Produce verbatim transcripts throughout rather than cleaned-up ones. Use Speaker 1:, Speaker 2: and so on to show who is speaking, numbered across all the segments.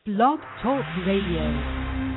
Speaker 1: Blog Talk Radio.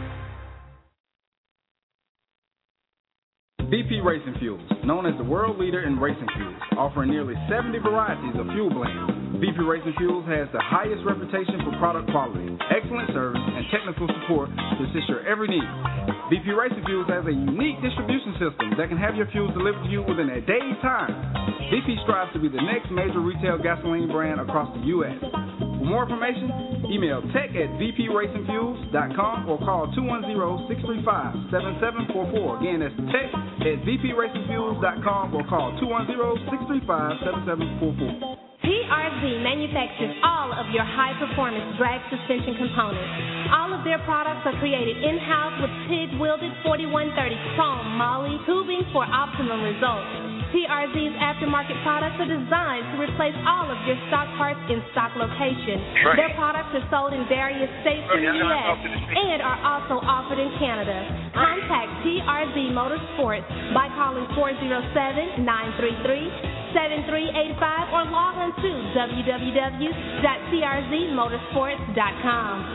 Speaker 2: B P Racing Fuels, known as the world leader in racing fuels, offering nearly seventy varieties of fuel blends. B P Racing Fuels has the highest reputation for product quality, excellent service, and technical support to assist your every need. B P Racing Fuels has a unique distribution system that can have your fuels delivered to you within a day's time. B P strives to be the next major retail gasoline brand across the U S For more information, email tech at b p racing fuels dot com or call two one zero, six three five, seven seven four four. Again, that's tech at b p racing fuels dot com or call two one zero, six three five, seven seven four four.
Speaker 3: T R Z manufactures all of your high-performance drag suspension components. All of their products are created in-house with TIG-welded forty-one thirty chrome moly tubing for optimum results. T R Z's aftermarket products are designed to replace all of your stock parts in stock locations. Right. Their products are sold in various states in the U S and are also offered in Canada. Contact T R Z Motorsports by calling four zero seven, nine three three, seven three eight five or log on to w w w dot t r z motorsports dot com.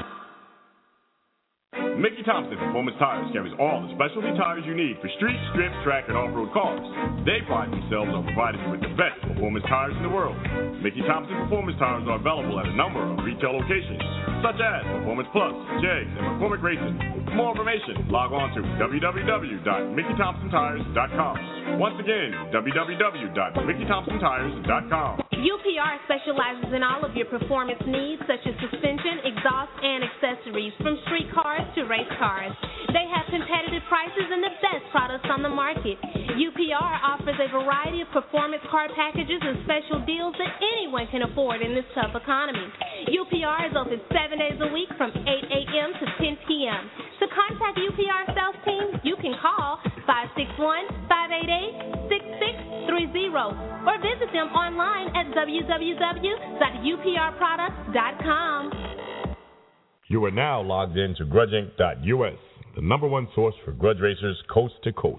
Speaker 4: Mickey Thompson Performance Tires carries all the specialty tires you need for street, strip, track, and off-road cars. They pride themselves on providing you with the best performance tires in the world. Mickey Thompson Performance Tires are available at a number of retail locations, such as Performance Plus, Jegs, and McCormick Racing. For more information, log on to w w w dot mickey thompson tires dot com. Once again, w w w dot mickey thompson tires dot com.
Speaker 3: U P R specializes in all of your performance needs, such as suspension, exhaust, and accessories, from street cars to race cars. They have competitive prices and the best products on the market. U P R offers a variety of performance car packages and special deals that anyone can afford in this tough economy. U P R is open seven days a week from eight a.m. to ten p.m. To contact U P R sales team, you can call five six one, five eight eight, six six three zero or visit them online at w w w dot u p r products dot com.
Speaker 4: You are now logged in to grudge inc dot u s, the number one source for grudge racers coast to coast.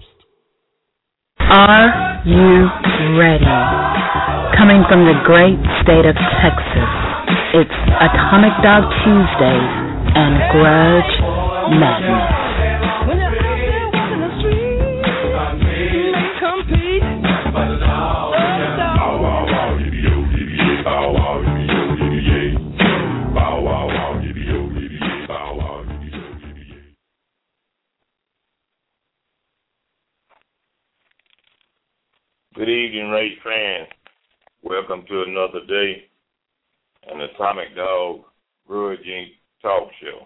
Speaker 1: Are you ready? Coming from the great state of Texas, it's Atomic Dog Tuesdays and Grudge Madness.
Speaker 5: Good evening, race fans. Welcome to another day on the Atomic Dog Grudge Inc Talk Show.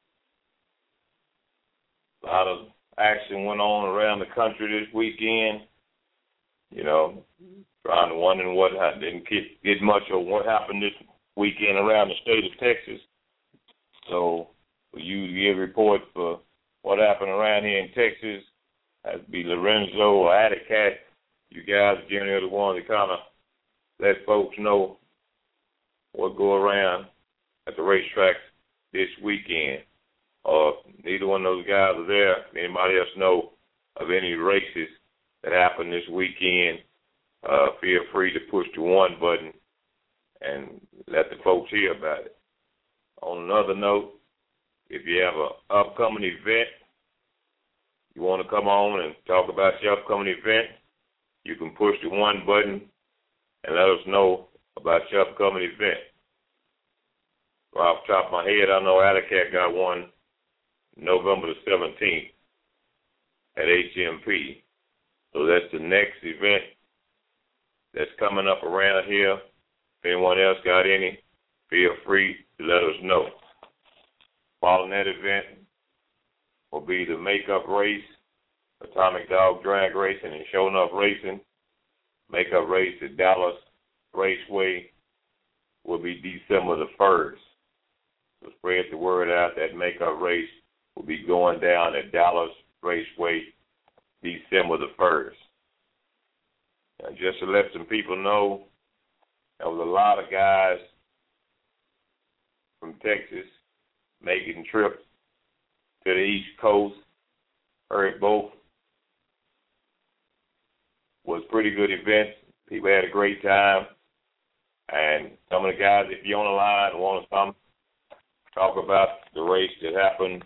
Speaker 5: A lot of action went on around the country this weekend. You know, trying to wonder what happened. Didn't get, get much of what happened this weekend around the state of Texas. So, for you to give a report for what happened around here in Texas, has to be Lorenzo or Atticat. You guys generally are the ones that kind of let folks know what go around at the racetracks this weekend. Uh, neither one of those guys are there. If anybody else know of any races that happened this weekend, uh, feel free to push the one button and let the folks hear about it. On another note, if you have an upcoming event, you want to come on and talk about your upcoming event, you can push the one button and let us know about your upcoming event. Well, off the top of my head, I know Atticat got one November the seventeenth at H M P. So that's the next event that's coming up around here. If anyone else got any, feel free to let us know. Following that event will be the makeup race, Atomic Dog Drag Racing and Show Enough Racing. Makeup race at Dallas Raceway will be December the first. So spread the word out that makeup race will be going down at Dallas Raceway December the first. And just to let some people know, there was a lot of guys from Texas making trips to the East Coast. Heard both was pretty good events. People had a great time. And some of the guys, if you're on the line and want to come, talk about the race that happened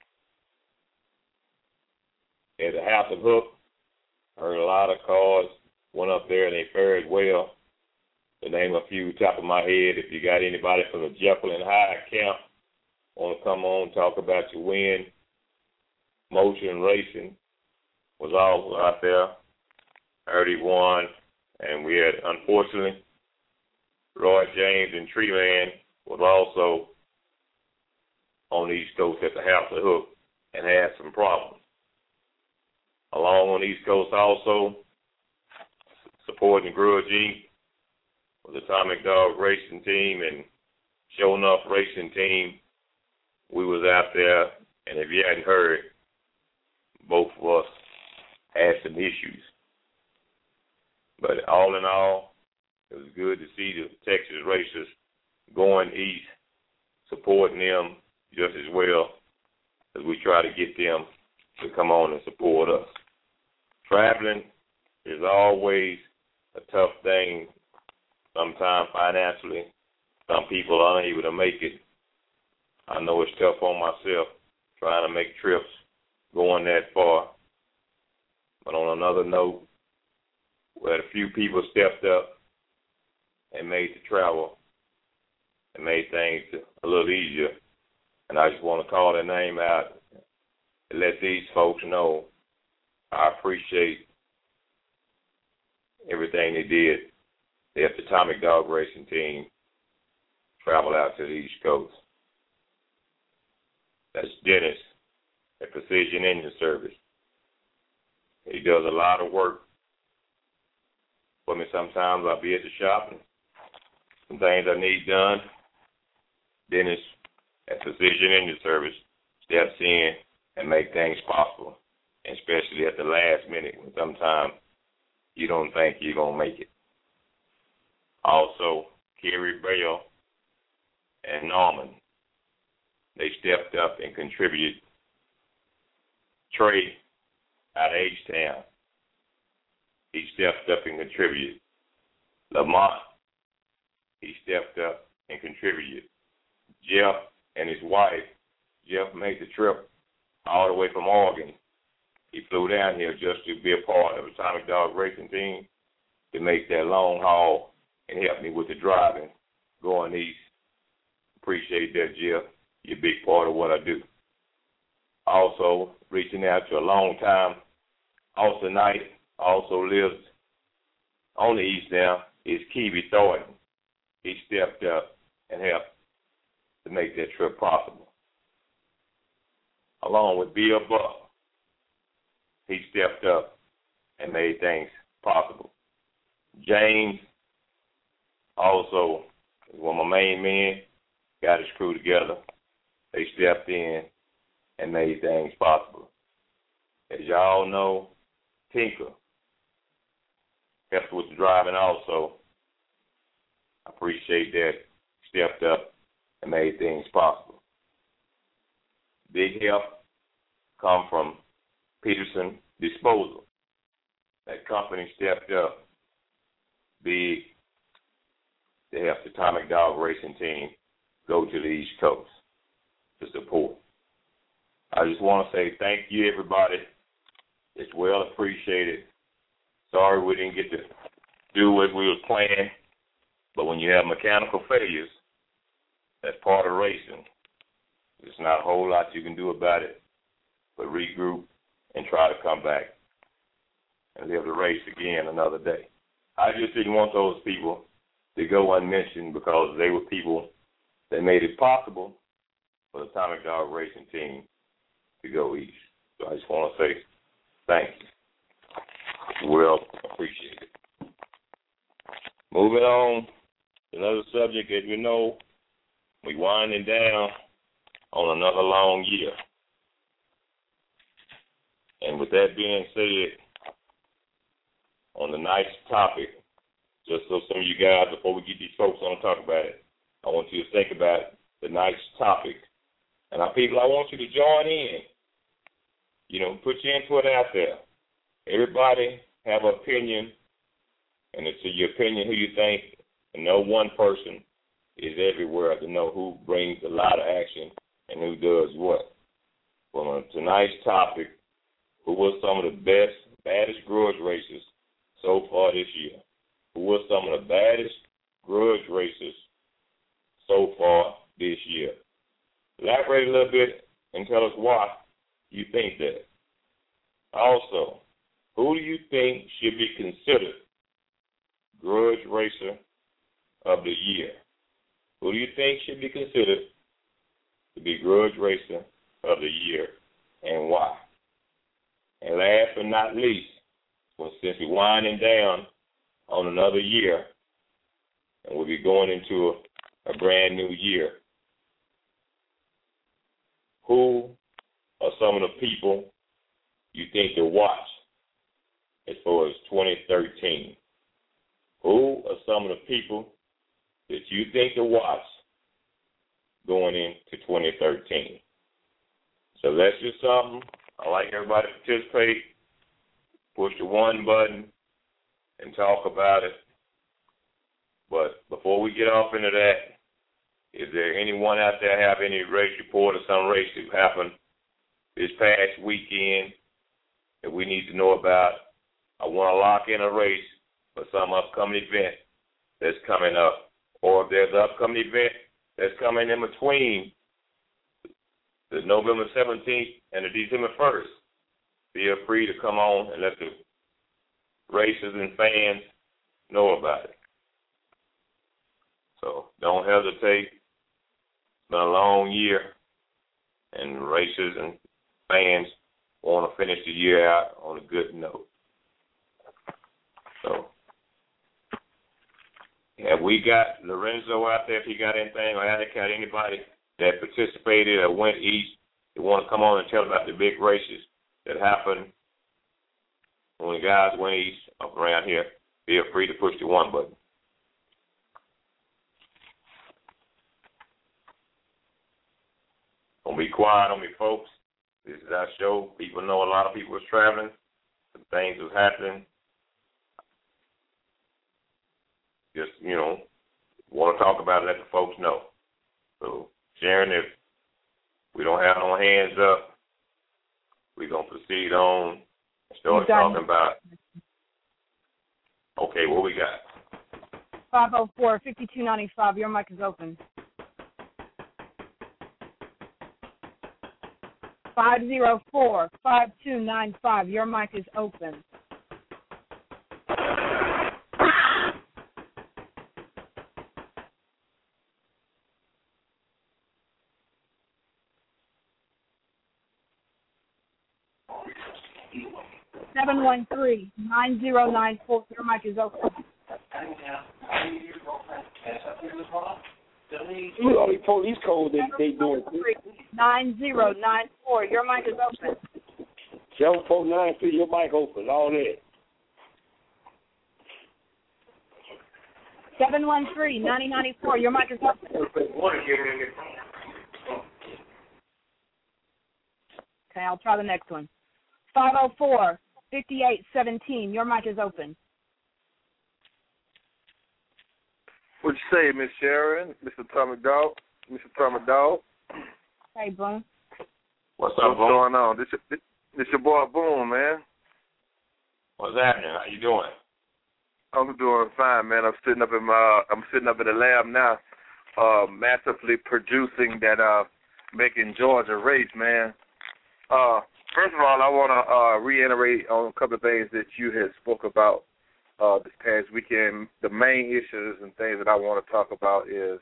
Speaker 5: at the House of Hook. I heard a lot of cars went up there and they fared well. To name a few top of my head, if you got anybody from the Jekyll High camp want to come on, talk about your win. Motion Racing was also out there. Heard he won. And we had, unfortunately, Roy James and Treeland was also on the East Coast at the House of Hook and had some problems. Along on the East Coast also, supporting Grudge Incorporated was Atomic Dog Racing Team and Show Enough Racing Team. We was out there, and if you hadn't heard, both of us had some issues. But all in all, it was good to see the Texas racers going east, supporting them just as well as we try to get them to come on and support us. Traveling is always a tough thing, sometimes financially. Some people are unable to make it. I know it's tough on myself trying to make trips going that far. But on another note, we had a few people stepped up and made the travel and made things a little easier. And I just want to call their name out and let these folks know I appreciate everything they did. They have the Atomic Dog Racing Team travel out to the East Coast. That's Dennis at Precision Engine Service. He does a lot of work for me. Sometimes I'll be at the shop and some things I need done. Dennis at Precision Engine Service steps in and make things possible, especially at the last minute when sometimes you don't think you're going to make it. Also, Kerry Bell and Norman, they stepped up and contributed. Trey out of H-Town, he stepped up and contributed. Lamont, he stepped up and contributed. Jeff and his wife, Jeff made the trip all the way from Oregon. He flew down here just to be a part of the Atomic Dog Racing Team to make that long haul and help me with the driving going east. Appreciate that, Jeff. You're a big part of what I do. Also, reaching out to a long time Austin Knight, also lives on the east now, is Keevy Thornton. He stepped up and helped to make that trip possible. Along with Bill Buck, he stepped up and made things possible. James also is one of my main men, got his crew together. They stepped in and made things possible. As y'all know, Tinker helped with the driving also. I appreciate that. Stepped up and made things possible. Big help come from Peterson Disposal. That company stepped up big to help the Atomic Dog Racing Team go to the East Coast to support. I just want to say thank you, everybody. It's well appreciated. Sorry we didn't get to do what we was planning, but when you have mechanical failures, that's part of racing. There's not a whole lot you can do about it, but regroup and try to come back and live the race again another day. I just didn't want those people to go unmentioned because they were people that made it possible for the Atomic Dog Racing Team to go east. So I just want to say thank you. Well appreciated. Moving on to another subject, as we know, we winding down on another long year. And with that being said, on the nice topic, just so some of you guys, before we get these folks on to talk about it, I want you to think about the nice topic. And our people, I want you to join in. You know, put your input out there. Everybody have an opinion, and it's your opinion who you think, and no one person is everywhere to know who brings a lot of action and who does what. Well, on tonight's topic, who were some of the best, baddest grudge racers so far this year? Who were some of the baddest grudge racers so far this year? Elaborate a little bit and tell us why you think that. Also, who do you think should be considered grudge racer of the year? Who do you think should be considered to be grudge racer of the year and why? And last but not least, well, since we're winding down on another year and we'll be going into a, a brand new year, who are some of the people you think to watch as far as twenty thirteen? Who are some of the people that you think to watch going into twenty thirteen? So that's just something. I like everybody to participate. Push the one button and talk about it. But before we get off into that, is there anyone out there have any race report or some race that happened this past weekend that we need to know about? I want to lock in a race for some upcoming event that's coming up. Or if there's an upcoming event that's coming in between the November seventeenth and the December first, feel free to come on and let the racers and fans know about it. So don't hesitate. It's been a long year, and racers and fans want to finish the year out on a good note. So have we got Lorenzo out there, if he got anything, or got anybody that participated or went east that want to come on and tell about the big races that happened when the guys went east up around here? Feel free to push the one button. Don't be quiet on me, folks. This is our show. People know a lot of people is traveling. Some things was happening. Just, you know, want to talk about it, let the folks know. So, Sharon, if we don't have no hands up, we're going to proceed on and start talking about it. Okay, what we got?
Speaker 6: five oh four, five two nine five, your mic is open. five oh four, five two nine five, your mic is open. seven one three, nine zero nine four, your mic is open.
Speaker 7: Look, all these police codes they, they doing.
Speaker 6: nine zero nine four, your mic is open.
Speaker 7: seven four nine three, your mic open, all that.
Speaker 6: seven one three, nine zero nine four, your mic is open. Okay, I'll try the next one. five oh four, five eight one seven, your mic is open.
Speaker 8: What you say, Miss Sharon, Mister Tommy Dog, Mister Tommy Dog?
Speaker 6: Hey, Boone.
Speaker 5: What's up,
Speaker 8: What's
Speaker 5: Boone?
Speaker 8: going on? This, this, this your boy Boone, man.
Speaker 5: What's happening? How you doing?
Speaker 8: I'm doing fine, man. I'm sitting up in my, I'm sitting up in the lab now, uh, massively producing that uh, Making Georgia race, man. Uh, first of all, I want to uh, reiterate on a couple of things that you had spoke about uh, this past weekend. The main issues and things that I want to talk about is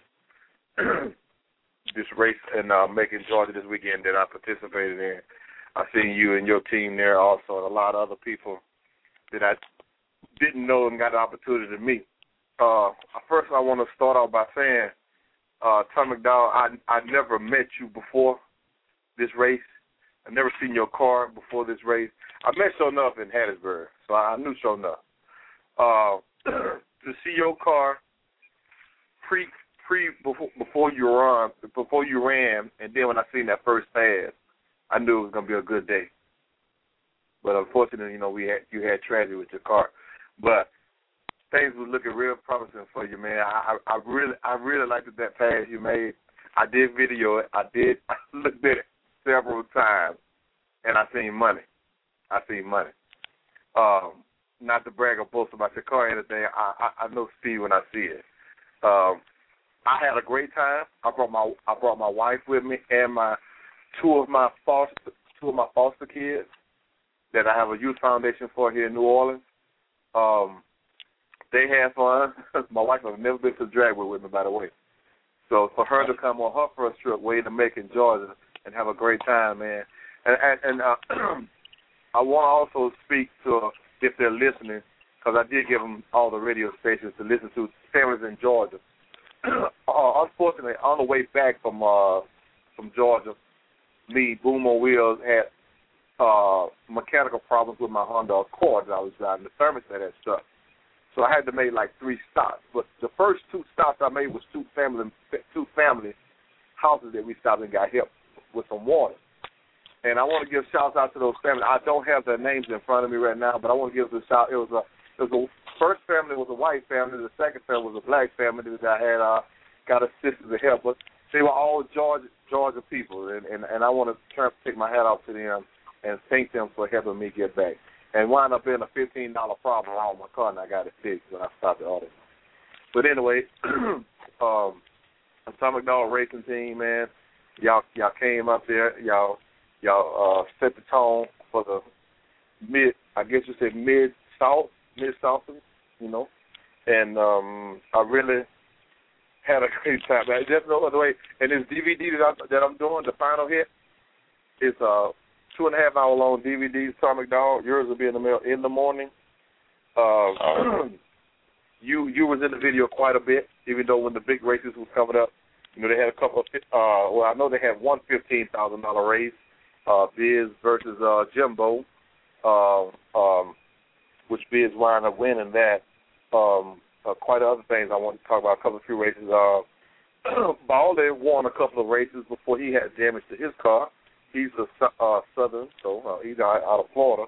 Speaker 8: this race in uh, Making Georgia this weekend that I participated in. I seen you and your team there also, and a lot of other people that I didn't know and got the opportunity to meet. Uh, first, I want to start off by saying, uh, Tom McDowell, I I never met you before this race. I never seen your car before this race. I met Show Enough in Hattiesburg, so I knew Show Enough. Uh, to see your car pre pre before, before you run before you ran, and then when I seen that first pass, I knew it was gonna be a good day. But unfortunately, you know, we had you had tragedy with your car. But things were looking real promising for you, man. I, I, I really, I really liked that pass you made. I did video it. I did. I looked at it several times, and I seen money. I seen money. Um, not to brag or boast about your car or anything. I, I, I know speed when I see it. Um, I had a great time. I brought my, I brought my wife with me and my two of my foster, two of my foster kids that I have a youth foundation for here in New Orleans. Um, they had fun. My wife has never been to Dragwood with me, by the way. So for her to come on her first trip way to Macon, Georgia, and have a great time, man. And, and, and uh, I want to also speak to, if they're listening, because I did give them all the radio stations to listen to, families in Georgia. uh, unfortunately, on the way back from uh, from Georgia, me, Boom on Wheels, had uh, mechanical problems with my Honda Accord that I was driving. The thermostat had stuck. So I had to make like three stops. But the first two stops I made was two family two family houses that we stopped and got help with some water. And I want to give shouts out to those families. I don't have their names in front of me right now, but I want to give them a shout. It was a it was a first family was a white family. The second family was a black family that I had uh, got assistance to help us. They were all Georgia Georgia people, and, and, and I want to try to take my hat off to them and thank them for helping me get back. And wound up being a fifteen dollar problem on my car, and I got it fixed when I stopped the audit. But anyway, um, Atomic Dog Racing Team, man, y'all y'all came up there, y'all y'all uh, set the tone for the mid, I guess you said mid south, mid southern, you know, and um, I really had a great time. Man. Just no other way. And this D V D that I'm, that I'm doing, the final hit, is uh. Two and a half hour long D V Ds, Atomic Dog. Yours will be in the mail in the morning. Uh, oh. you you was in the video quite a bit, even though when the big races was coming up, you know they had a couple of. Uh, well, I know they had one fifteen thousand dollar race, uh, Biz versus uh, Jimbo, uh, um, which Biz wound up winning that. Um, uh, quite other things I want to talk about. A couple of few races. Uh, Baldy won a couple of races before he had damage to his car. He's a uh, Southern, so uh, he's out, out of Florida.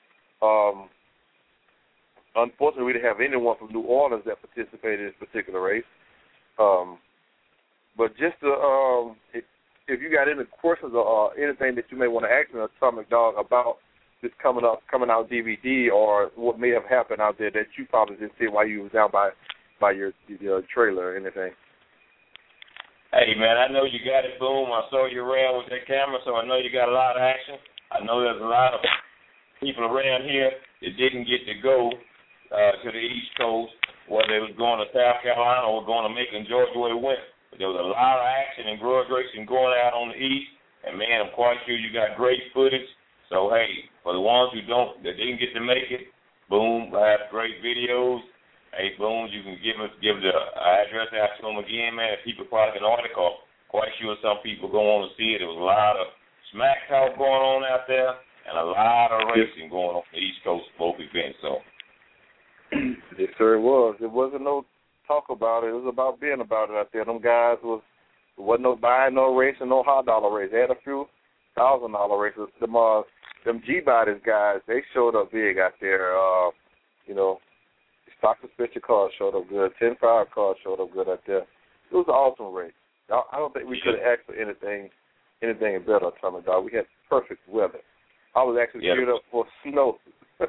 Speaker 8: Um, unfortunately, we didn't have anyone from New Orleans that participated in this particular race. Um, but just to, um, if, if you got any questions or uh, anything that you may want to ask me, Atomic Dog, about this coming up, coming out D V D, or what may have happened out there that you probably didn't see while you was down by by your your trailer or anything.
Speaker 5: Hey, man, I know you got it, Boom. I saw you around with that camera, so I know you got a lot of action. I know there's a lot of people around here that didn't get to go uh, to the East Coast, whether they was going to South Carolina or going to Macon, Georgia, where they went. But there was a lot of action and grudge racing going out on the East, and, man, I'm quite sure you got great footage. So, hey, for the ones who don't, that didn't get to make it, Boom, I have great videos. Hey, Boom, you can give us give the address out to them again, man. If people probably can order, call. Quite sure some people go on to see it. There was a lot of smack talk going on out there and a lot of racing going on the East Coast, both events. So,
Speaker 8: yes, sir, it was. It wasn't no talk about it. It was about being about it out there. Them guys was there wasn't no buying, no racing, no high dollar race. They had a few thousand dollar races. Them uh, them G-Bodies guys, they showed up big out there. Uh, you know. Stock suspension cars showed up good. ten five cars showed up good out there. It was an awesome race. I don't think we could have asked for anything anything better, Atomic Dog. We had perfect weather. I was actually
Speaker 5: yep.
Speaker 8: geared up for snow.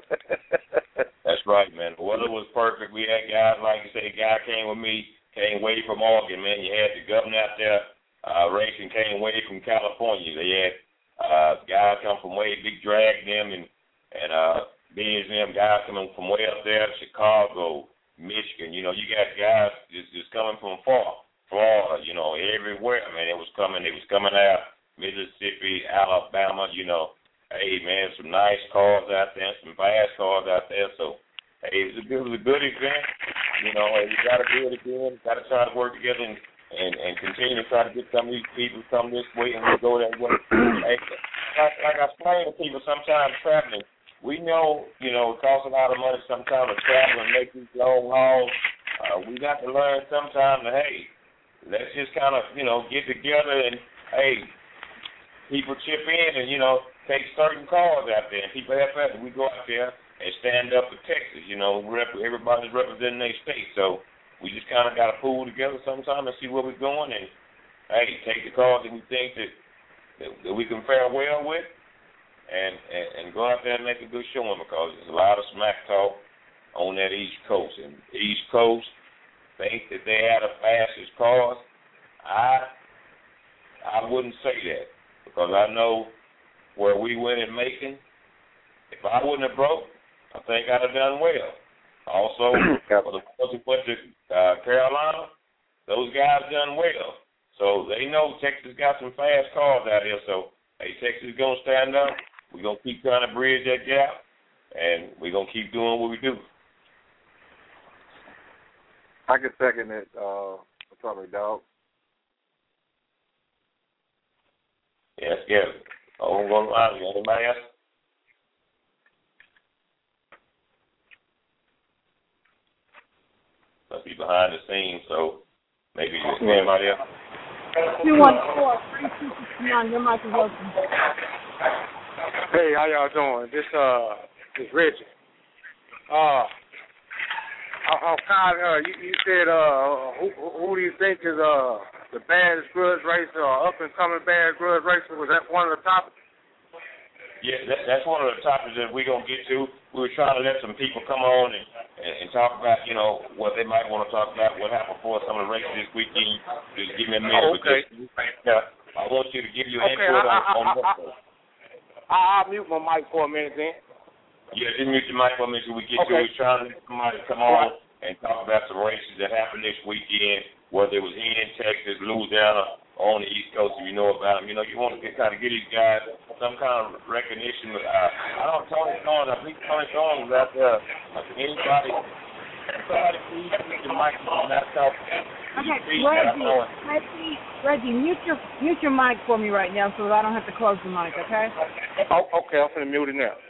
Speaker 5: That's right, man. The weather was perfect. We had guys, like you say, a guy came with me, came way from Oregon, man. You had the governor out there uh, racing, came way from California. They had uh, guys come from way, Big Drag, them, and, and uh, Being them guys coming from way up there, Chicago, Michigan, you know, you got guys just, just coming from far, Florida, you know, everywhere. I mean, it was coming, it was coming out, Mississippi, Alabama, you know. Hey, man, some nice cars out there, some fast cars out there. So, hey, it was a good, it was a good event. You know, hey, we got to do it again. Got to try to work together and, and, and continue to try to get some of these people come this way and we go that way. Hey, like, like I explain to people sometimes traveling, we know, you know, it costs a lot of money sometimes to travel and make these long hauls. Uh, we got to learn sometimes that, hey, let's just kind of, you know, get together and, hey, people chip in and, you know, take certain cars out there and people have fun. We go out there and stand up for Texas. You know, rep, everybody's representing their state, so we just kind of got to pull together sometime and see where we're going, and hey, take the cause that we think that, that, that we can fare well with, and, and and go out there and make a good showing, because there's a lot of smack talk on that East Coast, and the East Coast think that they had the fastest cars. I I wouldn't say that, because I know where we went in Macon. If I wouldn't have broke, I think I'd have done well. Also, for the ones who went to uh, Carolina, those guys done well. So they know Texas got some fast cars out here. So, hey, Texas is going to stand up. We're going to keep trying to bridge that gap, and we're going to keep doing what we do.
Speaker 8: I can second it, uh, Atomic Dog.
Speaker 5: Yes, yes. Oh, I'm going to lie. Anybody else? Must be behind the scenes, so maybe anybody else.
Speaker 6: two one four, three two six nine, your mic is open.
Speaker 9: Hey, how y'all doing? This uh, is Reggie. Uh, I, I'm kind of, uh, you, you said, uh, who, who do you think is uh the baddest grudge racer or up and coming bad grudge racer? Was that one of the topics?
Speaker 5: Yeah, that, that's one of the topics that we're going to get to. We were trying to let some people come on and, and, and talk about, you know, what they might want to talk about, what happened for some of the races this weekend. Just give me a minute.
Speaker 9: Oh, okay.
Speaker 5: Just, yeah, I want you to give your
Speaker 9: okay,
Speaker 5: input
Speaker 9: I,
Speaker 5: on,
Speaker 9: I,
Speaker 5: on
Speaker 9: I,
Speaker 5: what.
Speaker 9: I, I, I'll mute my mic for a minute then.
Speaker 5: Yeah, just mute your mic for a minute till we get
Speaker 9: okay.
Speaker 5: to it. We're trying to let somebody come on and talk about some races that happened this weekend, whether it was here in Texas, Louisiana, on the East Coast, if you know about them. You know, you want to get, kind of give these guys some kind of recognition. Uh, I don't know, Tony Thorne, I think Tony Thorne was out there. Uh, anybody, somebody please mute your mic on that talk.
Speaker 6: Okay, Reggie, Reggie, Reggie, mute your, mute your mic for me right now so that I don't have to close the mic, okay?
Speaker 9: Oh, okay, I'm going to mute it now.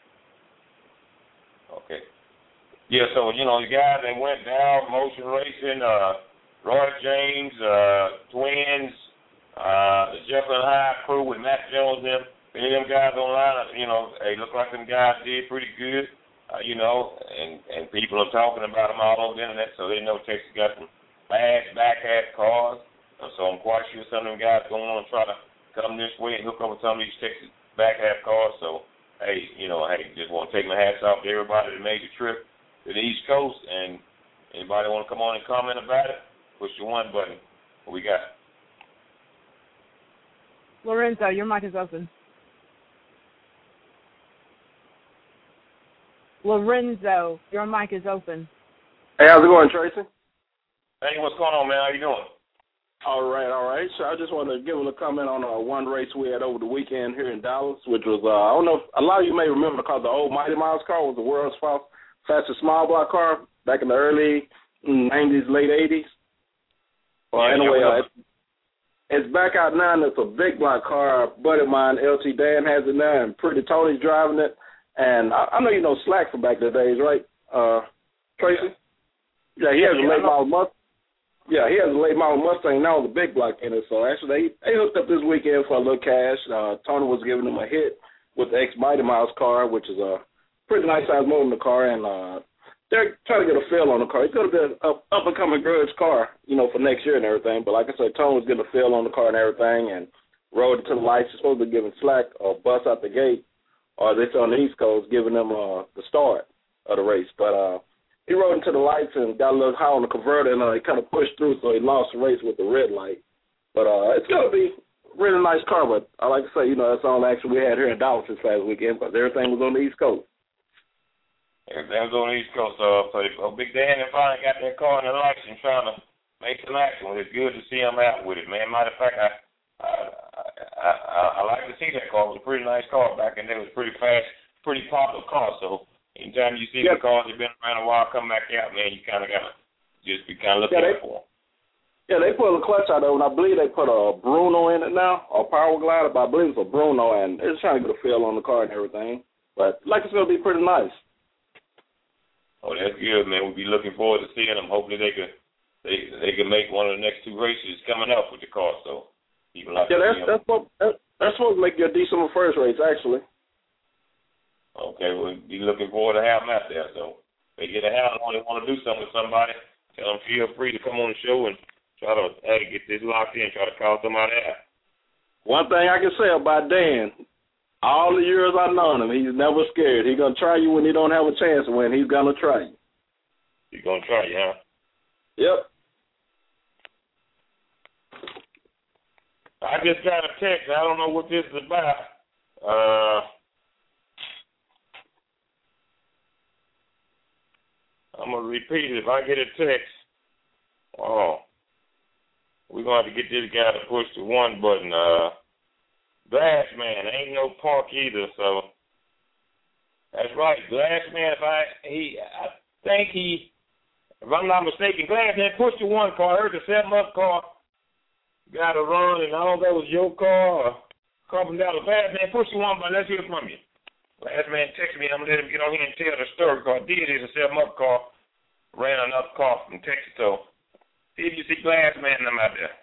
Speaker 5: Okay. Yeah, so, you know, the guys that went down, Motion Racing, uh, Roy James, uh, Twins, uh, the Jekyll and Hyde crew with Matt Jones, them, any of them guys online, you know, they look like them guys did pretty good, uh, you know, and, and people are talking about them all over the internet, so they know Texas got some bad back half cars. Uh, so I'm quite sure some of them guys going on and try to come this way and hook up with some of these Texas back half cars. So, hey, you know, hey, just want to take my hats off to everybody that made the trip to the East Coast, and anybody want to come on and comment about it, push the one button. What we got?
Speaker 6: Lorenzo, your mic is open. Lorenzo, your mic is open.
Speaker 7: Hey, how's it going, Tracy?
Speaker 5: Hey, what's going on, man? How you doing?
Speaker 7: All right, all right. So I just wanted to give a little comment on uh, one race we had over the weekend here in Dallas, which was, uh, I don't know, if, a lot of you may remember because the old Mighty Miles car was the world's fastest small block car back in the early nineties, late eighties. Well, yeah, anyway, yeah, uh, it's, it's back out now, and it's a big block car. A buddy of mine, L T Dan, has it now, and Pretty Tony's driving it. And I, I know you know Slack from back in the days, right, uh, Tracy? Yeah, he has yeah, a late model Mustang. Yeah, he has a late model Mustang now with a big block in it. So actually, they, they hooked up this weekend for a little cash. Uh, Tony was giving him a hit with the ex Mighty Miles car, which is a pretty nice size motor in the car, and uh, they're trying to get a feel on the car. It's going to be an up, up and coming grudge car, you know, for next year and everything. But like I said, Tony was getting a feel on the car and everything, and rode it to the lights. He's supposed to be giving slack or bust out the gate, or they on the East Coast giving them uh, the start of the race. But uh, he rode into the lights and got a little high on the converter, and uh, he kind of pushed through, so he lost the race with the red light. But uh, it's going to be a really nice car. But I like to say, you know, that's all the action we had here in Dallas this past weekend because everything was on the East Coast.
Speaker 5: Everything was on the East Coast. Uh, so oh, Big Dan and finally got that car in the lights and trying to make some action. It's good to see him out with it, man. Matter of fact, I, I, I, I, I like to see that car. It was a pretty nice car back in there. It was pretty fast, pretty popular car. So anytime you see yep. the cars that have been around a while come back out, man, you kind of got to just be kind of looking
Speaker 7: yeah,
Speaker 5: out for them.
Speaker 7: Yeah, they put a clutch out of it, and I believe they put a Bruno in it now, or Power Glider, but I believe it's a Bruno, and they're just trying to get a feel on the car and everything. But like it's going to be pretty nice.
Speaker 5: Oh, that's good, man. We'll be looking forward to seeing them. Hopefully they could they they can make one of the next two races coming up with the car. So people like
Speaker 7: yeah,
Speaker 5: to
Speaker 7: that's
Speaker 5: see
Speaker 7: that's what, that's supposed to make you a decent first race, actually.
Speaker 5: Okay, we'll be looking forward to having them out there. So if they get a house and they want to do something with somebody, tell them feel free to come on the show and try to hey, get this locked in, try to call somebody out.
Speaker 7: One thing I can say about Dan, all the years I've known him, he's never scared. He's going to try you when he don't have a chance to win. He's going to try you.
Speaker 5: He's going to try you, huh?
Speaker 7: Yep.
Speaker 5: I just got a text. I don't know what this is about. Uh, I'm going to repeat it. If I get a text, oh, we're going to have to get this guy to push the one button. Uh, Glass Man, ain't no park either, so that's right. Glass Man, if I, he, I think he, if I'm not mistaken, Glass Man pushed the one car. I heard the seven up car got a run, and I don't know if that was your car or coming down. The Glass Man pushed the one button. Let's hear from you. Glass Man texted me. I'm going to let him get on here and tell the story because I did is a seven up car, ran another car from Texas. So see if you see Glass Man and them out there.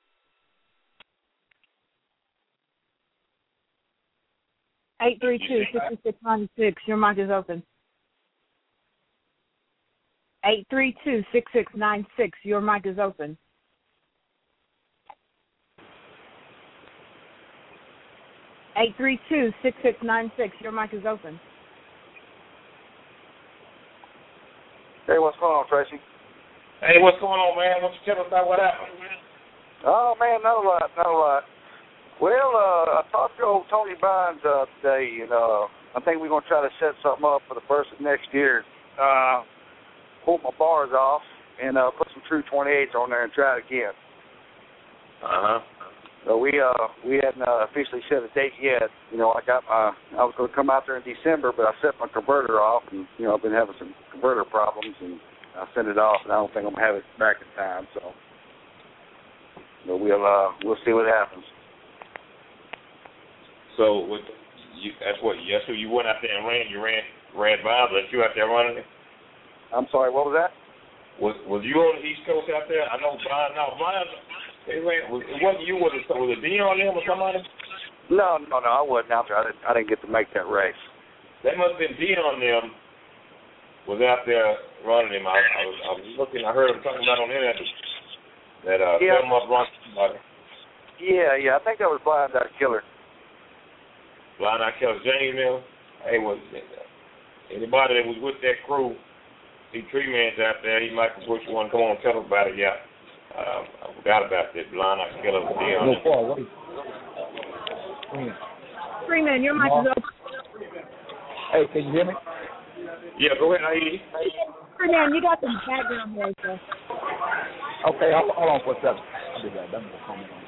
Speaker 6: Eight three two six six nine six. Your mic is open. Eight three two six six nine six. Your mic is open. Eight three two six six nine six. Your mic is open.
Speaker 8: Hey, what's going on, Tracy?
Speaker 5: Hey, what's going on, man? Why don't you tell us about what happened?
Speaker 8: Oh man, not a lot, not a lot. Well, uh, I talked to old Tony Bynes uh, today, and uh, I think we're going to try to set something up for the first of next year. Uh, pull my bars off and uh, put some true twenty-eights on there and try it again.
Speaker 5: Uh-huh.
Speaker 8: So we uh, we hadn't uh, officially set a date yet. You know, I got my, I was going to come out there in December, but I set my converter off, and, you know, I've been having some converter problems, and I sent it off, and I don't think I'm going to have it back in time, so. But we'll, uh, we'll see what happens.
Speaker 5: So with you, that's what. Yes, so you went out there and ran. You ran, ran by, but you out there running it.
Speaker 8: I'm sorry. What was that?
Speaker 5: Was was you on the East Coast out there? I know Brian. No, Brian. They ran. Was, it wasn't you? Was it? Was it Dion them or somebody?
Speaker 8: No, no, no. I wasn't out there. I didn't. I didn't get to make that race.
Speaker 5: That must have been Dion them. Was out there running him. I, I was. I was looking. I heard him talking about on the internet that uh,
Speaker 8: yeah.
Speaker 5: Thelma run somebody.
Speaker 8: Yeah, yeah. I think that was Blind Eye Killer.
Speaker 5: Blind Eye Killer James Mill. Hey, was anybody that was with that crew? See Tree Man's out there. He might push one. Come on, tell us about it. Yeah, um, I forgot about that. Blind Eye Killer was there.
Speaker 10: No fall.
Speaker 6: Tree Man, your mic is open.
Speaker 10: Hey, can you hear me?
Speaker 5: Yeah, go ahead. I hear you.
Speaker 6: Tree Man, you got some background noise, sir.
Speaker 10: Okay, hold, hold on for a second. I'll be back. Let me just comment on it.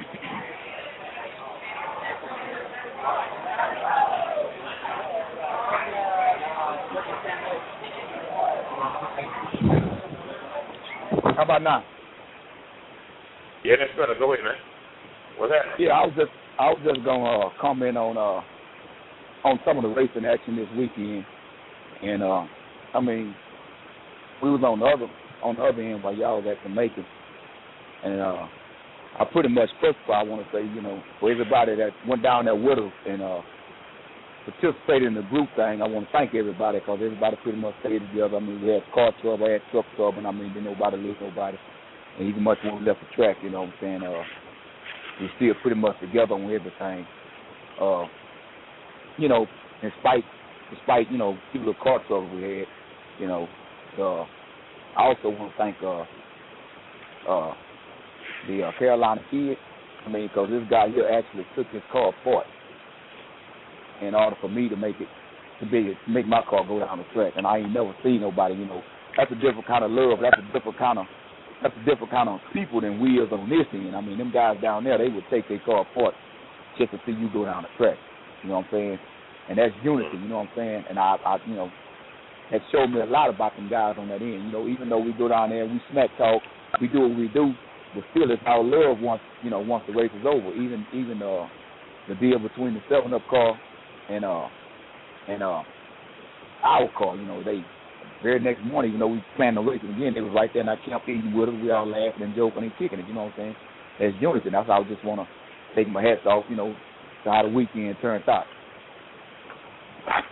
Speaker 10: How about now?
Speaker 5: Yeah, that's better. Go ahead, man. What's happening?
Speaker 10: Yeah, I was just I was just gonna uh, comment on uh, on some of the racing action this weekend, and uh, I mean, we was on the other on the other end while y'all was at the Macon, and uh, I pretty much first of all I want to say, you know, for everybody that went down there with us and uh, participated in the group thing, I want to thank everybody because everybody pretty much stayed together. I mean, we had car trouble, I had truck trouble, and I mean, didn't nobody leave nobody. And even much when we left the track, you know what I'm saying, uh, we still pretty much together on everything. Uh, you know, in spite, despite, you know, few little car trouble we had, you know, uh, I also want to thank uh, uh, the uh, Carolina Kid. I mean, because this guy here actually took his car apart in order for me to make it, to be to make my car go down the track. And I ain't never seen nobody, you know. That's a different kind of love. That's a different kind of, that's a different kind of people than we is on this end. I mean, them guys down there, they would take their car apart just to see you go down the track. You know what I'm saying? And that's unity, you know what I'm saying? And I, I you know, that showed me a lot about them guys on that end. You know, even though we go down there, we smack talk, we do what we do, but still it's our love once, you know, once the race is over. Even, even uh, the deal between the seven up car and uh and uh our car, you know, they very next morning, you know, we planned the race again, they was right there in our camp eating with us, we all laughing and joking and kicking it, you know what I'm saying? That's unity. That's how I just wanna take my hats off, you know, to how the weekend turned out.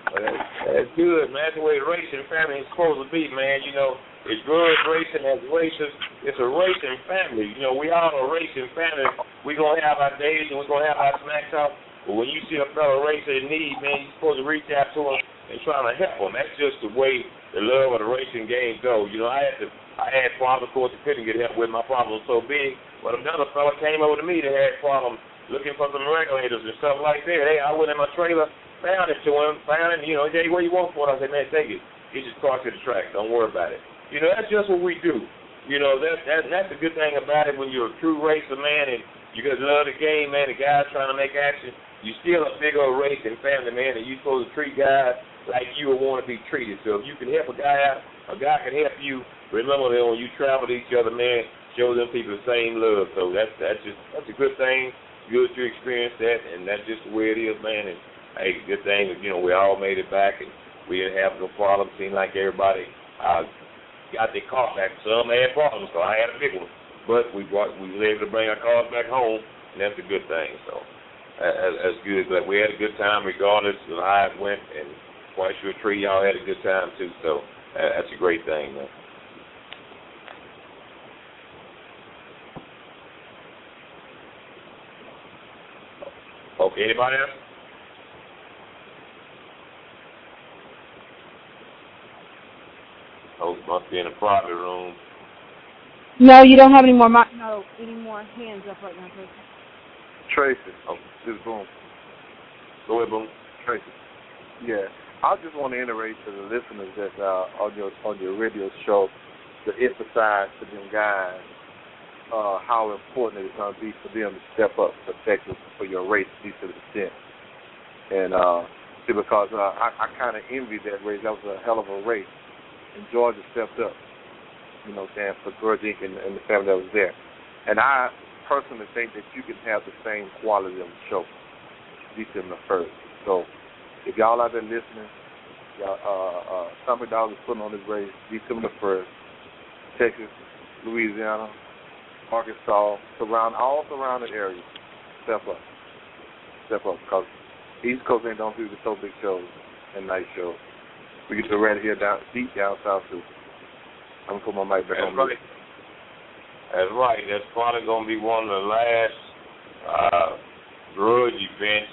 Speaker 5: Well, that's, that's good, man. That's the way the racing family is supposed to be, man. You know, it's grudge racing as racers. It's a racing family. You know, we all a racing family. We're going to have our days and we're going to have our smack talk. But when you see a fellow racer in need, man, you're supposed to reach out to him and try to help him. That's just the way the love of the racing game goes. You know, I had to, I had problems, of course, I couldn't get help with. My problem was so big. But another fellow came over to me that had problems looking for some regulators and stuff like that. Hey, I went in my trailer, found it to him, found it, you know, hey, what do you want for it? I said, man, take it. Get your car to the track. Don't worry about it. You know, that's just what we do. You know, that, that, that's the good thing about it when you're a true racer, man, and you just love the game, man, the guys trying to make action. You're still a big old racing family, man, and you're supposed to treat guys like you would want to be treated. So if you can help a guy out, a guy can help you. Remember that when you travel to each other, man, show them people the same love. So that's that's just that's a good thing. Good to experience that, and that's just the way it is, man. And hey, good thing is, you know, we all made it back, and we didn't have no problem. Seemed like everybody uh, got their car back. Some had problems, so I had a big one. But we brought, we were able to bring our cars back home, and that's a good thing. So uh, that's good. But we had a good time regardless of how it went, and quite sure Tree, y'all had a good time too. So uh, that's a great thing, man. Okay, anybody else? Oh, must be in a private room.
Speaker 6: No, you don't have any more. No, any more hands up right now, Tracy.
Speaker 8: Tracy. Oh, this is Boom.
Speaker 5: Go ahead, Boom.
Speaker 8: Tracy. Yeah, I just want to iterate to the listeners that uh, on your on your radio show to emphasize to them guys uh, how important it is going to be for them to step up, protect for your race, to the extent. And uh, see, because uh, I, I kind of envy that race. That was a hell of a race. And Georgia stepped up, you know, saying for George Inc. and, and the family that was there. And I personally think that you can have the same quality of the show, December first. So if y'all out there listening, y'all, uh, uh, Tommy Dog is putting on this race December first, Texas, Louisiana, Arkansas, surround all surrounding areas. Step up, step up, because East Coast ain't don't do the so big shows and night shows. We get to right here down deep down south too. I'm gonna put my mic back
Speaker 5: That's
Speaker 8: on.
Speaker 5: Right. That's right. That's probably gonna be one of the last uh, grudge events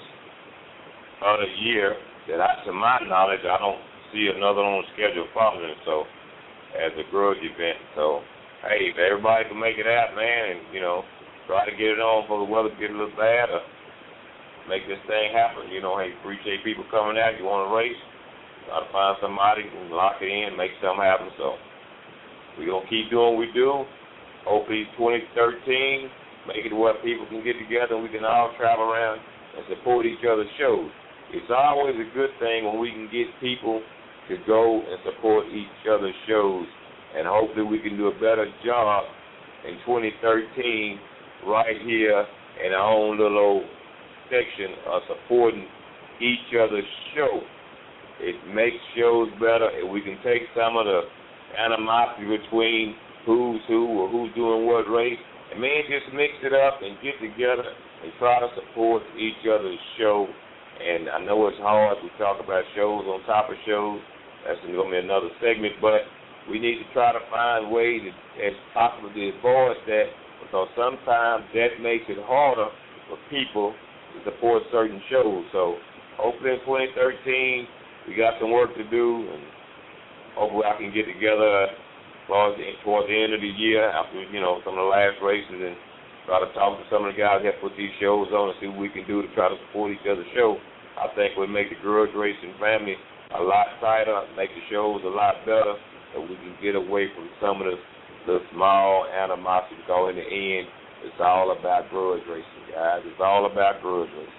Speaker 5: of the year that, I, to my knowledge, I don't see another on the schedule following. So, as a grudge event. So, hey, if everybody can make it out, man, and you know, try to get it on before the weather get a little bad, or make this thing happen. You know, hey, appreciate people coming out. You want to race? Try to find somebody and lock it in, make something happen. So we're going to keep doing what we do. Hopefully twenty thirteen, make it where people can get together and we can all travel around and support each other's shows. It's always a good thing when we can get people to go and support each other's shows. And hopefully we can do a better job in twenty thirteen right here in our own little old section of supporting each other's show. It makes shows better, and we can take some of the animosity between who's who or who's doing what race, and man, just mix it up and get together and try to support each other's show. And I know it's hard to talk about shows on top of shows. That's going to be another segment, but we need to try to find ways as possible to avoid that, because sometimes that makes it harder for people to support certain shows. So hopefully in twenty thirteen, we got some work to do, and hopefully I can get together towards the, towards the end of the year after, you know, some of the last races and try to talk to some of the guys that put these shows on and see what we can do to try to support each other's show. I think we'll make the grudge racing family a lot tighter, make the shows a lot better, so we can get away from some of the, the small animosity, because in the end, it's all about grudge racing, guys. It's all about grudge racing.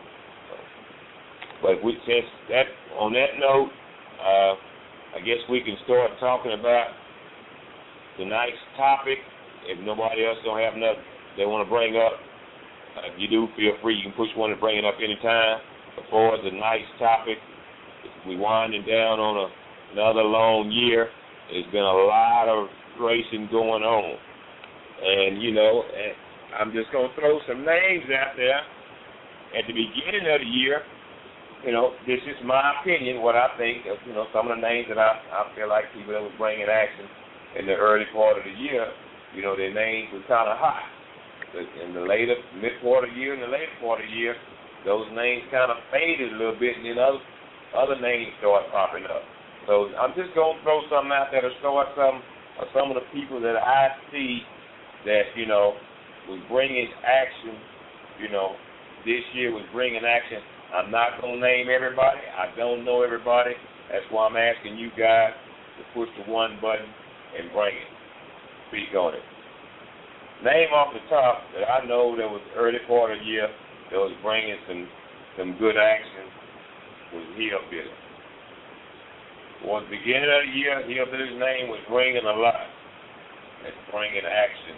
Speaker 5: But we, since that, on that note, uh, I guess we can start talking about tonight's topic. If nobody else don't have nothing they want to bring up, uh, if you do, feel free. You can push one and bring it up anytime. As far as tonight's topic, we winding down on a, another long year. There's been a lot of racing going on. And, you know, I'm just going to throw some names out there. At the beginning of the year, you know, this is my opinion, what I think of, you know, some of the names that I, I feel like people that was bringing action in the early part of the year, you know, their names were kind of hot. In the later, mid-part of the year and the later part of the year, those names kind of faded a little bit, and then other, other names started popping up. So I'm just going to throw something out there to start some of some of the people that I see that, you know, was bringing action, you know, this year was bringing action. I'm not going to name everybody. I don't know everybody. That's why I'm asking you guys to push the one button and bring it. Speak on it. Name off the top that I know that was early part of the year that was bringing some, some good action was Hillbilly. Towards the beginning of the year, Hillbilly's name was bringing a lot. That's bringing action.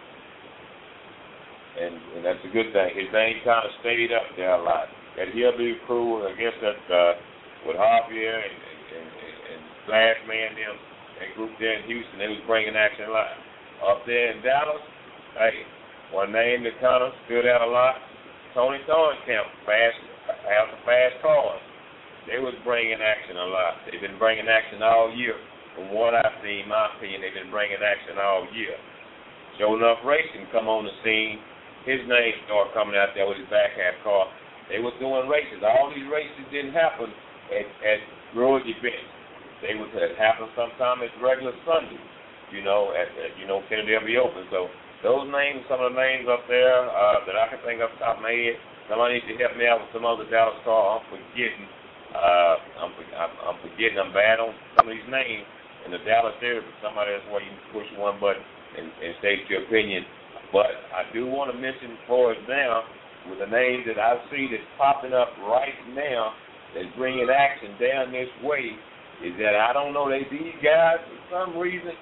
Speaker 5: And, and that's a good thing. His name kind of stayed up there a lot. That Hillbilly crew, I guess that uh, with Javier and, and, and, and Flash Man, them, that group there in Houston, they was bringing action a lot. Up there in Dallas, hey, one name that kind of stood out a lot, Tony Thorncamp, fast, out the fast cars. They was bringing action a lot. They've been bringing action all year. From what I've seen, in my opinion, they've been bringing action all year. Sure enough, Racing come on the scene. His name started coming out there with his back half car. They was doing races. All these races didn't happen at, at grudge events. They would happen sometime at regular Sundays, you know, at, at you know, Kennedy W. Open. So those names, some of the names up there uh, that I can think of off the top of my head, somebody needs to help me out with some other Dallas car. I'm forgetting. Uh, I'm, I'm, I'm forgetting. I'm bad on some of these names in the Dallas area, but somebody that's where you can push one button and, and state your opinion. But I do want to mention for us now, with the names that I see that's popping up right now that's bringing action down this way, is that I don't know, they these guys, for some reason,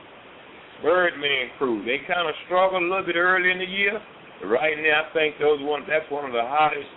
Speaker 5: Birdman crew, they kind of struggled a little bit early in the year. But right now, I think those one that's one of the hottest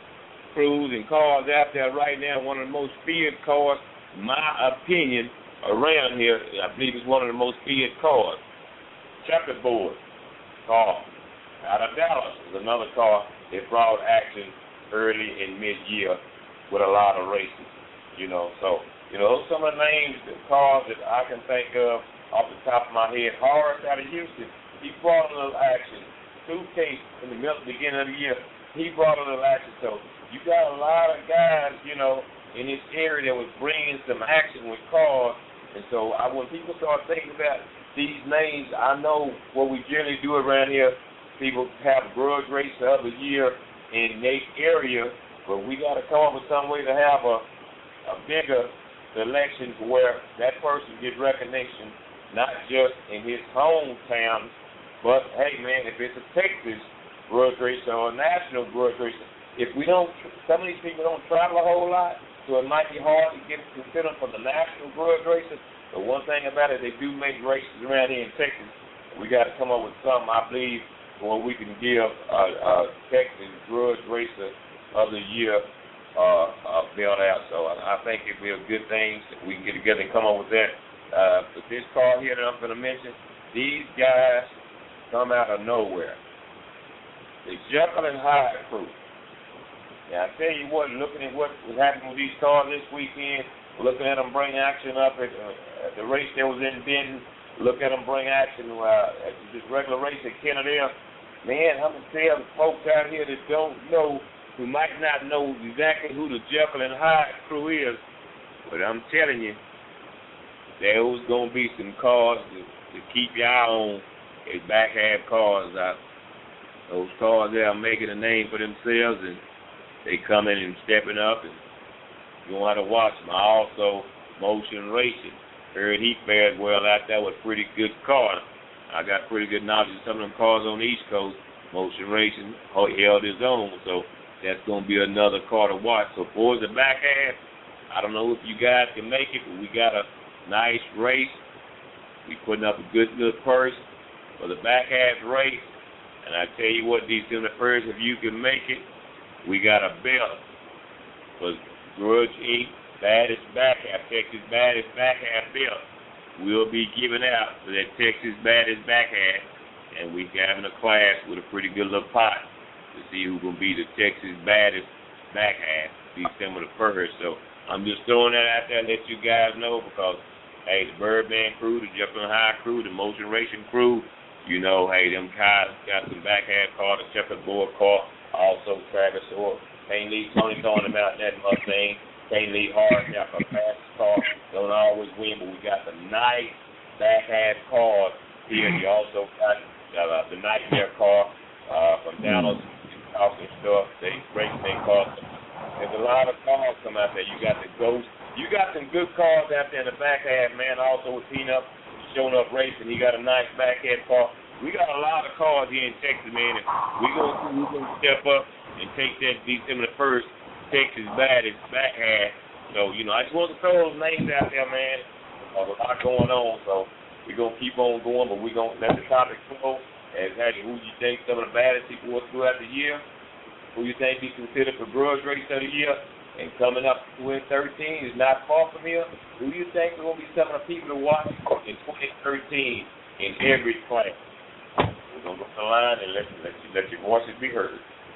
Speaker 5: crews and cars out there right now, one of the most feared cars, my opinion, around here. I believe it's one of the most feared cars. Checkerboard car out of Dallas is another car that brought action early in mid-year with a lot of races, you know. So, you know, those some of the names, the cars that I can think of off the top of my head. Horace out of Houston, he brought a little action. Suitcase in the middle, beginning of the year, he brought a little action. So you got a lot of guys, you know, in this area that was bringing some action with cars. And so I, when people start thinking about these names, I know what we generally do around here. People have grudge race the other year in their area, but we got to come up with some way to have a, a bigger selection to where that person gets recognition, not just in his hometown, but, hey, man, if it's a Texas grudge racer or a national grudge racer, if we don't, some of these people don't travel a whole lot, so it might be hard to get considered for the national grudge racer. But one thing about it, they do make races around here in Texas. We got to come up with something, I believe, where we can give a, a Texas grudge racer of the year uh, uh, belt out. So I, I think it'd be a good thing if we can get together and come up with that. Uh, but this car here that I'm going to mention, these guys come out of nowhere. The Jekyll and Hyde crew. Now, I tell you what, looking at what was happening with these cars this weekend, looking at them bring action up at, uh, at the race that was in Benton, look at them bring action uh, at this regular race at Kennedy. Man, I'm going to tell the folks out here that don't know, who might not know exactly who the Jekyll and Hyde crew is, but I'm telling you, there's going to be some cars to, to keep your eye on as back half cars out. Those cars there are making a name for themselves, and they coming and stepping up, and you want to watch them. I also motion racing. Heard he fared well out there with pretty good cars. I got pretty good knowledge of some of them cars on the East Coast. Motion racing held his own, so that's going to be another car to watch. So for the back half, I don't know if you guys can make it, but we got a nice race. We putting up a good little purse for the back half race. And I tell you what, December first, if you can make it, we got a belt for Grudge Incorporated. Baddest back half, Texas baddest back half belt will be given out for that Texas baddest back half, and we having a class with a pretty good little pot to see who's going to be the Texas baddest back half, December the first. So I'm just throwing that out there and let you guys know because, hey, the Birdman crew, the Jekyll and Hyde crew, the Motion Racing crew, you know, hey, them guys got some back half car, the checkerboard car, also Travis Orr. Can't leave Tony talking about that Mustang. Can't leave Hard Got a fast car. Don't always win, but we got the nice back half cars here. You also got uh, the Nightmare car uh, from Dallas, talking stuff. They race their cars. There's a lot of cars come out there. You got the Ghost. You got some good cars out there in the back half, man. Also with Peanut showing up racing. He got a nice back half car. We got a lot of cars here in Texas, man. And we're going we gonna step up and take that December the first, Texas baddest back half. So, you know, I just want to throw those names out there, man. There's a lot going on. So we're going to keep on going, but we're going to let the topic flow. As hey, who you think some of the baddest people will throughout the year? Who you think be considered for grudge race of the year? And coming up to twenty thirteen is not far from here. Who you think are going to be some of the people to watch in twenty thirteen in every class? We're going to go to the line and let, let, you, let your voices be heard.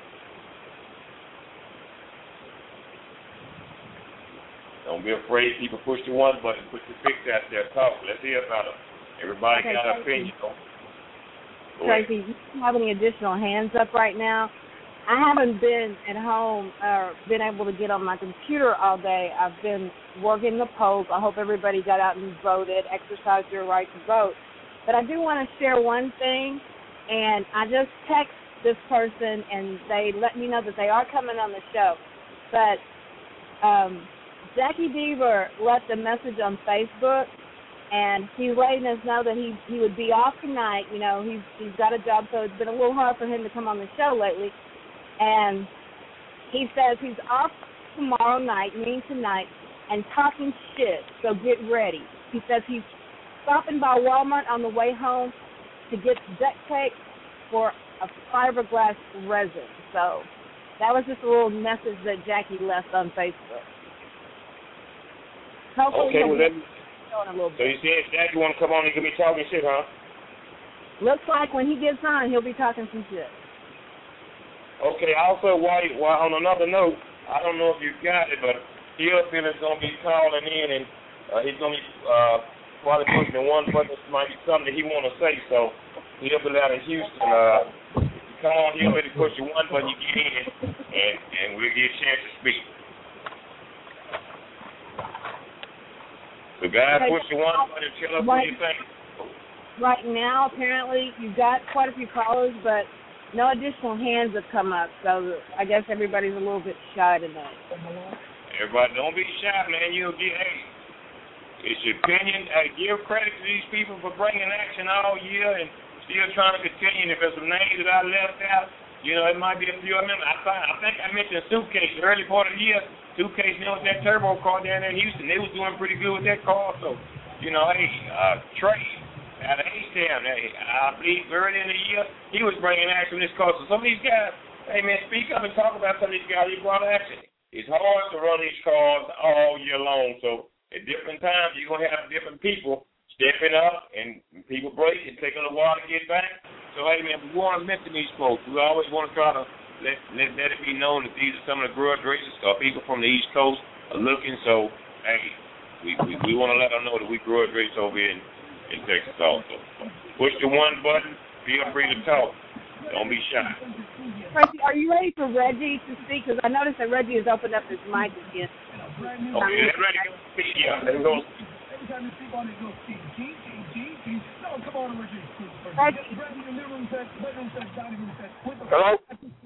Speaker 5: Don't be afraid. People push the one button. Put your fix out there. Talk. Let's hear about them. Everybody okay, got an opinion.
Speaker 6: Tracy, do you have any additional hands up right now? I haven't been at home or been able to get on my computer all day. I've been working the polls. I hope everybody got out and voted, exercised your right to vote. But I do want to share one thing, and I just text this person, and they let me know that they are coming on the show. But um, Jackie Deaver left a message on Facebook, and he's letting us know that he he would be off tonight. You know, he's he's got a job, so it's been a little hard for him to come on the show lately. And he says he's off tomorrow night, meaning tonight, and talking shit, so get ready. He says he's stopping by Walmart on the way home to get duct tape for a fiberglass resin. So that was just a little message that Jackie left on Facebook. Hopefully
Speaker 5: okay, well, then,
Speaker 6: a little
Speaker 5: so
Speaker 6: bit.
Speaker 5: you said Jackie want to come on and give me talking shit, huh?
Speaker 6: Looks like when he gets on, he'll be talking some shit.
Speaker 5: Okay, also, while, while on another note, I don't know if you got it, but Hillfield is going to be calling in, and uh, he's going to be uh, probably pushing the one button. This might be something that he want to say, so Hillfield out in Houston, uh, come on, Hillfield, push the one button, you get in, and, and we'll get a chance to speak. So, guys, push the one button and tell us what you think.
Speaker 6: Right now, apparently, you've got quite a few callers, but no additional hands have come up, so I guess everybody's a little bit shy tonight.
Speaker 5: Everybody, don't be shy, man. You'll get, hey, it's your opinion. Hey, give credit to these people for bringing action all year and still trying to continue. And if there's some names that I left out, you know, it might be a few of them. I, find, I think I mentioned Suitcase the early part of the year. Suitcase, you know, with that turbo car down there in Houston, they was doing pretty good with that car. So, you know, hey, uh, Trey out of H-Town, hey, I believe early in the year, he was bringing action with this car. So some of these guys, hey, man, speak up and talk about some of these guys. He brought action. It's hard to run these cars all year long. So at different times, you're going to have different people stepping up and people break and taking a while to get back. So, hey, man, we want to mention these folks. We always want to try to let, let, let it be known that these are some of the grudge races or people from the East Coast are looking. So, hey, we, we, we want to let them know that we grudge race over here in, in Texas also. Push the one button. Feel free to talk. Don't be shy.
Speaker 6: Tracy, are you ready for Reggie to speak? Because I noticed that Reggie has opened up his mic again.
Speaker 5: Okay, they're ready to speak. Yeah, let's go.
Speaker 8: Hello?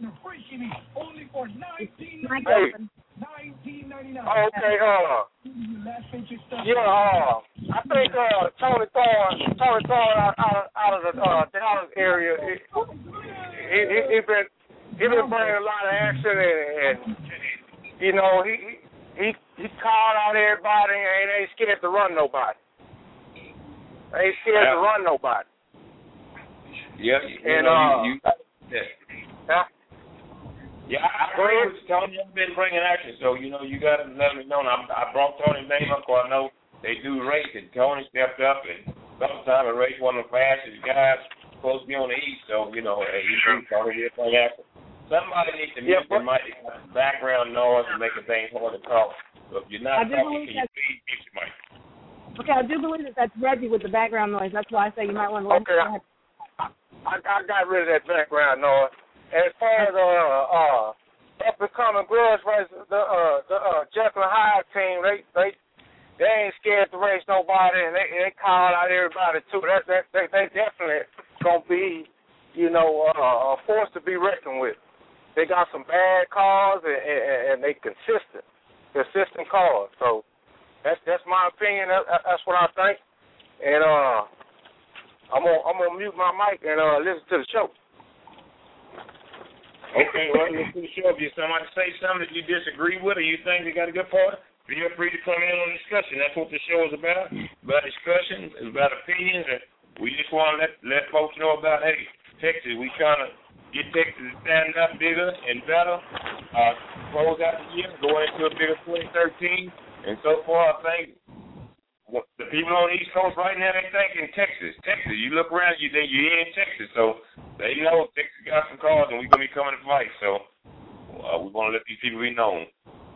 Speaker 8: Hey. Oh, okay, uh, yeah, uh, I think, uh, Tony Thorne, Tony Thorne out, out, out of the, uh, Dallas area, he, he, he, he been, he been bringing a lot of action, and, and you know, he, he, he called out everybody and ain't scared to run nobody. Ain't scared yeah. to run nobody.
Speaker 5: Yeah, you
Speaker 8: and,
Speaker 5: know,
Speaker 8: uh,
Speaker 5: you, you yeah. Yeah, I agree with you. Tony has been bringing action, so, you know, you got to let me know. I, I brought Tony's name up because I know they do race, and Tony stepped up, and sometimes I race one of the fastest guys supposed to be on the East, so, you know, hey, you do Tony will bring action. Somebody needs to mute their mic. Background noise and making things hard to talk. So if you're not talking, can you please mute your mic?
Speaker 6: Okay, I do believe that that's Reggie with the background noise. That's why I say you might want to let
Speaker 9: okay,
Speaker 6: him.
Speaker 9: I, I, I got rid of that background noise. As far as uh, uh, up and coming grudge race, the uh, the uh, Jekyll and Hyde team, they they they ain't scared to race nobody, and they they call out everybody too. That that they they definitely gonna be, you know, uh, a force to be reckoned with. They got some bad cars, and, and, and they consistent, consistent cars. So that's that's my opinion. That, that's what I think. And uh, I'm gonna I'm gonna mute my mic and uh, listen to the show.
Speaker 5: Okay, well, listen to the show. If you somebody say something that you disagree with, or you think they got a good part, feel free to come in on discussion. That's what the show is about. About discussion, it's about opinions, and we just want to let let folks know about hey, Texas. We trying to get Texas to stand up bigger and better, uh, close out the year, go into a bigger twenty thirteen. And so far, I think the people on the East Coast right now, they think in Texas. Texas, you look around, you think you're in Texas. So they know Texas got some cars, and we're going to be coming to fight. So uh, we want to let these people be known.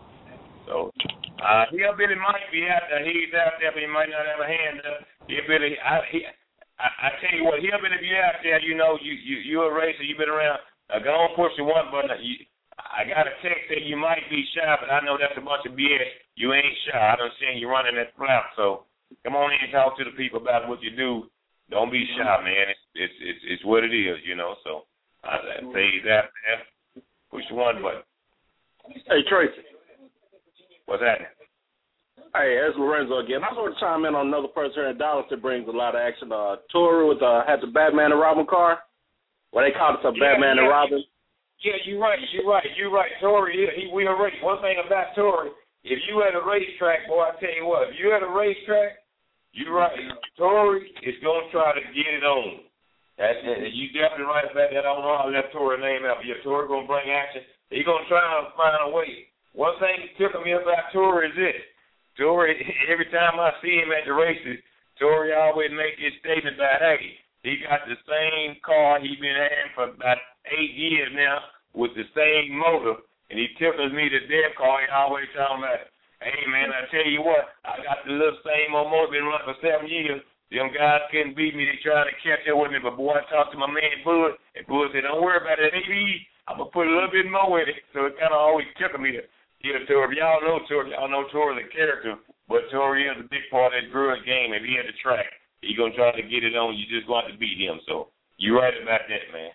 Speaker 5: So uh, Hillbilly might be out there. He's out there, but he might not have a hand up. Hillbilly, I, he, I, I tell you what, Hillbilly, if you're out there, you know, you, you, you're a racer, you've been around. Uh, go on, push the one button. You, I got a text that you might be shy, but I know that's a bunch of B S. You ain't shy. I done seen you running that flap. So come on in and talk to the people about what you do. Don't be shy, man. It's it's it's, it's what it is, you know. So I, I say that. Push the one button.
Speaker 7: Hey, Tracy.
Speaker 5: What's happening?
Speaker 7: Hey, it's Lorenzo again. I just want to chime in on another person here in Dallas that brings a lot of action. Uh, Tory with uh, had the Batman and Robin car. Well, they called it a
Speaker 5: yeah,
Speaker 7: Batman
Speaker 5: yeah.
Speaker 7: and Robin.
Speaker 5: Yeah, you're right. You're right. You're right. Tory, he, he we a race. One thing about Tory, if you at a racetrack, boy, I tell you what, if you at a racetrack, you're right. Tory is gonna try to get it on. That's it. You definitely right about that. I don't know how I left Tory's name out, but yeah, Tory gonna bring action. He gonna try to find a way. One thing that took me about Tory is this. Tory, every time I see him at the races, Tory always make his statement about, hey, he got the same car he been having for about eight years now with the same motor, and he tickles me to death car. He always talking about, hey, man, I tell you what, I got the little same old motor, been running for seven years. Them guys couldn't beat me. They trying to catch up with me, but boy, I talked to my man Bud, and Bud said, don't worry about it. Maybe I'm going to put a little bit more with it. So it kind of always tickled me to hear Tory. Y'all know Tory. Y'all know Tory the character, but Tory is a big part of that grudge game. If he had the track, he going to try to get it on. You just going to beat him. So you're right about that, man.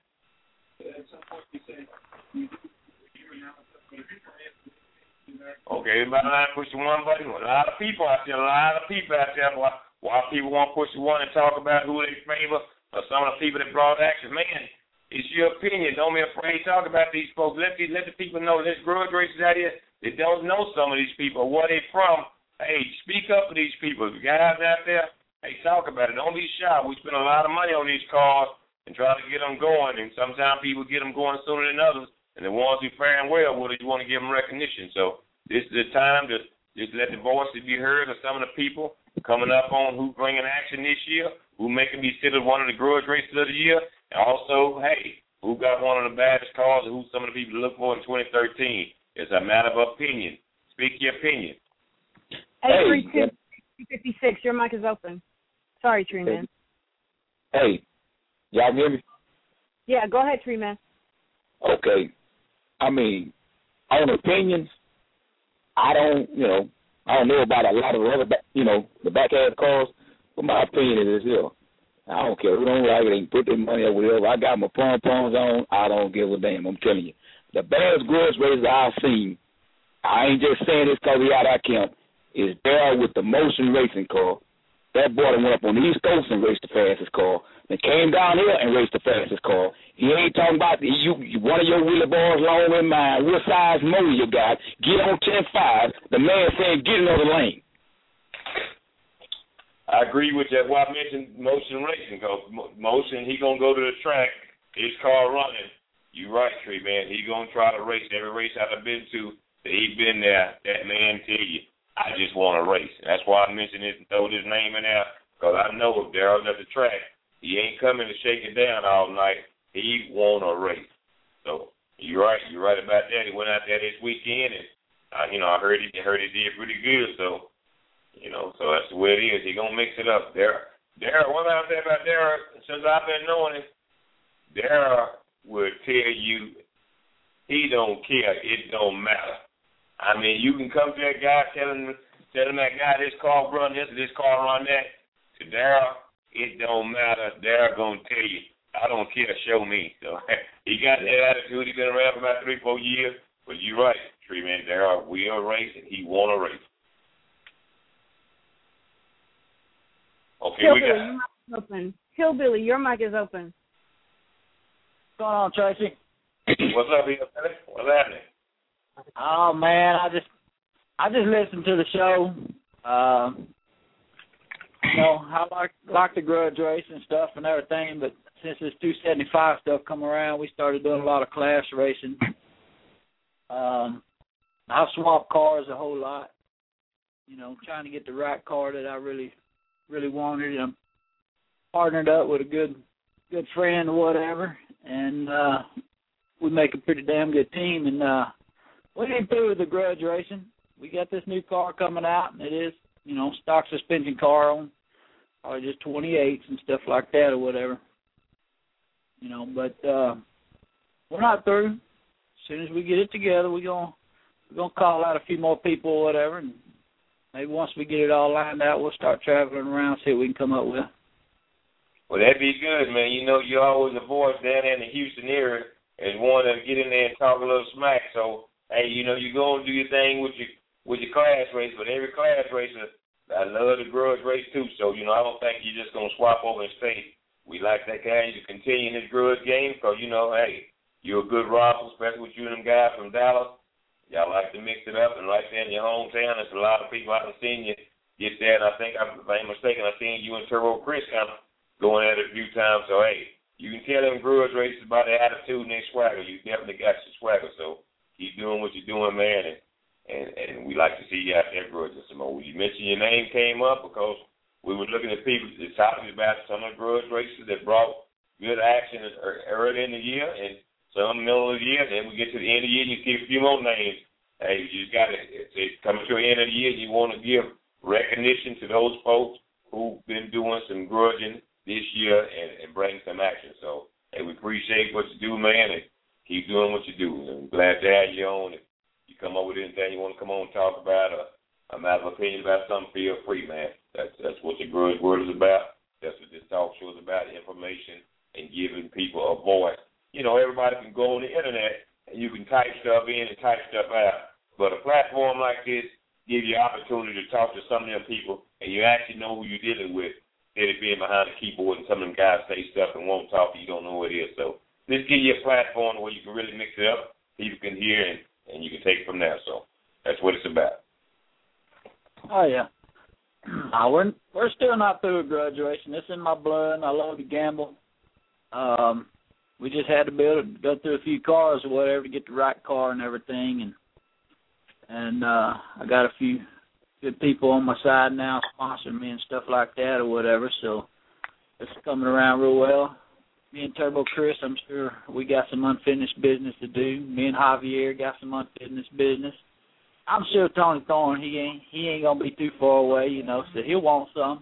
Speaker 5: Okay, everybody line push the one button. A lot of people out there, a lot of people out there. Why, why people want to push the one and talk about who they favor or some of the people that brought action? Man, it's your opinion. Don't be afraid to talk about these folks. Let the, let the people know there's grudge races out here that don't know some of these people, where they from. Hey, speak up for these people. The guys out there, hey, talk about it. Don't be shy. We spend a lot of money on these cars and try to get them going, and sometimes people get them going sooner than others, and the ones who faring well, well, you want to give them recognition. So this is the time to just let the voices be heard of some of the people coming up on who's bringing action this year, who making me considered one of the grudge races of the year, and also, hey, who got one of the baddest cars and who some of the people to look for in twenty thirteen. It's a matter of opinion. Speak your opinion.
Speaker 6: eight three two, two five six, your mic is open. Sorry, Tree Man.
Speaker 10: Hey, y'all hear me?
Speaker 6: Yeah, go ahead, Tree Man.
Speaker 10: Okay. I mean, on opinions, I don't, you know, I don't know about a lot of other, back, you know, the back half cars, but my opinion is this here. I don't care who don't like it, they can put their money up whatever. I got my pom-poms on, I don't give a damn, I'm telling you. The baddest grudge races I've seen, I ain't just saying this because he out of camp, is there with the motion racing car. That boy that went up on the East Coast and raced the fastest car. Then came down here and raced the fastest car. He ain't talking about the, you, one of your wheelie bars long in mine. What size motor you got? Get on ten five. The man saying get another lane.
Speaker 5: I agree with that. Well, I mentioned motion racing because motion, he going to go to the track, his car running. You right, Tree Man. He going to try to race. Every race I've been to that he been there, that man tell you, I just want to race. That's why I mentioned it and throw his name in there, because I know if Daryl's at the track, he ain't coming to shake it down all night. He want to race. So You're right. You're right about that. He went out there this weekend, and uh, you know, I heard he heard he did pretty good. So, you know, so that's the way it is. He gonna mix it up. There, there. One thing I say about Darrell, since I've been knowing him, Darrell will tell you he don't care. It don't matter. I mean, you can come to that guy telling telling that guy this car run this, this car run that. To Darrell, it don't matter. Darrell gonna tell you, I don't care. Show me. So he got that attitude. He been around for about three, four years. But you're right, Tree Man. Darrell will race, and he want to race. Okay,
Speaker 6: Hillbilly,
Speaker 5: we got.
Speaker 6: your mic is open. Hillbilly, your mic is open.
Speaker 11: What's going on, Tracy?
Speaker 5: What's up, Hillbilly? What's happening?
Speaker 11: Oh man, I just I just listened to the show. Um, you know, I like like the grudge race and stuff and everything, but since this two seventy-five stuff come around, we started doing a lot of class racing. Um, I've swapped cars a whole lot. You know, trying to get the right car that I really really wanted. I'm partnered up with a good good friend or whatever, and uh, we make a pretty damn good team. And uh, we ain't through with the grudge racing. We got this new car coming out, and it is, you know, stock suspension car on, or just twenty-eights and stuff like that or whatever. You know, but uh, we're not through. As soon as we get it together, we're gonna we're gonna call out a few more people or whatever, and maybe once we get it all lined out, we'll start traveling around, see what we can come up with.
Speaker 5: Well, that'd be good, man. You know, you're always a voice down there in the Houston area and want to get in there and talk a little smack. So, hey, you know, you go and do your thing with your with your class race, but every class racer, I love the grudge race too. So, you know, I don't think you're just gonna swap over and stay. We like that guy. You continue his grudge game because, you know, hey, you're a good rival, especially with you and them guys from Dallas. Y'all like to mix it up, and right there in your hometown, there's a lot of people I have seen you get there, and I think, if I ain't mistaken, I've seen you and Turbo Chris kind of going at it a few times. So, hey, you can tell them grudge races by their attitude and their swagger. You definitely got your swagger, so keep doing what you're doing, man, and and, and we like to see you out there grudging some more. You mentioned your name came up because we were looking at people, the topics about some of the grudge races that brought good action early in the year, and some middle of the year, then we get to the end of the year, you see a few more names. Hey, you got to, it's coming to the end of the year, you want to give recognition to those folks who've been doing some grudging this year and, and bring some action. So, hey, we appreciate what you do, man, and keep doing what you do. I'm glad to have you on. If you come up with anything you want to come on and talk about, or a matter of opinion about something, feel free, man. That's that's what the grudge word is about. That's what this talk show is about, information and giving people a voice. You know, everybody can go on the internet and you can type stuff in and type stuff out. But a platform like this gives you opportunity to talk to some of them people and you actually know who you're dealing with instead of being behind the keyboard and some of them guys say stuff and won't talk and you don't know who it is. So this gives you a platform where you can really mix it up, people can hear, and, and you can take it from there. So that's what it's about.
Speaker 11: Oh, yeah. Uh, we're, we're still not through with graduation. It's in my blood. I love to gamble. Um, we just had to be able to go through a few cars or whatever to get the right car and everything. And and uh, I got a few good people on my side now sponsoring me and stuff like that or whatever. So it's coming around real well. Me and Turbo Chris, I'm sure we got some unfinished business to do. Me and Javier got some unfinished business. I'm sure Tony Thorne, he ain't he ain't gonna be too far away, you know, so he'll want some.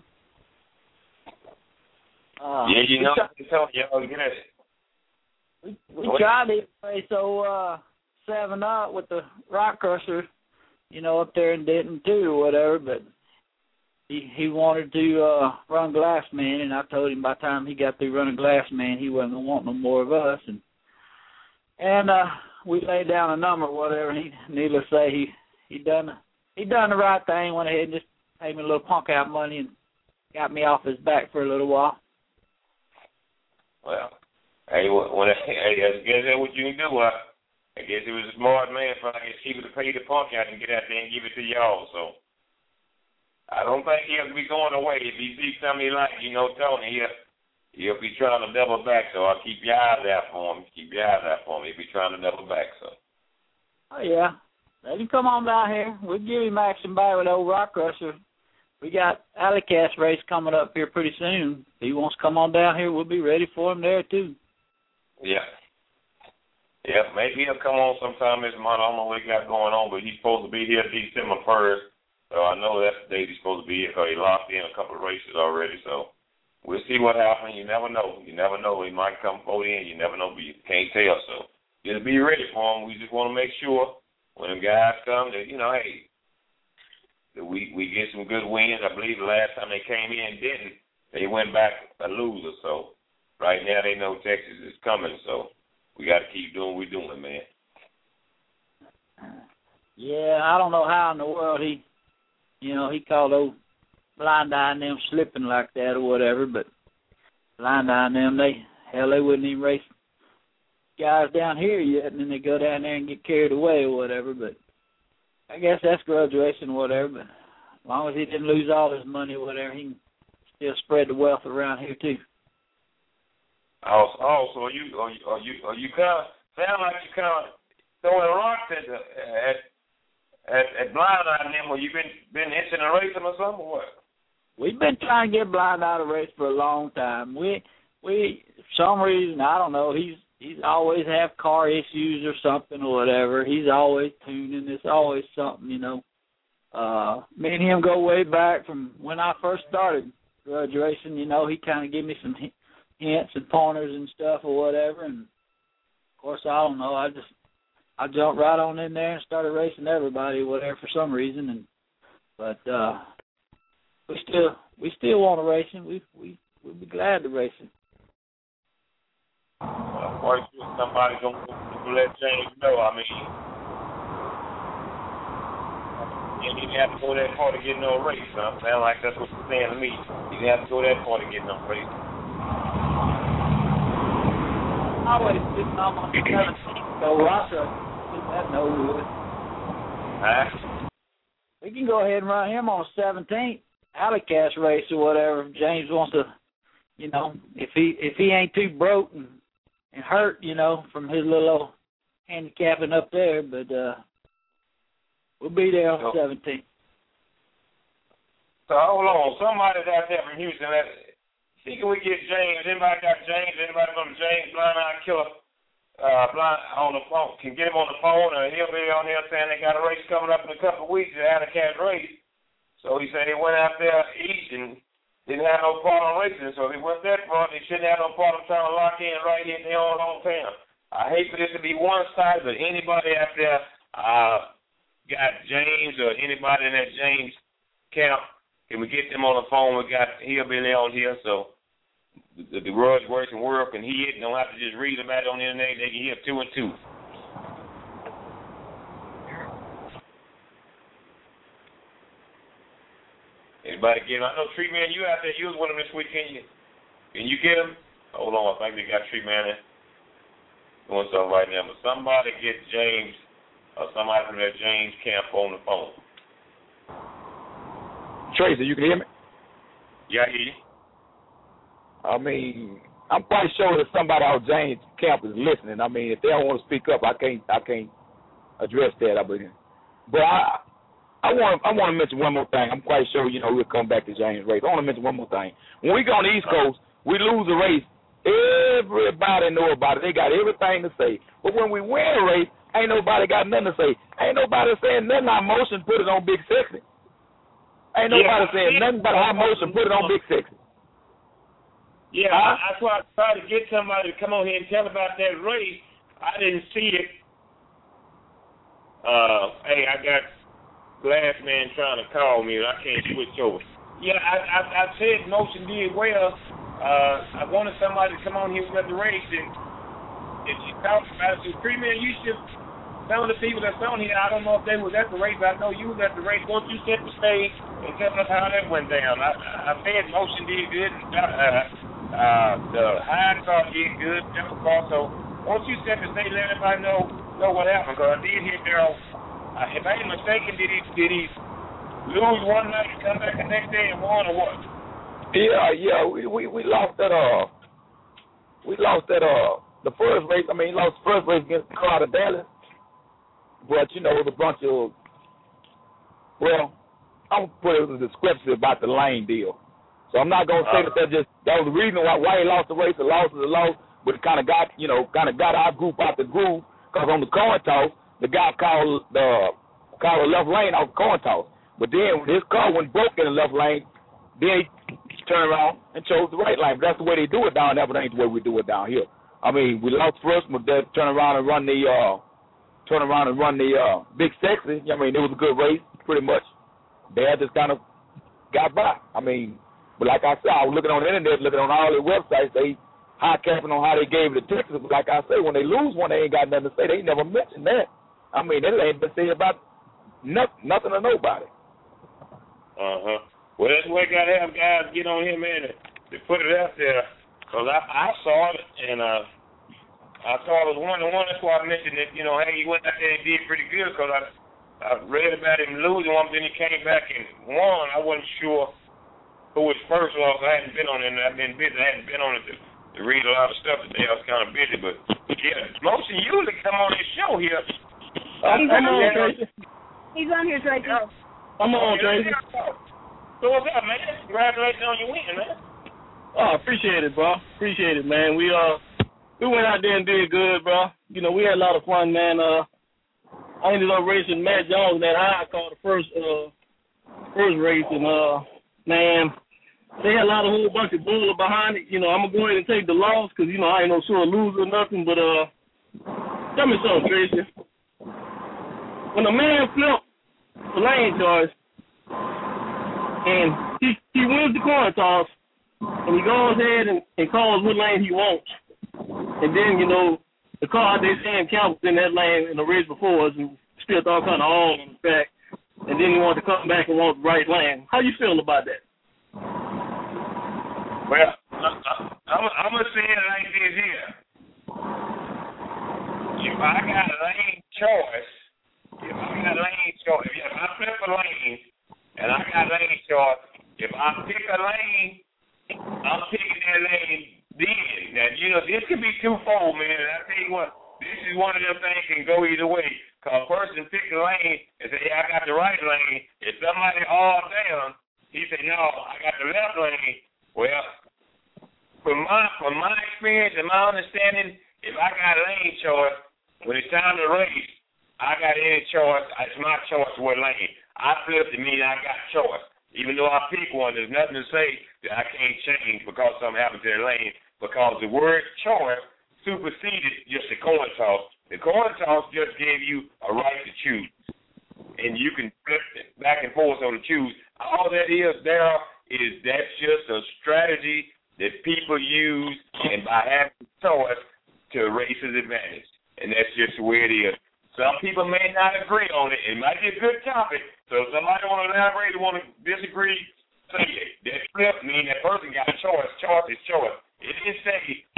Speaker 11: Uh,
Speaker 5: yeah, you know,
Speaker 11: try,
Speaker 5: tell y'all get at it.
Speaker 11: We, we tried it anyway, so uh, seven up with the Rock Crusher, you know, up there in Denton too or whatever, but he he wanted to uh, run Glass Man, and I told him by the time he got through running Glass Man, he wasn't gonna want no more of us, and and uh, we laid down a number or whatever. And he, needless to say, he he done he done the right thing. Went ahead and just paid me a little punk out money and got me off his back for a little while.
Speaker 5: Well, hey, when hey, I guess that's what you can do. Uh, I guess it was a smart man trying to get cheaper to pay the punk out and get out there and give it to y'all. So I don't think he'll be going away. If he sees somebody like, you know, Tony, he'll, he'll be trying to double back. So I'll keep your eyes out for him. Keep your eyes out for him. He'll be trying to double back. So.
Speaker 11: Oh, yeah. Let him come on down here. We'll give him action by with old Rock Crusher. We got Alleycast race coming up here pretty soon. If he wants to come on down here, we'll be ready for him there, too.
Speaker 5: Yeah. Yeah, maybe he'll come on sometime this month. I don't know what he got going on, but he's supposed to be here December first. So I know that's the date he's supposed to be here because he locked in a couple of races already. So we'll see what happens. You never know. You never know. He might come forward in. You never know, but you can't tell. So just be ready for him. We just want to make sure when them guys come that, you know, hey, that we, we get some good wins. I believe the last time they came in didn't. They went back a loser. So right now they know Texas is coming. So we got to keep doing what we're doing, man.
Speaker 11: Yeah, I don't know how in the world he, you know, he called those Blind Eye and them slipping like that or whatever, but Blind Eye and them, they, hell, they wouldn't even race guys down here yet, and then they go down there and get carried away or whatever, but I guess that's grudge racing or whatever, but as long as he didn't lose all his money or whatever, he can still spread the wealth around here too.
Speaker 5: Also, also are you are you are you, are you kind of sound like you kind of throwing rocks at the, at at, at Blind Eye and them? Or you been been itching to race them or something or what?
Speaker 11: We've been trying to get Blind Eye to race for a long time. We we for some reason, I don't know, he's he's always have car issues or something or whatever. He's always tuning. It's always something, you know. Uh, me and him go way back from when I first started grudge racing. You know, he kind of gave me some hints and pointers and stuff or whatever. And of course, I don't know. I just I jumped right on in there and started racing everybody or whatever for some reason. And but uh, we still we still want to race him. We we we'd be glad to race him.
Speaker 5: Of course, somebody's gonna let James know. I mean, you didn't have to go that far to get no race. Huh? Sound like that's what you're saying to me. You didn't have to go that far to get no race.
Speaker 11: I always sitting on my seventeenth, so Russia didn't have no wood.
Speaker 5: Huh?
Speaker 11: We can go ahead and run him on seventeenth, alley cash race or whatever. If James wants to, you know, if he if he ain't too broke and, and hurt, you know, from his little old handicapping up there, but uh, we'll be there on
Speaker 5: so,
Speaker 11: seventeenth.
Speaker 5: So hold on, somebody's out there from Houston. That, see, can we get James? Anybody got James? Anybody from James Blind Eye Killer uh, blind on the phone? Can get him on the phone, or he'll be on there saying they got a race coming up in a couple of weeks. They had a cash race, so he said he went out there east and didn't have no problem racing. So if he went that far, they shouldn't have no problem trying to lock in right here in their own hometown. I hate for this to be one side, but anybody out there uh, got James or anybody in that James camp, can we get them on the phone? We got he'll be there on here, so the, the grudge racing world can hear it. Don't have to just read them out on the internet. They can hear two and two. Anybody get him? I know Tree Man, you out there. You was with him this weekend. You, can you get him? Hold on, I think they got Tree Man doing something right now. But somebody get James or somebody from that James camp on the phone.
Speaker 10: Tracy, you can hear me?
Speaker 5: Yeah, I hear you.
Speaker 10: I mean, I'm quite sure that somebody out James camp is listening. I mean, if they don't want to speak up, I can't I can't address that. I believe. But I I want I want to mention one more thing. I'm quite sure, you know, we'll come back to James race. I want to mention one more thing. When we go on the East Coast, we lose a race. Everybody know about it. They got everything to say. But when we win a race, ain't nobody got nothing to say. Ain't nobody saying nothing. Our motion put it on Big Sexy. Ain't nobody yeah, saying nothing but our motion put it on Big Sexy.
Speaker 5: Yeah, huh? I, that's why I tried to get somebody to come on here and tell about that race. I didn't see it. Uh, hey, I got Glass Man trying to call me, and I can't switch over. Yeah, I, I, I said motion did well. Uh, I wanted somebody to come on here with the race, and if you talked about it, so Premier, you should, some of the people that's on here, I don't know if they was at the race, but I know you was at the race. Won't you set the stage and tell us how that went down? I, I said motion did good. Uh, uh, the high car did good, temper car, so won't you set the stage and let everybody know, know what happened? Because I did hear Daryl. Uh, if I ain't mistaken, did he did he lose one night and come back the next day and won or what?
Speaker 10: Yeah, yeah, we we, we lost that uh we lost that uh the first race. I mean, he lost the first race against the car out of Dallas, but you know it was a bunch of well, I'm gonna put it as a discrepancy about the lane deal. So I'm not gonna say uh, that that just that was the reason why why he lost the race. The loss is a loss, but it kind of got you know kind of got our group out the groove. because on the coin toss, the guy called the called the left lane off the coin toss. But then when his car went broke in the left lane, then he turned around and chose the right lane. But that's the way they do it down there, but that ain't the way we do it down here. I mean, we lost first, but then turn around and run the uh, turn around and run the uh, Big Sexy. I mean, it was a good race, pretty much. They had just kind of got by. I mean, but like I said, I was looking on the internet, looking on all their websites, they high capping on how they gave it to Texas. But like I say, when they lose one, they ain't got nothing to say. They ain't never mentioned that. I mean, they ain't been saying about nothing, nothing to nobody.
Speaker 5: Uh huh. Well, that's what got to have guys get on here, man, to, to put it out there. Cause I, I saw it and uh, I thought it was one to one. That's why I mentioned that. You know, hey, he went out there and did pretty good. Cause I, I read about him losing one, then he came back and won. I wasn't sure who his first was. I hadn't been on it. And I've been busy. I hadn't been on it to, to read a lot of stuff today. I was kind of busy, but yeah, most of you usually come on this show here.
Speaker 12: I'm, I'm on, Tracy.
Speaker 6: He's on here, Tracy.
Speaker 5: Yeah.
Speaker 12: I'm on, Tracy.
Speaker 5: So what's up, man? Congratulations on your win, man.
Speaker 12: Oh, appreciate it, bro. Appreciate it, man. We uh we went out there and did good, bro. You know, we had a lot of fun, man. Uh, I ended up racing Matt Jones in that high car the first uh first race, and uh man, they had a lot of whole bunch of bull behind it. You know, I'm gonna go ahead and take the loss because you know I ain't no sure loser or nothing. But uh, tell me something, Tracy. When a man flips the lane choice and he he wins the coin toss, and he goes ahead and, and calls what lane he wants, and then you know the car they saying Count was in that lane in the race before us and still all kind of all on the track, and then he wanted to come back and want the right lane. How you feel about that?
Speaker 5: Well, I'm, I'm going to say it like this here. If I got a lane choice, if I got a lane choice, if I flip a lane and I got lane choice, if I pick a lane, I'm picking that lane then. Now, you know, this could be twofold, man. And I tell you what, this is one of them things can go either way. Because a person pick a lane and say, yeah, I got the right lane. If somebody all down, he say, no, I got the left lane. Well, from my from my experience and my understanding, if I got a lane choice, when it's time to race, I got any choice. It's my choice what lane. I flipped it, meaning I got choice. Even though I pick one, there's nothing to say that I can't change because something happened to the lane. Because the word choice superseded just the coin toss. The coin toss just gave you a right to choose. And you can flip it back and forth on the choose. All that is there is that's just a strategy that people use, and by having choice to race's advantage. And that's just the way it is. Some people may not agree on it. It might be a good topic. So if somebody want to elaborate or want to disagree, say it. That flip means that person got a choice. Choice is choice. It didn't say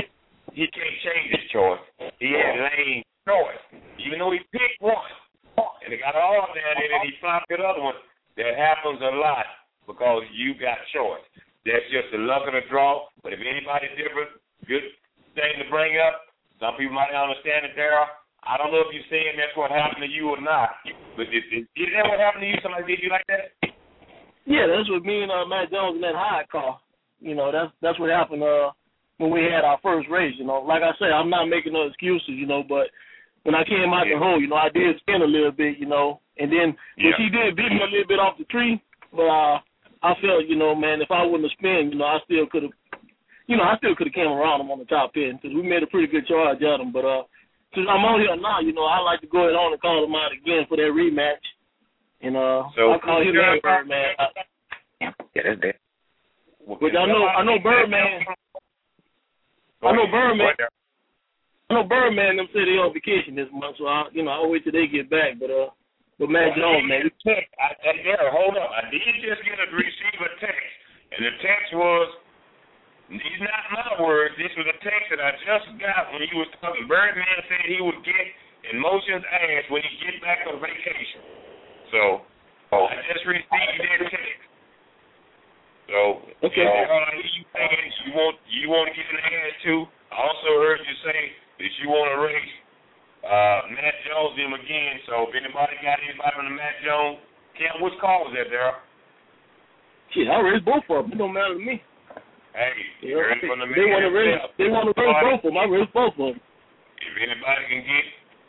Speaker 5: he can't change his choice. He had lane choice. Even though he picked one, and he got all down there, and he flopped the other one. That happens a lot because you got choice. That's just the luck of the draw. But if anybody's different, good thing to bring up. Some people might not understand it there. I don't know if you're saying that's what happened to you or not. But is, is, is that what happened to you? Somebody did you like that?
Speaker 12: Yeah, that's what me and uh, Matt Jones in that high car. You know, that's that's what happened uh, when we had our first race. You know, like I said, I'm not making no excuses. You know, but when I came out yeah. the hole, you know, I did spin a little bit. You know, and then yeah. she did beat me a little bit off the tree, but uh, I felt, you know, man, if I wouldn't have spun, you know, I still could have, you know, I still could have came around him on the top end because we made a pretty good charge at him. But uh, since I'm on here now, you know, I like to go ahead on and call him out again for that rematch. And uh, so, I call him out Birdman.
Speaker 13: Yeah, that's that.
Speaker 12: Which I know, I know Birdman. I know Birdman. I know Birdman. Them say they on vacation this month, so I, you know, I'll wait till they get back. But uh, but Matt
Speaker 5: well,
Speaker 12: Jones, man.
Speaker 5: I, I, yeah, hold up. I did just get a receive a text, and the text was, these not my words. This was a text that I just got when he was talking. Birdman said he would get in Motion's ass when he gets back on vacation. So oh. I just received that text. So
Speaker 12: okay.
Speaker 5: You know, I hear you saying you want you want to get in the ass too. I also heard you say that you want to race uh, Matt Jones him again. So if anybody got anybody from the Matt Jones camp, which call was that, Daryl?
Speaker 12: Shit, I race both of them. It don't matter to me.
Speaker 5: Hey,
Speaker 12: you
Speaker 5: know, from the
Speaker 12: they want to race. They want to race both of them. I race both of them.
Speaker 5: If anybody can get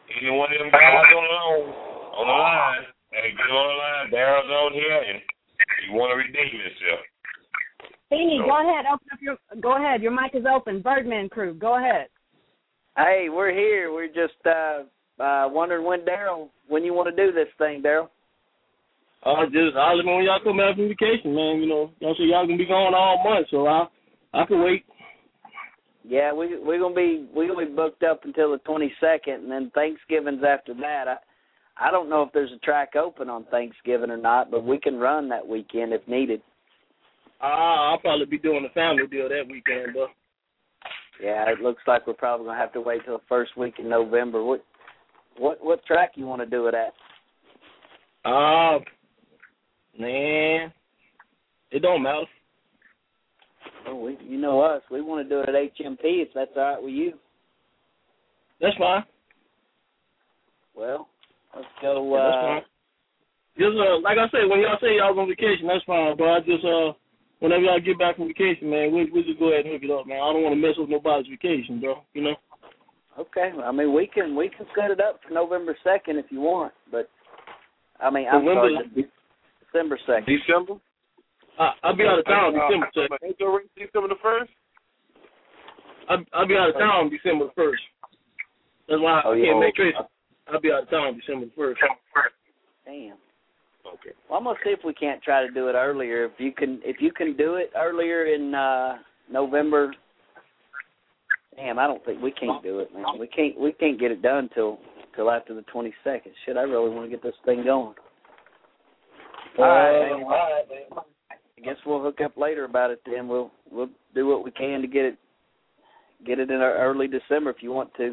Speaker 5: any one of them guys on the line, on the line, hey, get on the line. Daryl's on here, and you want to redeem yourself.
Speaker 6: Beanie,
Speaker 5: So,
Speaker 6: go ahead. Open up your. Go ahead. Your mic is open. Birdman crew, go ahead.
Speaker 11: Hey, we're here. We're just uh, uh, wondering when Daryl, when you want to do this thing, Daryl.
Speaker 12: Uh, just holler when y'all come back from vacation, man. You know, y'all say y'all gonna be gone all month, so I, I can wait.
Speaker 11: Yeah, we we're gonna be we're gonna be booked up until the twenty-second, and then Thanksgiving's after that. I I don't know if there's a track open on Thanksgiving or not, but we can run that weekend if needed.
Speaker 12: Ah, uh, I'll probably be doing the family deal that weekend, though.
Speaker 11: Yeah, it looks like we're probably gonna have to wait till the first week in November. What what what track you want to do it at?
Speaker 12: Ah, uh, man, it don't matter.
Speaker 11: Oh, we, you know us. We want to do it at H M P if that's all right with you.
Speaker 12: That's fine.
Speaker 11: Well, let's go.
Speaker 12: Yeah, that's
Speaker 11: uh,
Speaker 12: fine. Just uh, like I said, when y'all say y'all on vacation, that's fine, bro. I just uh, whenever y'all get back from vacation, man, we we just go ahead and hook it up, man. I don't want to mess up nobody's vacation, bro. You know.
Speaker 11: Okay. I mean, we can we can set it up for November second if you want, but I mean, I'm
Speaker 12: November,
Speaker 11: sorry, December second.
Speaker 8: December?
Speaker 12: I, I'll be out of town December second.
Speaker 8: Ain't your race December the first?
Speaker 12: I'll, I'll be out of town December the first. That's why
Speaker 11: Oh,
Speaker 12: I
Speaker 11: yeah.
Speaker 12: can't make it. I'll be out of town December the first.
Speaker 11: Damn.
Speaker 8: Okay.
Speaker 11: Well, I'm gonna see if we can't try to do it earlier. If you can, if you can do it earlier in uh, November. Damn, I don't think we can't do it, man. We can't. We can't get it done till till after the twenty-second. Shit, I really want to get this thing going. All right, man.
Speaker 12: all right, man.
Speaker 11: I guess we'll hook up later about it then. We'll we'll do what we can to get it get it in our early December if you want to.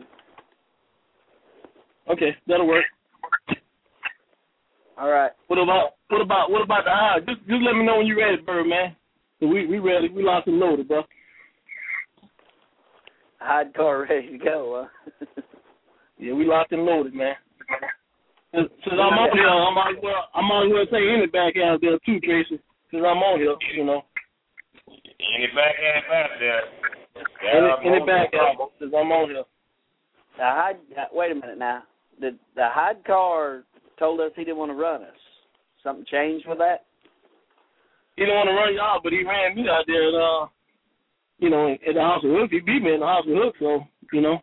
Speaker 12: Okay, that'll work.
Speaker 11: All right.
Speaker 12: What about what about what about the high? Just just let me know when you're ready, Bird, man. We we ready. We locked and loaded, bro.
Speaker 11: Hide car ready to go, huh?
Speaker 12: Yeah, we locked and loaded, man. Since, since I'm on here, I might as well I might as well say any back out there too, Tracy. Since I'm on here, you know.
Speaker 5: any back half out there.
Speaker 12: Any, any back out since I'm on here.
Speaker 11: The Hyde, wait a minute now. The the Hyde car told us he didn't want to run us. Something changed with that?
Speaker 12: He didn't want to run y'all, but he ran me out there, at, uh, you know, at the House of Hook. He beat me in the House of Hook, so you know.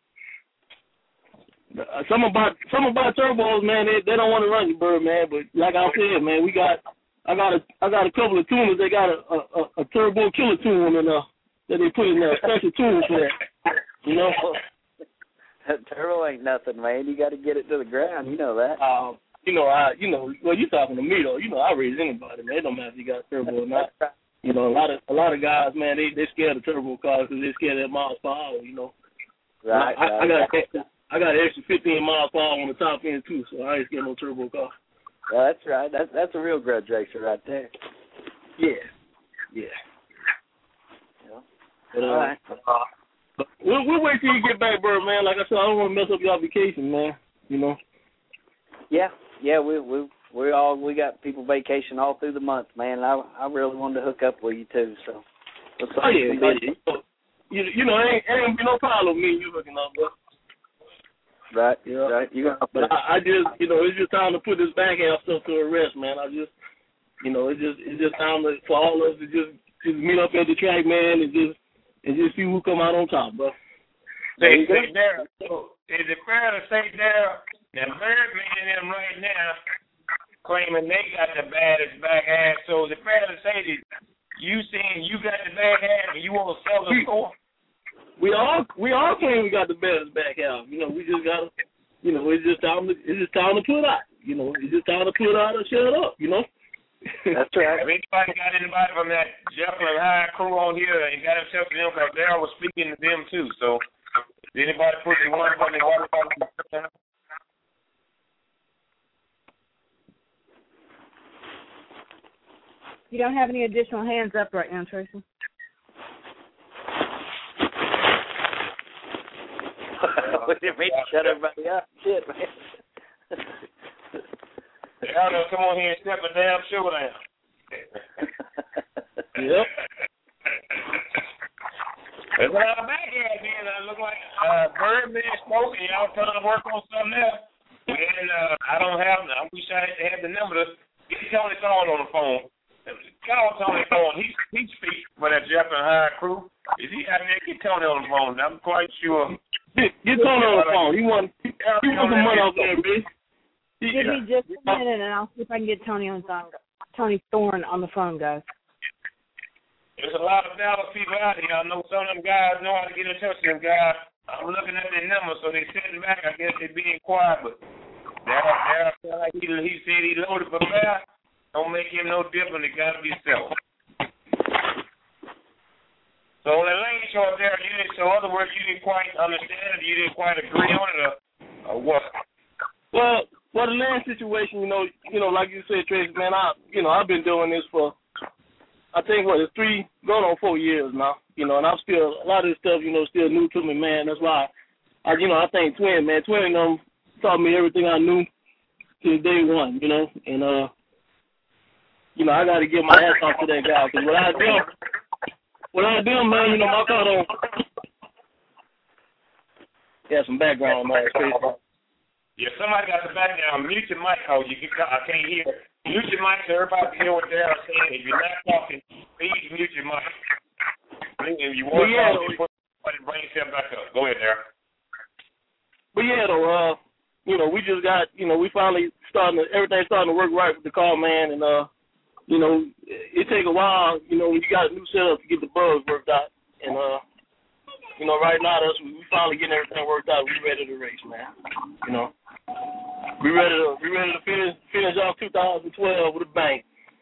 Speaker 12: Uh, some about some about turbos, man. They they don't want to run you, Bird, man. But like I said, man, we got I got a I got a couple of tuners. They got a a, a, a turbo killer tune in uh that they put in there, special tunes for that. You know.
Speaker 11: That turbo ain't nothing, man. You got to get it to the ground. You know that.
Speaker 12: Um, you know, I, you know, well, you talking to me though. You know, I raise anybody, man. It don't matter if you got a turbo or not. You know, a lot of a lot of guys, man, they they scared of turbo cars because they scared of miles per hour. You know.
Speaker 11: Right.
Speaker 12: I,
Speaker 11: right.
Speaker 12: I got extra, I got an extra fifteen miles per hour on the top end too, so I ain't scared of no turbo car.
Speaker 11: Well, that's right. That's that's a real grudge racer right there.
Speaker 12: Yeah. Yeah.
Speaker 11: Yeah.
Speaker 12: But, uh,
Speaker 11: All right.
Speaker 12: Uh, but we'll, we'll wait till you get back, Bird, man. Like I said, I don't want to mess up your vacation, man. You know.
Speaker 11: Yeah. Yeah. We we we all we got people vacation all through the month, man. I I really wanted to hook up with you too. So. Looks like
Speaker 12: Oh yeah.
Speaker 11: it's
Speaker 12: Oh,
Speaker 11: gonna be-
Speaker 12: yeah. You, you know, it ain't, it ain't be no problem with me and you hooking up, bro.
Speaker 11: Right.
Speaker 12: Yeah.
Speaker 11: Right. You got.
Speaker 12: But I, I just, you know, it's just time to put this back half stuff to rest, man. I just, you know, it's just, it's just time to, for all of us to just, just meet up at the track, man, and just, and just see who come out on top, bro.
Speaker 5: Say, say there, is it fair to say there that Birdman and them right now claiming they got the baddest back half? So is it fair to say that you saying you got the back half and you want to sell the score?
Speaker 12: We all, we all claim we got the baddest back half. You know, we just gotta, you know, it's just time to, it's just time to put out. You know, it's just time to put out and shut up. You know.
Speaker 11: That's right.
Speaker 5: Have anybody got anybody from that Jekyll High crew on here and got himself to them? Because Darryl was speaking to them too. So, did anybody put the one from the water?
Speaker 6: You don't have any additional hands up right now, Tracy.
Speaker 11: We didn't mean to shut everybody up. Shit, man.
Speaker 5: Darryl, come on here and step a damn show down.
Speaker 12: Yep.
Speaker 5: There's a lot of backyard here that look like uh, Birdman smoking. Y'all trying to work on something else. And uh, I don't have. I wish I had the number to get Tony Thorne on the phone. Call Tony Thorne. He he speaks for that Jeff and High crew. Is he out there? Get Tony on the phone. I'm quite sure.
Speaker 12: Get, get Tony on the phone. He want he, he want some money out there, bitch.
Speaker 6: Give me just a minute, and I'll see if I can get Tony on phone. Tony Thorne on the phone, guys.
Speaker 5: There's a lot of Dallas people out here. I know some of them guys know how to get in touch with them guys. I'm looking at their numbers, so they're sitting back. I guess they're being quiet, but Darryl felt like he, he said he loaded for bear. Don't make him no different. It got to be self. So the lane short there, you didn't, so in other words, you didn't quite understand it. You didn't quite agree on it, or, or what?
Speaker 12: Well, well, the land situation, you know, you know, like you said, Tracy, man, I, you know, I've been doing this for. I think, what, it's three, going on four years now, you know, and I'm still, a lot of this stuff, you know, still new to me, man. That's why, I, you know, I think Twin, man, Twin um, taught me everything I knew since day one, you know, and, uh, you know, I got to give my hats off to that guy, because without them, without them, man, you know, my car don't, yeah, some background noise, Tracy.
Speaker 5: Yeah, somebody got the background. Mute your mic, oh, you can, I can't hear. Mute your mic so everybody can hear what Daryl's saying. If you're not talking, please mute your mic. If you want to talk, you put somebody bring yourself back up. Go ahead, Daryl.
Speaker 12: But yeah, though, uh, you know, we just got, you know, we finally starting to, everything's starting to work right with the car, man, and, uh, you know, it, it take a while, you know, when you got a new setup to get the bugs worked out, and, uh, you know, right now, that's, we finally getting everything worked out. We ready to race, man, you know. We ready to we ready to finish finish off two thousand twelve with a bang.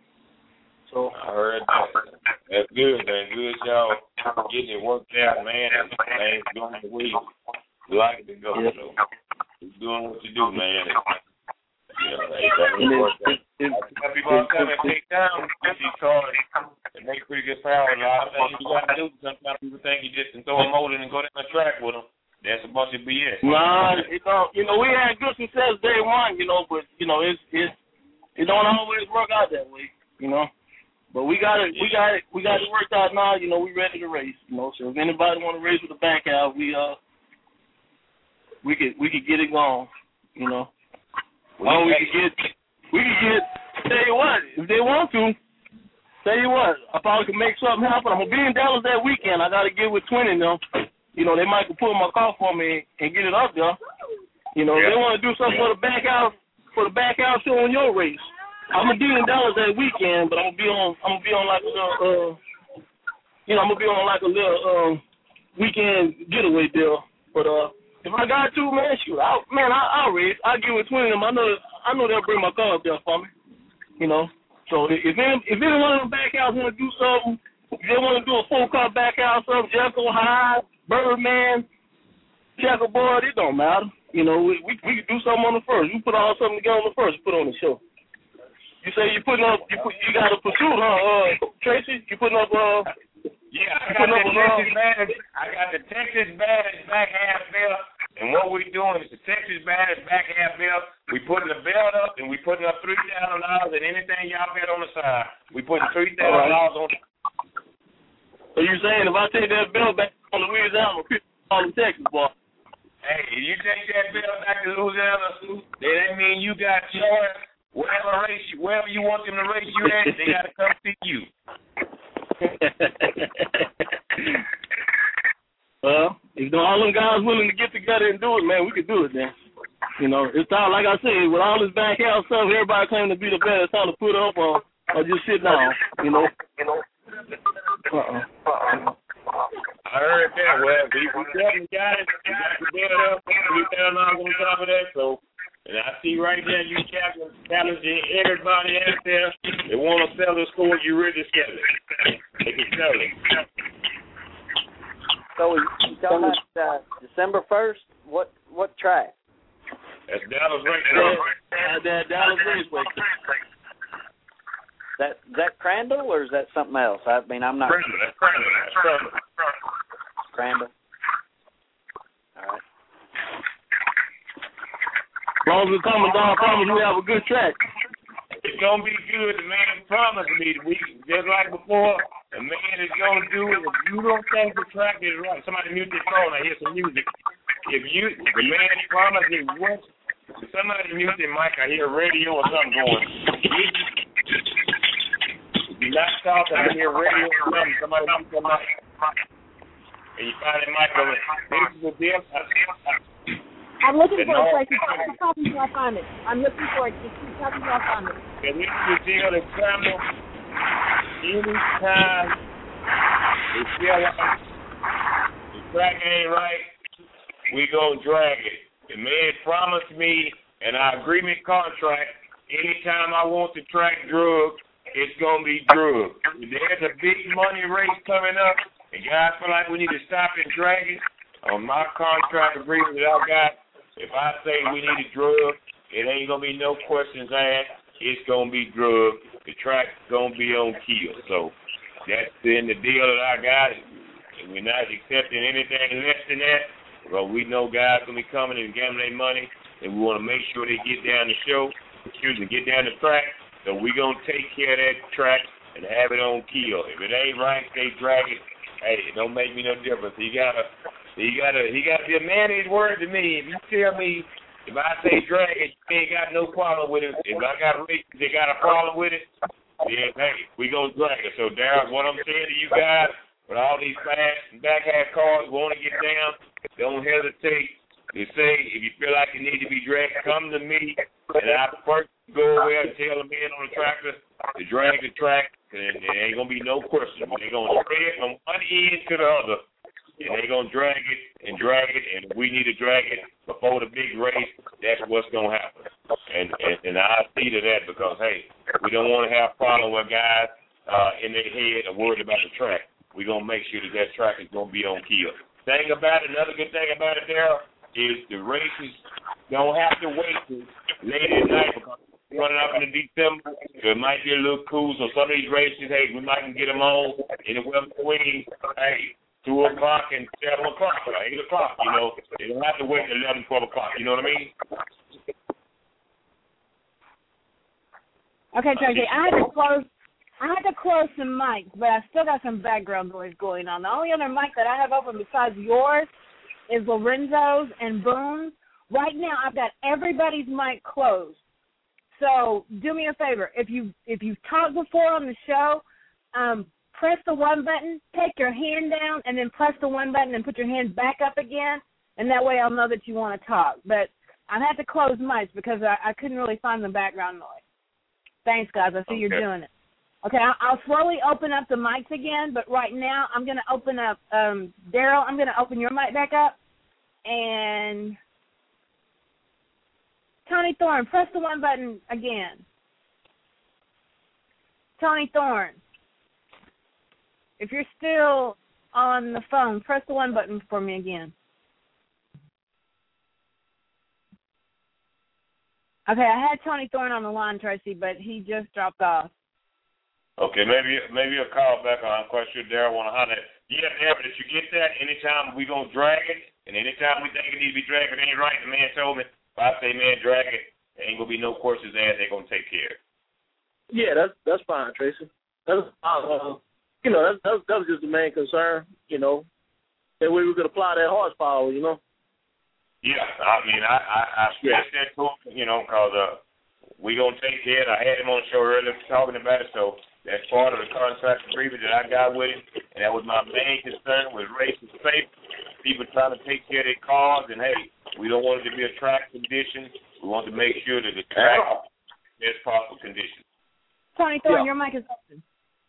Speaker 12: So
Speaker 5: I heard that. That's good, man. Good y'all getting it worked out, man. And things doing the way you like it to go.
Speaker 12: Yeah.
Speaker 5: So keep doing what you do, man. Yeah, they work out. People are coming and take time to get these cars and make pretty good power. A lot of things you got to do. Sometimes people think you just can throw a motor and go down the track with them. That's a bunch of B S.
Speaker 12: Nah, it don't, you know, we had good success day one, you know, but, you know, it's, it's, it don't always work out that way, you know. But we got it, we got it, we got it worked out now, you know, we ready to race, you know. So if anybody want to race with the back out, we, uh, we could, we could get it going, you know. Oh, we could get, we could get, tell you what, if they want to, tell you what, I probably could make something happen. I'm going to be in Dallas that weekend. I got to get with Twin and them. You know, they might could pull my car for me and get it up there. You know, yeah. If they want to do something for the back out for the back out show on your race. I'm gonna be in Dallas that weekend, but I'm gonna be on I'm gonna be on like a little uh you know, I'm gonna be on like a little um weekend getaway deal. But uh if I got to, man, shoot, I man, I I'll race. I'll get with Twin them. I know I know they'll bring my car up there for me. You know. So if if any, if any one of them back outs wanna do something, if they wanna do a full car back out something, Jekyll High, Birdman, checkerboard, it don't matter. You know, we, we we can do something on the first. We put all something together on the first, put on the show. You say you putting up, you put, you got a pursuit, huh, uh, Tracy? You putting up, uh,
Speaker 5: yeah, I got, the up, Texas uh, Badge, I got the Texas Badge back half belt, and what we doing is the Texas Badge back half belt. We putting the belt up, and we putting up three thousand dollars, and anything y'all bet on the side, we putting three thousand dollars on.
Speaker 12: So you saying if I take that belt back on Louisiana, people call them Texas, boy?
Speaker 5: Hey, if you take that belt back to Louisiana, then that means you got choice. Wherever race, you, wherever you want them to race you at, they got to come see you.
Speaker 12: Well, if all them guys willing to get together and do it, man, we could do it then. You know, it's time, like I said, with all this back out stuff, everybody claiming to be the best. It's time to put up or, or just sit down, you know. You know. Uh-uh.
Speaker 5: I heard that. Well, we, we definitely got it. We got the bed up. We found out on top of that. So, and I see right there you challenging everybody out there that want to sell the score. You really sell it. They can sell it.
Speaker 11: So you talking about uh, December first? What what track?
Speaker 5: That's Dallas Raceway.
Speaker 12: Uh, that Dallas Raceway.
Speaker 11: That is that Crandall or is that something else? I mean, I'm not.
Speaker 5: Crandall. That's Crandall. That's Crandall.
Speaker 11: Crandall. All right.
Speaker 12: As long as we come and I promise we have a good track.
Speaker 5: It's gonna be good. The man promised me we just like before. a man is going to do it. If you don't think the track is right, somebody mute their phone. I hear some music. If you, the man promised me what, if somebody mute their mic, I hear radio or something going. If you not talking, I hear radio or something. Somebody mute their mic. And you find that mic over. This is the deal.
Speaker 6: I'm looking for it, Tracy. Keep talking until I find it. I'm looking for it. Just keep talking until I find it.
Speaker 5: And this is the deal that Samuel, anytime they feel like the track ain't right, we gonna drag it. The man promised me in our agreement contract, anytime I want the track drugged, it's gonna be drugged. If there's a big money race coming up, and guys feel like we need to stop and drag it, on my contract agreement that I got, if I say we need a drug, it ain't going to be no questions asked. It's going to be drugged. The track's going to be on kill. So that's been the deal that I got. And we're not accepting anything less than that. But we know guys going to be coming and gambling their money, and we want to make sure they get down the show, excuse me, get down the track. So we're going to take care of that track and have it on kill. If it ain't right, they drag it. Hey, it don't make me no difference. You got to... He gotta, he gotta be a man of his word to me. If you tell me, if I say drag it, you ain't got no problem with it. If I got races, they got a problem with it, then hey, we gonna drag it. So, Darryl, what I'm saying to you guys, with all these fast and back half cars want to get down, don't hesitate to say if you feel like you need to be dragged, come to me, and I first go over there and tell the man on the tractor to drag the track, and there ain't gonna be no question. They're gonna spread from one end to the other. And they're going to drag it and drag it, and if we need to drag it before the big race, that's what's going to happen. And, and and I see to that because, hey, we don't want to have a problem with guys uh, in their head or worried about the track. We're going to make sure that that track is going to be on kill. Thing about it, another good thing about it, Darryl, is the races don't have to wait till late at night because we're running up in December. So it might be a little cool. So some of these races, hey, we might can get them on in the weather swing. Hey, two o'clock and seven o'clock or eight o'clock, you know. They don't have to wait until eleven, twelve o'clock, you know what I mean?
Speaker 6: Okay, Tracy, I had to close I had to close some mics, but I still got some background noise going on. The only other mic that I have open besides yours is Lorenzo's and Boone's. Right now I've got everybody's mic closed. So do me a favor. If you if you've talked before on the show, um press the one button, take your hand down, and then press the one button and put your hand back up again, and that way I'll know that you want to talk. But I had to close mics because I, I couldn't really find the background noise. Thanks, guys. I see okay. You're doing it. Okay, I'll, I'll slowly open up the mics again, but right now I'm going to open up, um, Darryl, I'm going to open your mic back up, and Tony Thorne, press the one button again. Tony Thorne. If you're still on the phone, press the one button for me again. Okay, I had Tony Thorne on the line, Tracy, but he just dropped off.
Speaker 5: Okay, maybe maybe a call back. I'm quite sure Darryl want to holler. Yeah, Darryl, did you get that? Anytime we going to drag it, and anytime we think it needs to be dragged, it ain't right, the man told me, if I say, man, drag it, there ain't going to be no questions asked. They're going to take care of it.
Speaker 12: Yeah, that's, that's fine, Tracy. That's uh, You know, that, that, that was just the main concern, you know, that way we could apply that horsepower, you know.
Speaker 5: Yeah, I mean, I, I, I stressed that to him, you know, because uh, we going to take care of it. I had him on the show earlier talking about it, so that's part of the contract agreement that I got with him, and that was my main concern was racing safe, people trying to take care of their cars, and, hey, we don't want it to be a track condition. We want to make sure that the track is best possible condition.
Speaker 6: Tony Thorne, yeah. Your mic is open.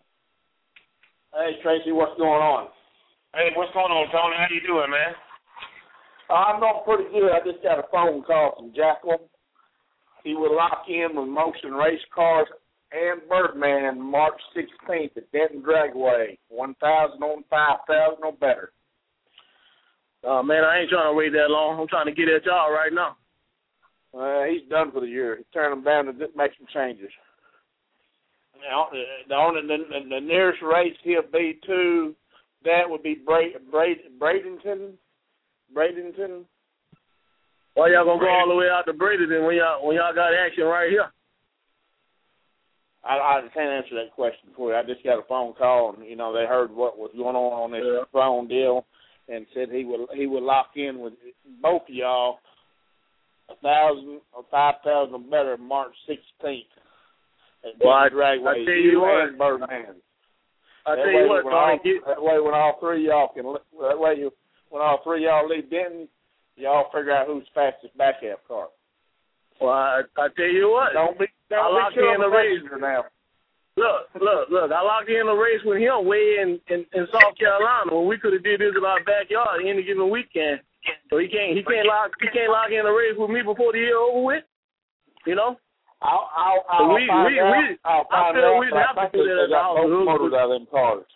Speaker 9: Hey, Tracy, what's going on?
Speaker 5: Hey, what's going on, Tony? How you doing, man?
Speaker 9: Uh, I'm doing pretty good. I just got a phone call from Jacqueline. He will lock in with Motion Race Cars and Birdman March sixteenth at Denton Dragway. one thousand on five thousand or better.
Speaker 12: Uh, man, I ain't trying to wait that long. I'm trying to get at y'all right now.
Speaker 9: Uh, he's done for the year. He turned them down to make some changes. Now, the only the, the nearest race he'll be to that would be Bra- Bra- Bradenton. Bradenton.
Speaker 12: Why y'all gonna go all the way out to Bradenton when y'all when y'all got action right here?
Speaker 9: I, I can't answer that question for you. I just got a phone call, and you know they heard what was going on on this yeah. phone deal, and said he would he would lock in with both of y'all a thousand or five thousand or better March sixteenth.
Speaker 12: Well, I,
Speaker 9: Dragway,
Speaker 12: I tell you, you what,
Speaker 9: and Birdman.
Speaker 12: I tell you what, Tony.
Speaker 9: All, that way, when all three of y'all can, that way you, when all three of y'all leave Denton, y'all figure out who's fastest backup car.
Speaker 12: Well, I, I tell you what,
Speaker 9: don't be, don't
Speaker 12: I locked in a race
Speaker 9: now.
Speaker 12: Look, look, look! I locked in a race with him way in, in, in South Carolina when we could have did this in our backyard any given weekend. So he can't he can't lock he can't lock in a race with me before the year over with. You know.
Speaker 9: I'll I'll, I'll
Speaker 12: we
Speaker 9: find
Speaker 12: we
Speaker 9: out.
Speaker 12: we
Speaker 9: I'll
Speaker 12: I
Speaker 9: find
Speaker 12: feel
Speaker 9: out,
Speaker 12: we'd have to put that
Speaker 9: got
Speaker 12: out.
Speaker 9: both motors out of them cars.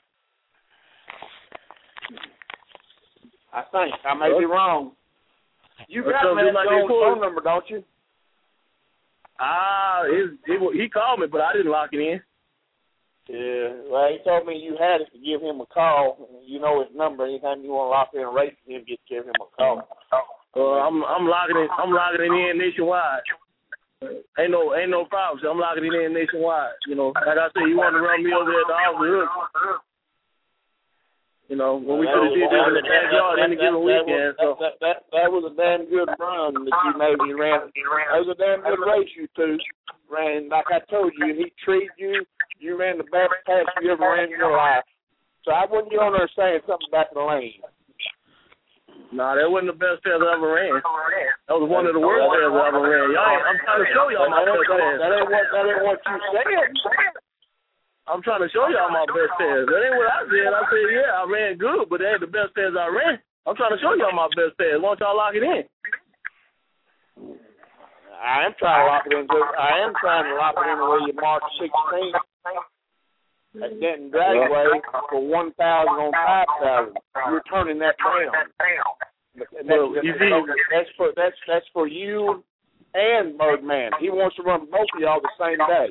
Speaker 9: I think I may be wrong. You got Matt Jones' phone number, don't you?
Speaker 12: Ah, his, he, he called me, but I didn't lock it in.
Speaker 9: Yeah, well, he told me you had it to give him a call. You know his number. Anytime you want to lock in a race with him, just give him a call.
Speaker 12: Uh, I'm I'm locking it. I'm locking it in nationwide. Ain't no ain't no problem. So I'm locking it in nationwide. You know, like I said, you want to run me over there at the Austin Hook. You know, when we could have did this in the backyard any given weekend.
Speaker 9: So that, that that was a damn good run that you maybe ran. That was a damn good race you two ran. Like I told you, he treated you. You ran the best pass you ever ran in your life. So I wouldn't get on there saying something about the lane.
Speaker 12: Nah, that wasn't the best pass I ever ran. That was one of the worst passes I ever ran. Y'all, I'm trying to show y'all my best pass.
Speaker 9: That ain't what that ain't what you said.
Speaker 12: I'm trying to show y'all my best pass. That ain't what I said. I said, yeah, I ran good, but that ain't the best pass I ran. I'm trying to show y'all my best pass. Why don't y'all lock it in?
Speaker 9: I am trying to lock it in. I am trying to lock it in the way you March sixteenth at Denton Dragway for one thousand on five thousand. You're turning that down. That's, well, that's, that's for that's that's for you and Birdman. He wants to run both of y'all the same day.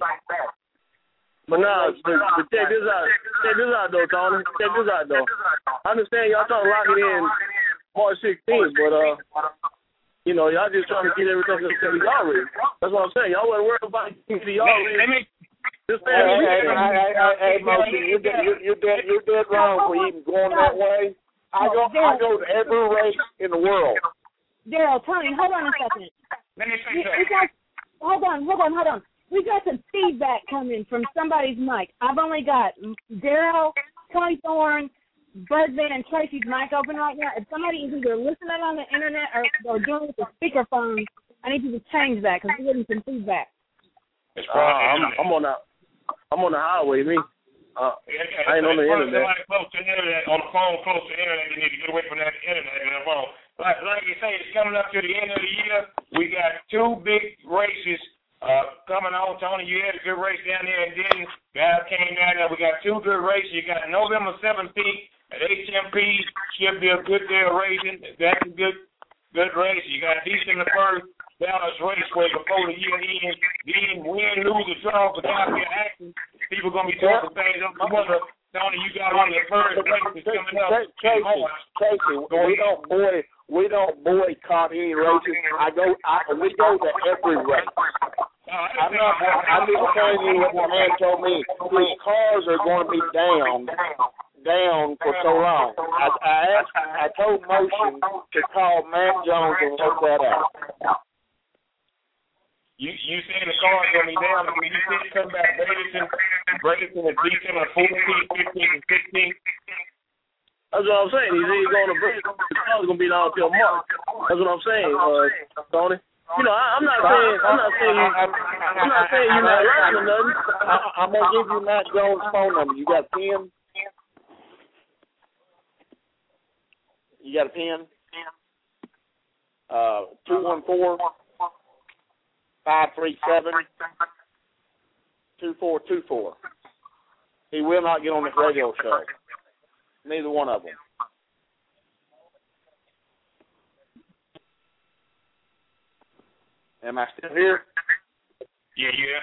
Speaker 12: But nah, but, but check this out. Check this out, though, Tony. Check this out, though. I understand y'all trying to lock it in March sixteenth, but, uh, you know, y'all just trying to get everything to y'all ready. That's what I'm saying. Y'all wasn't worried about getting to y'all ready. Let me, just
Speaker 9: hey, hey, hey, hey, hey, hey, Motion, you're dead, you're, you're, dead, you're dead wrong for even going that way. I go, I go to every race in the world.
Speaker 6: Daryl, Tony, hold on a second.
Speaker 14: Let me say
Speaker 6: we, we got, hold on, hold on, hold on. We got some feedback coming from somebody's mic. I've only got Daryl, Tony Thorne, Birdman, and Tracy's mic open right now. If somebody is either listening on the internet or, or doing it with the speakerphone, I need you to change that because we're getting some feedback.
Speaker 12: Uh, I'm, I'm on the I'm on the highway, me. Uh, I ain't on the internet.
Speaker 14: Somebody close to the internet, on the phone close to the internet, you need to get away from that internet and the phone. Like, like you say, it's coming up to the end of the year. We got two big races uh, coming on. Tony, you had a good race down there in Denton. Guys came down there. We got two good races. You got November seventeenth at H M P. Should be a good day of racing. That's a good good race. You got December first. Dallas Raceway before the year ends. Then win, lose, or draw for down here action. People gonna be talking things up. I wonder, Tony, you got one of the first races coming up.
Speaker 9: Casey, Casey, we don't boy, we don't boycott any races. I go, I, we go to every race. I'm not. I'm just telling you what my man told me. These cars are going to be down. down for so long. I, I asked, I told Motion to call Matt Jones and work that out.
Speaker 14: You you saying the car's gonna be down? I mean, you said come back Bradenton, Bradenton and December fourteen, fifteen, and sixteen.
Speaker 12: That's what I'm saying. He's, he's going to break. The car's gonna be down until March. That's what I'm saying, uh, Tony. You know, I, I'm not saying I'm not saying you I'm not saying you're not lying or nothing.
Speaker 9: I, I'm gonna give you Matt Jones' phone number. You got a pen? You got a pen? Uh, two one four. Five three seven two four two four. He will not get on this radio show. Neither one of them. Am I still here?
Speaker 14: Yeah, yeah.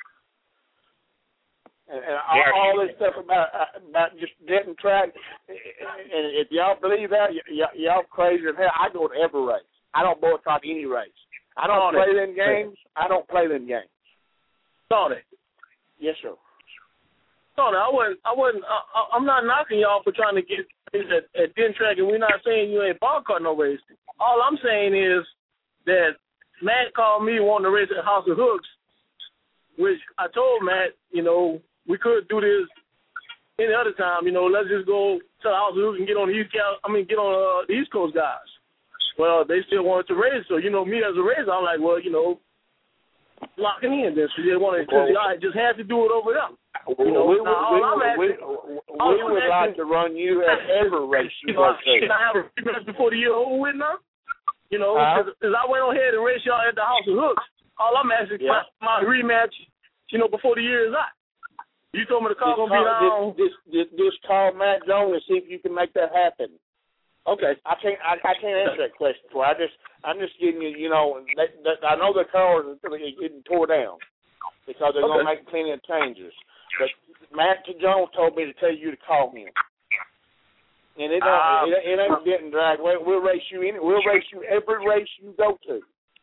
Speaker 9: And, and all, yeah, all this stuff about about just Denton track. And if y'all believe that, y- y- y'all crazy as hell. I go to every race. I don't boycott any race. I don't play them games. I don't play them games.
Speaker 12: Tony.
Speaker 8: Yes, sir.
Speaker 12: No, no, I wasn't. I wasn't. I, I'm not knocking y'all for trying to get things at, at Den Track, and we're not saying you ain't bar cart no race. All I'm saying is that Matt called me wanting to race at House of Hooks, which I told Matt, you know, we could do this any other time. You know, let's just go to the House of Hooks and get on the East Coast. I mean, get on uh, the East Coast guys. Well, they still wanted to race, so you know, me as a racer, I'm like, well, you know, locking in this. So they wanted to, I just had to do it over there. You know,
Speaker 8: we,
Speaker 12: now,
Speaker 8: we,
Speaker 12: all I'm
Speaker 8: we,
Speaker 12: asking,
Speaker 8: we,
Speaker 12: all
Speaker 8: we
Speaker 12: I'm
Speaker 8: would
Speaker 12: asking,
Speaker 8: like to run you at every race you
Speaker 12: you know,
Speaker 8: go to.
Speaker 12: Can I have a rematch before the year over with now? You know,
Speaker 8: Uh-huh.
Speaker 12: because I went on ahead and raced y'all at the House of Hooks. All I'm asking is
Speaker 8: Yeah.
Speaker 12: my, my rematch, you know, before the year is out. You told me the car
Speaker 8: Just
Speaker 12: going to be
Speaker 8: call,
Speaker 12: down.
Speaker 8: just, just, just call Matt Jones and see if you can make that happen.
Speaker 12: Okay.
Speaker 8: I can't. I, I can't answer that question for. I just. I'm just giving you. You know. That, that, I know the cars are getting tore down because they're
Speaker 12: Okay.
Speaker 8: going to make plenty of changes. But Matt Jones told me to tell you to call him. And it don't.
Speaker 12: Um,
Speaker 8: it, it ain't getting dragged. We'll, we'll race you in. We'll race you every race you go to.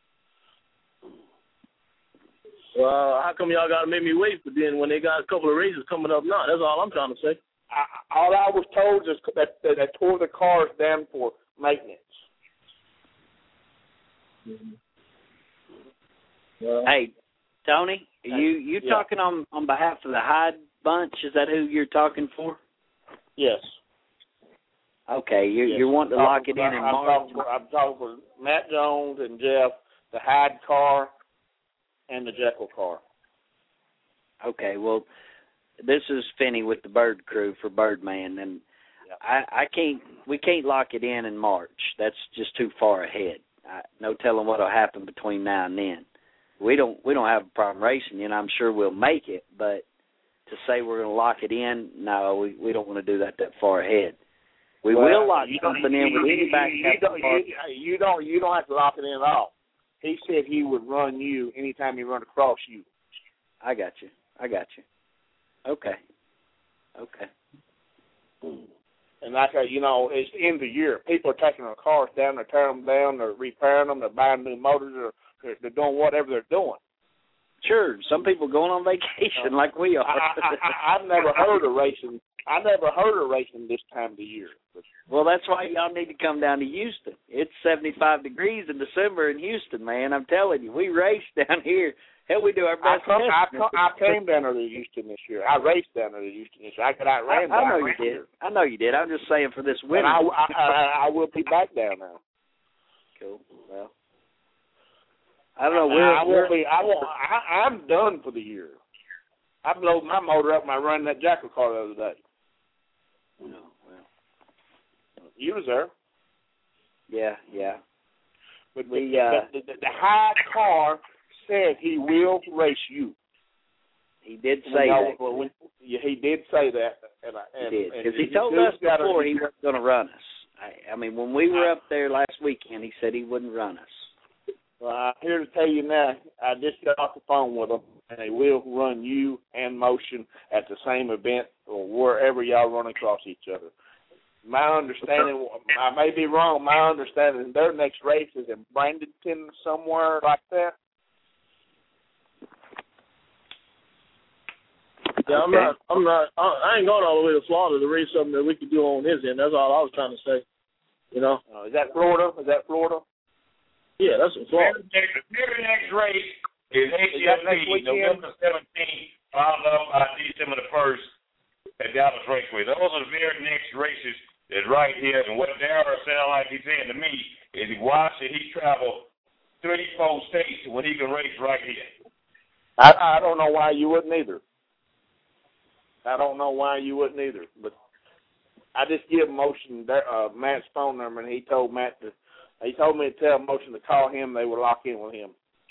Speaker 12: Well, how come y'all got to make me wait? But then when they got a couple of races coming up now, that's all I'm trying to say.
Speaker 8: I, all I was told is that, that they tore the cars down for maintenance.
Speaker 12: Well,
Speaker 11: Hey, Tony, you you
Speaker 8: Yeah.
Speaker 11: talking on on behalf of the Hyde bunch? Is that who you're talking for?
Speaker 8: Yes.
Speaker 11: Okay, you're
Speaker 8: Yes.
Speaker 11: you're wanting to
Speaker 8: I'm
Speaker 11: lock it in
Speaker 8: talking-
Speaker 11: in
Speaker 8: I'm
Speaker 11: March.
Speaker 8: talking for- I'm talking for Matt Jones and Jeff, the Hyde car, and the Jekyll car.
Speaker 11: Okay, well, this is Finney with the Bird Crew for Birdman, and
Speaker 8: Yep.
Speaker 11: I, I can't. We can't lock it in in March. That's just too far ahead. I, no telling what'll happen between now and then. We don't. We don't have a problem racing, and I'm sure we'll make it. But to say we're going to lock it in, no, we we don't want to do that that far ahead. We
Speaker 8: Well,
Speaker 11: will lock
Speaker 8: you don't-
Speaker 11: something in with
Speaker 8: you-
Speaker 11: any
Speaker 8: you-
Speaker 11: back
Speaker 8: you don't, you, you don't. You don't have to lock it in at all. He said he would run you anytime he run across you.
Speaker 11: I got you. I got you. Okay. Okay.
Speaker 8: And like I, you know, it's the end of the year. People are taking their cars down, they're tearing them down, they're repairing them, they're buying new motors, or they're, they're doing whatever they're doing.
Speaker 11: Sure. Some people going on vacation like we are.
Speaker 8: I, I, I, I've never heard of racing. I never heard of racing this time of the year.
Speaker 11: Well, that's why y'all need to come down to Houston. It's seventy-five degrees in December in Houston, man. I'm telling you, we race down here. Hell, we do our
Speaker 8: I,
Speaker 11: best.
Speaker 8: come, I, come, I came down there to Houston this year. I raced down there to Houston this year. I could
Speaker 11: I,
Speaker 8: outran.
Speaker 11: I know you did. I know you did. I'm just saying for this winter.
Speaker 8: And I, I, I, I will be back down now.
Speaker 11: Cool. Well, I don't know.
Speaker 8: I,
Speaker 11: We're,
Speaker 8: I
Speaker 11: we're,
Speaker 8: won't be. I won't. I, I'm done for the year. I blowed my motor up when I ran that Jackal car the other day.
Speaker 11: No, well,
Speaker 8: You was there.
Speaker 11: yeah, yeah.
Speaker 8: But
Speaker 11: We,
Speaker 8: the,
Speaker 11: uh,
Speaker 8: the, the, the high car said he will race you.
Speaker 11: He did
Speaker 8: We
Speaker 11: say
Speaker 8: know-
Speaker 11: that.
Speaker 8: well, we, yeah, he did say that, and, I- and,
Speaker 11: He did
Speaker 8: and
Speaker 11: because he
Speaker 8: you
Speaker 11: told
Speaker 8: just
Speaker 11: us
Speaker 8: gotta-
Speaker 11: before he wasn't going to run us. I, I mean, when we were up there last weekend, he said he wouldn't run us.
Speaker 8: Well, I'm here to tell you now, I just got off the phone with them, and they will run you and Motion at the same event or wherever y'all run across each other. My understanding, I may be wrong, my understanding, their next race is in Bradenton, somewhere like that.
Speaker 12: Yeah, I'm
Speaker 11: Okay.
Speaker 12: not. I'm not. I, I ain't going all the way to Florida to race something that we could do on his end. That's all I was trying to say. You know.
Speaker 8: Uh, is that Florida? Is that Florida?
Speaker 12: Yeah, that's in Florida.
Speaker 14: The very, very next race is A C
Speaker 8: that
Speaker 14: F
Speaker 8: next
Speaker 14: E,
Speaker 8: weekend?
Speaker 14: November seventeenth, followed up by December the first at Dallas Raceway. Those are the very next races that's right here. And what Darrell sounded like he's saying to me is why should he travel thirty-four states when he can race right here?
Speaker 8: I, I don't know why you wouldn't either. I don't know why you wouldn't either. But I just give Motion uh, Matt's phone number, and he told Matt to. He told me to tell Motion to call him. They would lock in with him.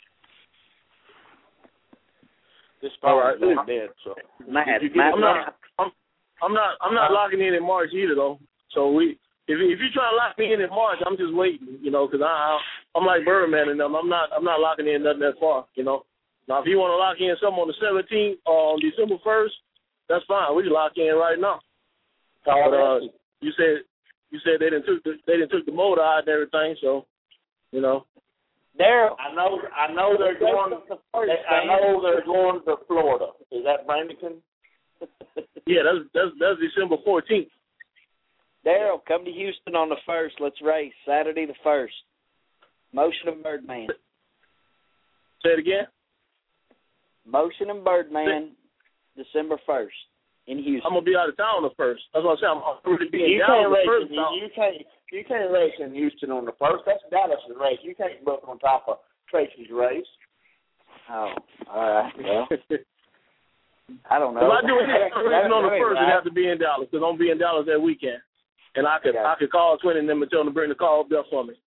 Speaker 8: This phone
Speaker 12: All right.
Speaker 8: is not dead. So
Speaker 11: Matt,
Speaker 8: Did you
Speaker 11: Matt,
Speaker 8: get
Speaker 12: I'm not. I'm, I'm not. I'm not
Speaker 8: Uh,
Speaker 12: locking in in March either, though. So we. If if you try to lock me in in March, I'm just waiting. You know, because I, I I'm like Birdman and them. I'm not. I'm not locking in nothing that far. You know. Now, if you want to lock in something on the seventeenth or on December first, that's fine. We can lock in right now. But uh, you said you said they didn't took the, they didn't took the motor out and everything, so you know.
Speaker 15: Daryl,
Speaker 8: I know. I know they're going.
Speaker 15: The first,
Speaker 8: they, I know they're going to Florida. Is that Bradenton?
Speaker 12: Yeah, that's that's that's December fourteenth.
Speaker 15: Daryl, come to Houston on the first. Let's race Saturday the first. Motion and Birdman.
Speaker 12: Say it again.
Speaker 15: Motion and Birdman, December first in Houston.
Speaker 12: I'm gonna be out of town the first. That's what I'm saying. I'm already being
Speaker 8: You
Speaker 12: down
Speaker 8: can't
Speaker 12: the
Speaker 8: race.
Speaker 12: first.
Speaker 8: In, you can't. You can't race in Houston on the first. That's Dallas' race. You can't book on top of Tracy's race.
Speaker 15: Oh, all right. Well, I don't know.
Speaker 12: If I do it racing on the first, it have to be in Dallas because I'm be in Dallas that weekend, and I could okay. I could call Twin and them and tell them to bring the car up there for me.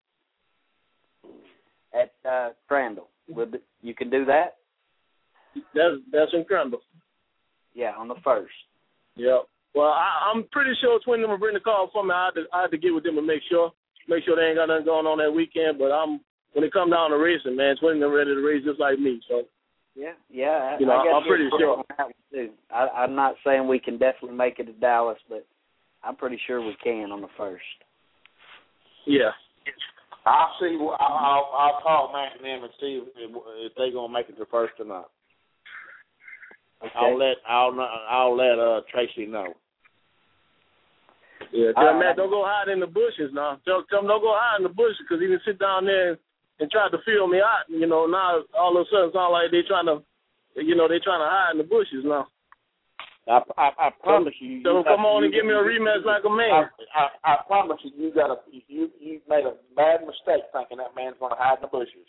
Speaker 15: At uh, Crandall, would you can do that?
Speaker 12: That's that's in Crandall.
Speaker 15: Yeah, on the first.
Speaker 12: Yeah. Well, I, I'm pretty sure Twin them will bring the car for me. I had to I had to get with them and make sure make sure they ain't got nothing going on that weekend. But I'm when it come down to racing, man, Twin them ready to race just like me. So.
Speaker 15: Yeah, yeah.
Speaker 12: You know,
Speaker 15: I
Speaker 12: I'm pretty sure.
Speaker 15: Too. I, I'm not saying we can definitely make it to Dallas, but I'm pretty sure we can on the first.
Speaker 12: Yeah.
Speaker 8: I'll see. I'll, I'll, I'll call Matt and them and see if, if they're gonna make it to first or not. Okay. I'll let I'll I'll let uh, Tracy know.
Speaker 12: Yeah, tell uh, Matt don't go hide in the bushes now. Tell, tell him don't go hide in the bushes because he didn't sit down there and, and tried to feel me out. You know, now all of a sudden it sounds like they trying to, you know, they trying to hide in the bushes now.
Speaker 8: I, I, I promise you.
Speaker 12: So
Speaker 8: you
Speaker 12: come on
Speaker 8: you,
Speaker 12: and give me a rematch like a man.
Speaker 8: I, I, I promise you, you got a you you made a bad mistake thinking that man's gonna hide in the bushes.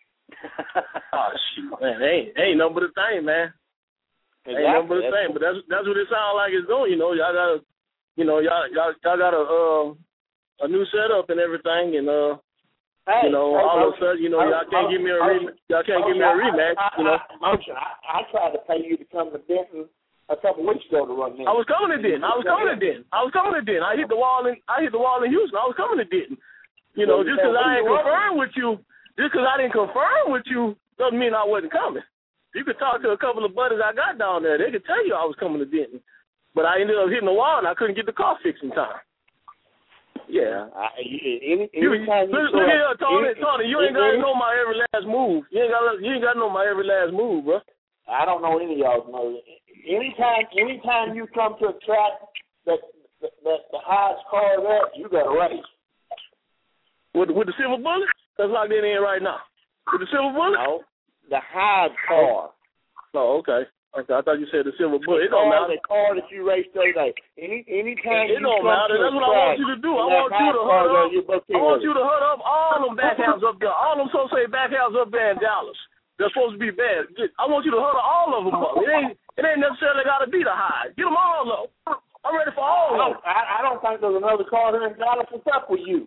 Speaker 12: Oh shoot, man, ain't ain't nothing but a thing, man. Exactly. Ain't nothing but a thing. But that's that's what it sounds like it's doing. You know, y'all got a, you know, y'all y'all, y'all got a uh, a new setup and everything, and uh.
Speaker 8: Hey,
Speaker 12: you know,
Speaker 8: hey,
Speaker 12: all of a
Speaker 8: motion,
Speaker 12: sudden, you know, y'all can't
Speaker 8: motion,
Speaker 12: give me a
Speaker 8: motion,
Speaker 12: re- y'all can't
Speaker 8: motion,
Speaker 12: give me a rematch.
Speaker 8: I, I,
Speaker 12: you know,
Speaker 8: I, motion. I, I tried to pay you to come to Denton a couple weeks ago to run this.
Speaker 12: I was coming to Denton. I was coming to Denton. I was coming to Denton. I hit the wall in I hit the wall in Houston. I was coming to Denton. You know, just because I ain't confirmed with you, just because I didn't confirm with you, doesn't mean I wasn't coming. You could talk to a couple of buddies I got down there. They could tell you I was coming to Denton, but I ended up hitting the wall and I couldn't get the car fixed in time. Yeah. I, any, any
Speaker 8: you,
Speaker 12: time you look, look here, Tony. Any, Tony, you ain't got to know my every last move. You ain't got you ain't got to know my every last move, bro.
Speaker 8: I don't know any of y'all know. Anytime, anytime you come to a track that that, that the highest car is at, you got to race.
Speaker 12: With with the silver bullet? That's locked in here right now. With the silver bullet?
Speaker 8: No, the highest car.
Speaker 12: Oh, okay. Okay, I thought you said the silver bullet. It
Speaker 8: don't
Speaker 12: matter.
Speaker 8: The car that you raced the other day. Any anytime
Speaker 12: it
Speaker 8: you
Speaker 12: don't
Speaker 8: come
Speaker 12: matter.
Speaker 8: to
Speaker 12: That's
Speaker 8: a
Speaker 12: what
Speaker 8: track,
Speaker 12: I want you to do. I want you to hut up. I want you to hut up all them back halves up there. All them so say back halves up there in Dallas. They're supposed to be bad. I want you to hut all of them up. It ain't it ain't necessarily got to be the high. Get them all up. I'm ready for all of them.
Speaker 8: I, I don't think there's another car here in Dallas that's up with you.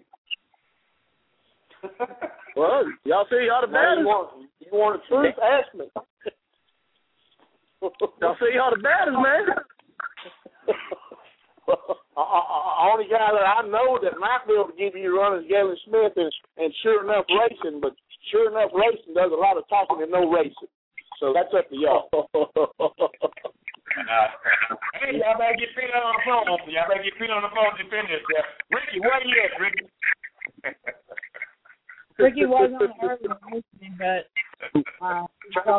Speaker 12: Well, y'all say y'all the baddest.
Speaker 8: You want, you want the truth? Ask me.
Speaker 12: Y'all say y'all the baddest, man.
Speaker 8: Only guy that I know that might be able to give you a run is Gavin Smith and, and Sure Enough Racing, but Sure Enough Racing does a lot of talking and no racing. So that's up to y'all.
Speaker 14: Uh, hey, y'all better get Peter on the phone. Y'all better get Peter on the phone to defend yourself. Ricky, where you at, Ricky?
Speaker 6: Ricky was on early listening, but uh,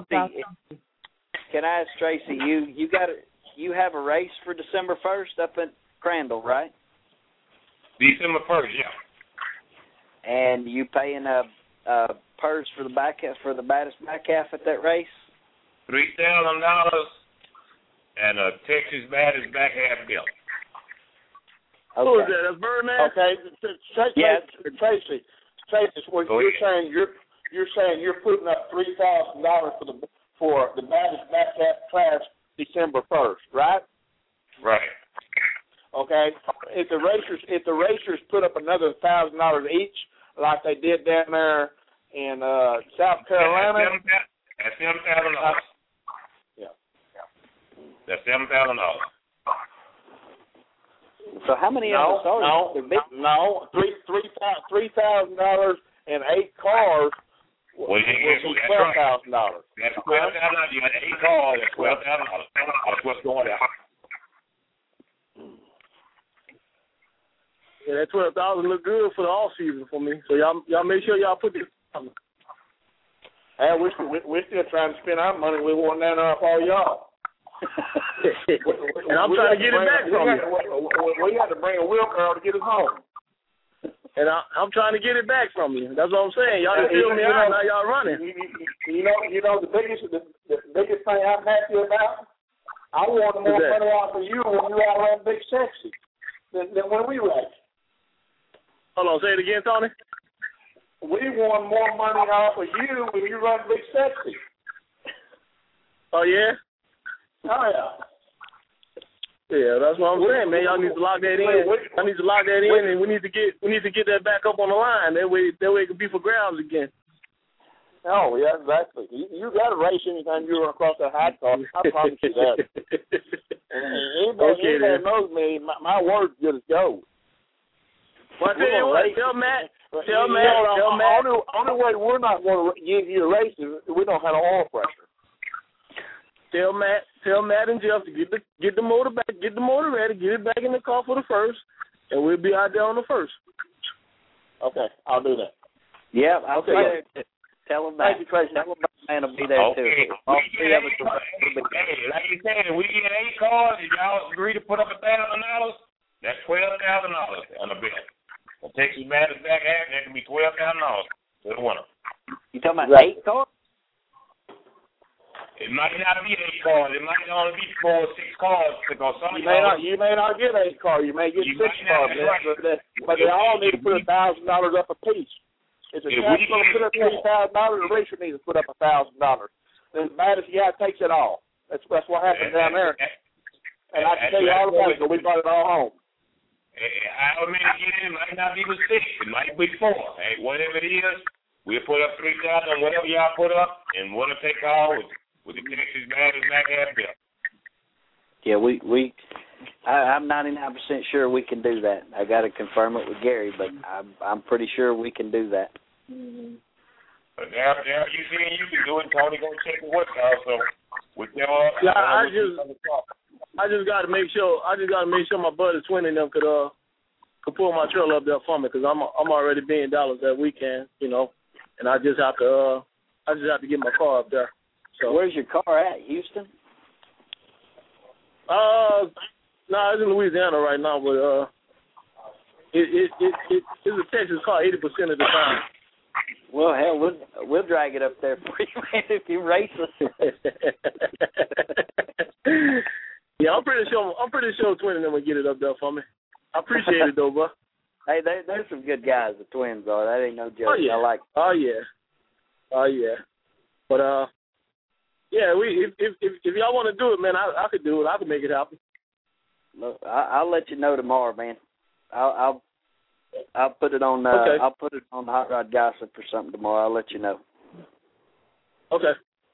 Speaker 15: can I ask Tracy? You you got you have a race for December first up at Crandall, right?
Speaker 14: December first, yeah.
Speaker 15: And you paying a, a purse for the back half, for the baddest back half at that race?
Speaker 14: Three thousand dollars and a Texas baddest back half bill.
Speaker 12: Okay. Who is that? That's Birdman.
Speaker 8: Okay, Tracy.
Speaker 15: Yes.
Speaker 8: Tracy. Tracy, what
Speaker 14: oh,
Speaker 8: you're
Speaker 14: yeah.
Speaker 8: saying you're you're saying you're putting up three thousand dollars for the for the baddest back half class December first, right?
Speaker 14: Right.
Speaker 8: Okay. If the racers if the racers put up another thousand dollars each, like they did down there in uh, South Carolina,
Speaker 14: that's seven thousand dollars.
Speaker 8: Yeah.
Speaker 14: That's seven thousand dollars.
Speaker 15: So how many
Speaker 8: no,
Speaker 15: of us are
Speaker 8: no,
Speaker 15: there?
Speaker 8: No, three three three thousand dollars and eight cars.
Speaker 14: Well, you
Speaker 8: will be twelve thousand dollars.
Speaker 14: That's twelve thousand dollars. You got eight cars. That's twelve thousand dollars. That's what's going on.
Speaker 12: Yeah, that twelve thousand look good for the off season for me. So y'all y'all make sure y'all put this.
Speaker 9: And we we we're still trying to spend our money. We want that off all y'all.
Speaker 12: And I'm we trying to get it back from you.
Speaker 9: We got to bring a wheel car to get us home.
Speaker 12: And I, I'm trying to get it back from you. That's what I'm saying. Y'all just feel me out. Now y'all running.
Speaker 9: You, you know, you know the biggest the, the biggest thing I'm happy about. I want more money off of you when you out run Big Sexy than, than when we race.
Speaker 12: Hold on, say it again, Tony.
Speaker 9: We want more money off of you when you run Big Sexy.
Speaker 12: Oh, yeah?
Speaker 9: Oh, yeah.
Speaker 12: Yeah, that's what I'm saying, man. Y'all need to lock that in. I need to lock that in, and we need to get we need to get that back up on the line. That way, that way it can be for grabs again.
Speaker 9: Oh, yeah, exactly. You, you got to race anytime you run across that hot car. I promise you that. And anybody,
Speaker 12: Okay,
Speaker 9: anybody knows me, my, my word's good as gold.
Speaker 12: Well, I tell you what, tell Matt. Tell Matt,
Speaker 9: you know,
Speaker 12: tell
Speaker 9: the
Speaker 12: Matt.
Speaker 9: only, only way we're not going to give you a race is we don't have oil pressure.
Speaker 12: Tell Matt, tell Matt and Jeff to get the get the motor back, get the motor ready, get it back in the car for the first, and we'll be out there on the first.
Speaker 9: Okay, I'll do that.
Speaker 15: Yeah, I'll
Speaker 9: okay.
Speaker 15: be there. Tell them that.
Speaker 9: Thank you, Tracy.
Speaker 15: Tell them that man will be there
Speaker 14: okay.
Speaker 15: too. All three of us will
Speaker 14: be there. Hey, like you said, if we get eight cars, if y'all agree to put up a thousand dollars, that's twelve thousand dollars on the bill. When Texas Matters back at, that can be twelve thousand dollars to the winner.
Speaker 15: You talking about right. eight cars?
Speaker 14: It might not be eight cars. It might only be four or six cars because some
Speaker 9: you
Speaker 14: of
Speaker 9: may not. You may not get eight cars. You may get
Speaker 14: you
Speaker 9: six cars.
Speaker 14: Right.
Speaker 9: But, they, but they all need to put a thousand dollars up a piece. If the chap's going to put up three thousand dollars, the racer needs to put up a thousand dollars. Then Matters, yeah, takes it all. That's that's what happens down there. And I can tell you all about it. So we brought it all home.
Speaker 14: However many get in, it might not be with six. It might be four. Hey, whatever it is, we'll put up three thousand, whatever y'all put up, and we'll take all with, with the Texas Matters back at bill.
Speaker 15: Yeah, we we. I, I'm ninety-nine percent sure we can do that. I got to confirm it with Gary, but I'm I'm pretty sure we can do that.
Speaker 14: Mm-hmm. But now, now you see, you can do it. Tony gonna check the work out. So with them, uh,
Speaker 12: yeah, I, I just. I just got to make sure. I just got to make sure my buddy Twin and them could uh could pull my trailer up there for me because I'm I'm already being dollars that weekend, you know, and I just have to uh I just have to get my car up there. So
Speaker 15: where's your car at? Houston?
Speaker 12: Uh, no, nah, it's in Louisiana right now, but uh, it it it, it it's a Texas car eighty percent of the time.
Speaker 15: Well, hell, we'll we'll drag it up there for you, man, if you race us.
Speaker 12: Yeah, I'm pretty sure. I'm pretty sure Twin and them will get it up there for me. I appreciate it though, bro.
Speaker 15: Hey, they, they're some good guys. The Twins are. That ain't no joke.
Speaker 12: Oh yeah.
Speaker 15: I like.
Speaker 12: Oh yeah. Oh yeah. But uh, yeah, we if if if, if y'all want to do it, man, I I could do it. I could make it happen.
Speaker 15: Look, I, I'll let you know tomorrow, man. I'll I'll, I'll put it on. Uh,
Speaker 12: okay.
Speaker 15: I'll put it on Hot Rod Gossip or something tomorrow. I'll let you know.
Speaker 12: Okay.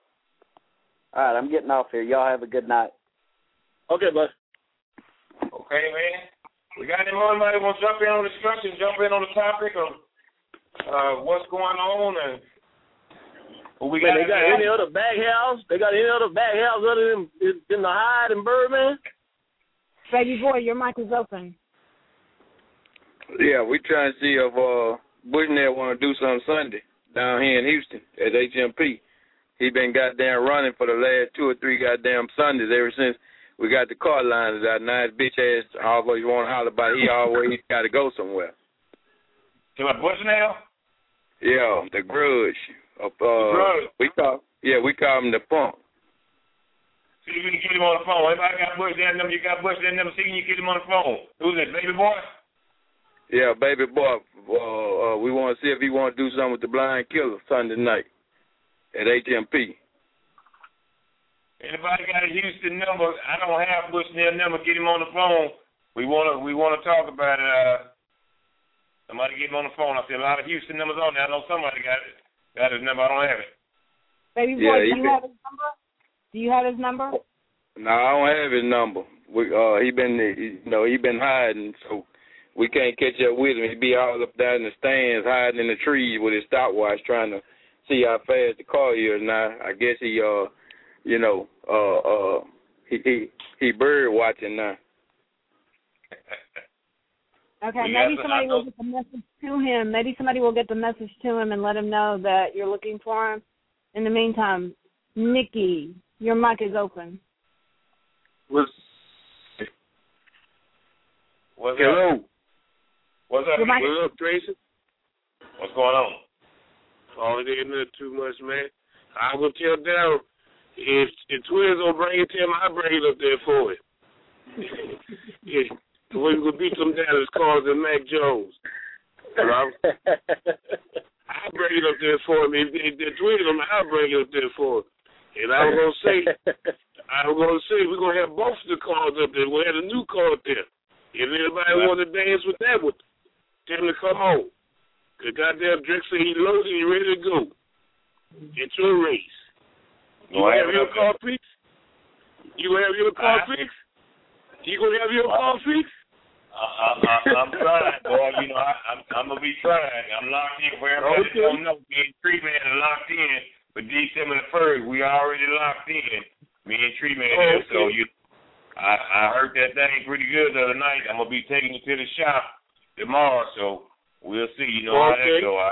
Speaker 15: All right, I'm getting off here. Y'all have a good night.
Speaker 12: Okay, bud.
Speaker 14: Okay, man. We got any more? Anybody want to jump in on the discussion, jump in on the topic of uh, what's going on and what we got?
Speaker 12: Man, they got any other bag house? They got any other bag house other than, than the Hyde and Birdman?
Speaker 6: Baby boy, your mic is open.
Speaker 16: Yeah, we trying to see if uh, Bushnell want to do something Sunday down here in Houston at H M P. He been goddamn running for the last two or three goddamn Sundays ever since we got the car lines out. Now his bitch ass always want to holler about he always got to go somewhere.
Speaker 14: To a Bushnell?
Speaker 16: Yeah, the grudge. Uh,
Speaker 14: the grudge.
Speaker 16: We call, yeah, we call him the punk.
Speaker 14: See if we can get him on the phone. Everybody got Bush that number, you got Bush that number, see if you can get him on the phone. Who's that, Baby Boy?
Speaker 16: Yeah, Baby Boy. Uh, uh, we want to see if he want to do something with the Blind Killer Sunday night at H M P.
Speaker 14: Anybody got a Houston number? I don't have Bushnell number. Get him on the phone. We wanna we wanna talk about it. Uh, somebody get him on the phone. I see a lot of Houston numbers on there. I know somebody got it. Got his number. I don't have it.
Speaker 6: Baby boy,
Speaker 16: yeah,
Speaker 6: do you
Speaker 16: can.
Speaker 6: have his number? Do you have his number?
Speaker 16: No, I don't have his number. We uh, he been he, you know he been hiding, so we can't catch up with him. He be all up down in the stands, hiding in the trees with his stopwatch, trying to see how fast the car is. Now I guess he uh. You know, uh, uh, he he he bird watching now.
Speaker 6: Okay, maybe somebody will get the message to him. Maybe somebody will get the message to him and let him know that you're looking for him. in the meantime, Nikki, your mic is open.
Speaker 17: What's,
Speaker 14: What's
Speaker 17: Hello.
Speaker 14: up? What's up,
Speaker 17: What's up, Tracy?
Speaker 14: What's going on?
Speaker 17: Oh, it ain't nothing too much, man. I will tell Darryl, if the Twins don't bring it to him, I'll bring it up there for him. Yeah, we're going to beat them down as Cards and Mac Jones. I'll bring it up there for him. If, if the Twins, I'll bring it up there for him. And I was going to say, I was going to say, we're going to have both the cards up there. We'll have a new card there. If anybody want to dance with that one, tell him to come on. Because goddamn Drexel, he loaded, he ready to go. It's your race. You
Speaker 14: Well,
Speaker 17: have
Speaker 14: have
Speaker 17: your
Speaker 14: it
Speaker 17: car fixed? You have your car
Speaker 14: I,
Speaker 17: fixed? You going to have your
Speaker 14: I,
Speaker 17: car fixed?
Speaker 14: I, I, I, I'm trying, boy. You know, I, I'm, I'm going to be trying. I'm locked in. For everybody
Speaker 17: Okay.
Speaker 14: don't know, me and Tree Man are locked in for December the first. We already locked in. Me and Tree Man
Speaker 17: Oh,
Speaker 14: is. So, you, I, I heard that thing pretty good the other night. I'm going to be taking it to the shop tomorrow, so we'll see. You know how
Speaker 17: Okay.
Speaker 14: that go. I,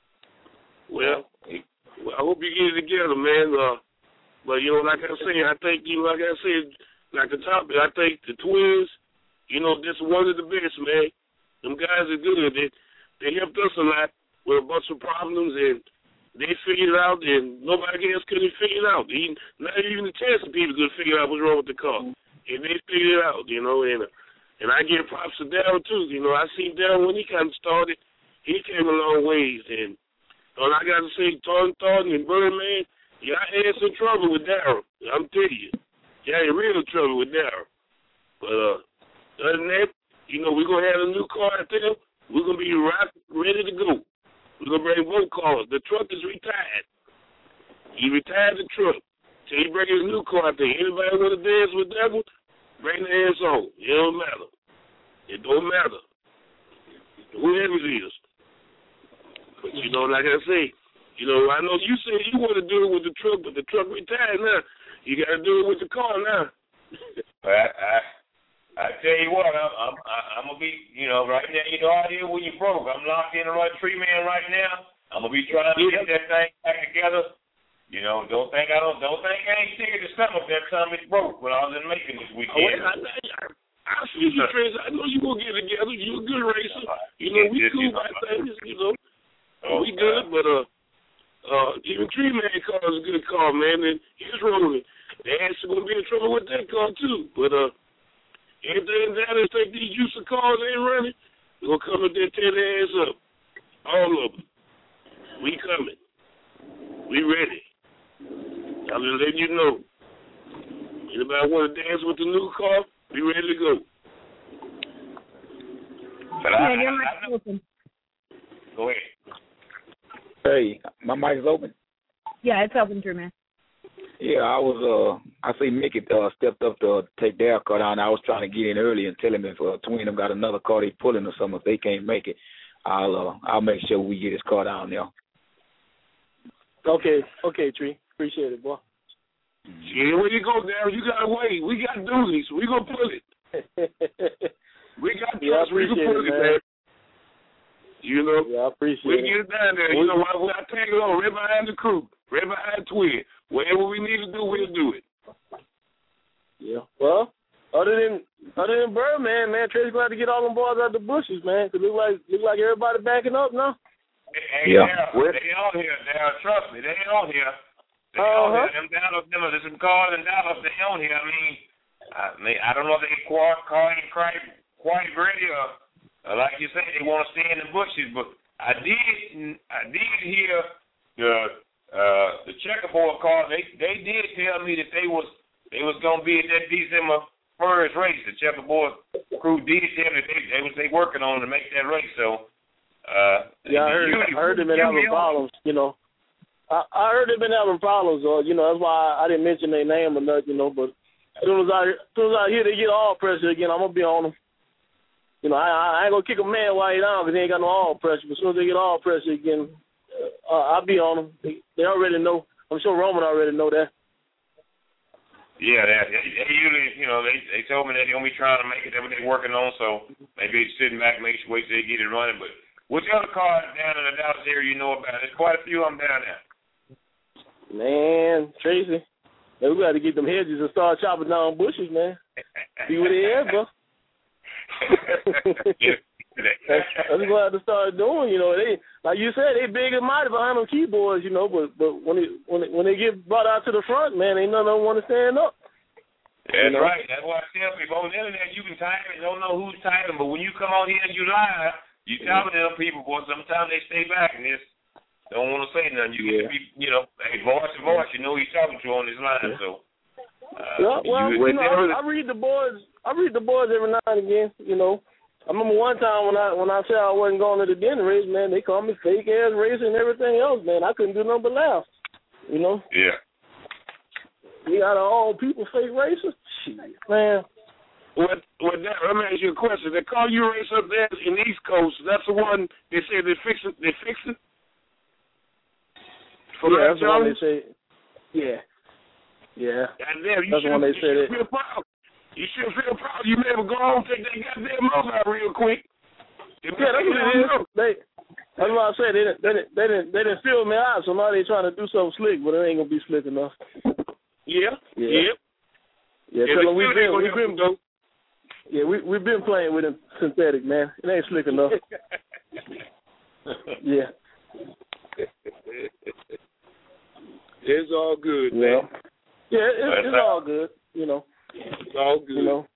Speaker 17: Well, well, I hope you get it together, man. Uh, but, you know, like I say, I think, you know, like I said, like the topic, I think the Twins, you know, just one of the best, man. Them guys are good. They, they helped us a lot with a bunch of problems, and they figured it out, and nobody else couldn't figure it out. Even, not even the Tesla people could figure out what's wrong with the car. And they figured it out, you know, and, and I give props to Darryl, too. You know, I seen Darryl when he kind of started. He came a long ways, and all I got to say, Thornton Thornton and Birdman, y'all had some trouble with Darryl. I'm telling you. Y'all had real trouble with Darryl. But uh, other than that, you know, we're going to have a new car out there. We're going to be right, ready to go. We're going to bring both cars. The truck is retired. He retired the truck. So he bring his new car out there. Anybody want to dance with that one, bring the hands on. It don't matter. It don't matter. Whoever it is. But, you know, like I say, you know, I know you said you want to do it with the truck, but the truck retired now. You got to do it with the car now.
Speaker 14: I, I, I tell you what, I'm, I'm, I'm going to be, you know, right now, you know how it is when you're broke. I'm locked in the right Tree Man right now. I'm going to be trying to get that thing back together. You know, don't think I don't, don't think I ain't ticket to stomach that time it's broke when I was in Macon this weekend.
Speaker 17: Oh, I, I, I see you, Trace. I know you going to get together. You a good racer. You know, we cool by things, you know.
Speaker 14: Oh,
Speaker 17: we good, but uh, uh, even Tree Man car is a good car, man, and he's rolling. They actually going to be in trouble with that car, too. But uh, anything down there, think these use of cars ain't running, we're going to come up there and tear their ass up. All of them. We coming. We ready. I'm just letting you know. Anybody want to dance with the new car, be ready to go.
Speaker 14: But I, I, I know. Go ahead.
Speaker 10: Hey, my mic is open?
Speaker 6: Yeah, it's open, Drew, man.
Speaker 10: Yeah, I was, uh, I see Mickey uh, stepped up to take their car down. I was trying to get in early and tell him if uh, Twin them got another car they pulling or something. If they can't make it, I'll, uh, I'll make sure we get his car down there.
Speaker 12: Okay, okay, Tree. Appreciate it, boy.
Speaker 17: Yeah, where you go, Darryl? You gotta wait. We got duties. We gonna pull it. We got trust.
Speaker 12: Yeah, I
Speaker 17: We
Speaker 12: appreciate
Speaker 17: can pull
Speaker 12: it,
Speaker 17: it,
Speaker 12: man.
Speaker 17: man. You know?
Speaker 12: Yeah, I appreciate
Speaker 17: we
Speaker 12: it.
Speaker 17: We get it down there. You know, while I tag it on, right behind the crew, right behind Twin. Whatever we need to do, we'll do it.
Speaker 12: Yeah. Well, other than other than Birdman, man, Tracy's glad to get all them boys out the bushes, man. Cause look like look like everybody backing up now.
Speaker 14: Hey, yeah. They, they on here, Darryl. Trust me, they on here. They
Speaker 12: uh-huh.
Speaker 14: on here. Them Dallas, them, there's some cars in Dallas. They on here. I mean, I mean, I don't know if they quite, quite, quite, quite ready or, or like you say, they want to stay in the bushes. But I did, I did hear the uh, the checkerboard car. They they did tell me that they was they was gonna be at that December first race. The checkerboard crew did tell me that they they was they working on to make that race. So. Uh,
Speaker 12: yeah, I heard.
Speaker 14: You,
Speaker 12: I heard they've been having problems. You know, I, I heard they've been having problems. Or you know, that's why I didn't mention their name or nothing. You know, but as soon as I, as soon as I hear they get all pressure again, I'm gonna be on them. You know, I, I ain't gonna kick a man while he's down because he ain't got no all pressure. But as soon as they get all pressure again, uh, I'll be on them. They, they already know. I'm sure Roman already know that.
Speaker 14: Yeah, they, they usually, you know, they they told me that they're gonna be trying to make it. That's what they're working on. So maybe they're sitting back, make sure wait till they get it running, but. Which other cars down in the Dallas area you know about? There's quite a few of them down there.
Speaker 12: Man, Tracy, man, we got to get them hedges and start chopping down bushes, man. See what they at, bro. That's, that's what I have to start doing, you know. They, like you said, they big and mighty behind them keyboards, you know. But but when it, when it, when they get brought out to the front, man, ain't none of them want to stand up.
Speaker 14: That's
Speaker 12: you know?
Speaker 14: right. That's why I tell people on the internet you can type it, don't know who's typing, but when you come on here and you live, you tell them people, boy, sometimes they stay back and just don't want to say nothing. You yeah. get to be, you know, hey, voice to voice, you know who you're talking to on this line. Yeah. So, uh,
Speaker 12: yeah, well, you, you know, I, I read the boards. I read the boards every now and again. You know, I remember one time when I when I said I wasn't going to the dinner race, man, they called me fake ass racer and everything else, man. I couldn't do nothing but laugh. You know.
Speaker 14: Yeah.
Speaker 12: We got our own people fake racers. Shit, man.
Speaker 17: What, what that, let me ask you a question. They call you race up there in the East Coast. That's the one they say they fix it. They fix it. For
Speaker 12: yeah,
Speaker 17: that
Speaker 12: that's the one they say. Yeah. Yeah.
Speaker 17: And damn, you
Speaker 12: that's the one they say.
Speaker 17: Feel proud. You should feel proud. You may have gone and take that goddamn mouth out real quick.
Speaker 12: Yeah, that's what it is. They, that's what I said. They didn't, they didn't, they didn't, they didn't fill me out, so now they trying to do something slick, but it ain't gonna be slick enough.
Speaker 17: Yeah.
Speaker 12: Yeah.
Speaker 17: Yep.
Speaker 12: Yeah.
Speaker 17: Yeah,
Speaker 12: Tell them we've been, we've
Speaker 17: been,
Speaker 12: been, yeah, we we've been playing with him synthetic, man. It ain't slick enough. Yeah.
Speaker 17: It's all good,
Speaker 12: yeah.
Speaker 17: man.
Speaker 12: Yeah, it's, it's all good. You know.
Speaker 17: It's all good.
Speaker 12: You know.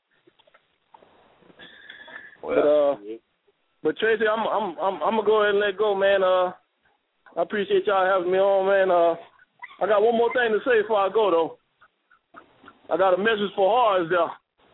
Speaker 17: Well,
Speaker 12: but uh, but Tracy, I'm I'm I'm I'm gonna go ahead and let go, man. Uh, I appreciate y'all having me on, man. Uh, I got one more thing to say before I go, though. I got a message for Horace there.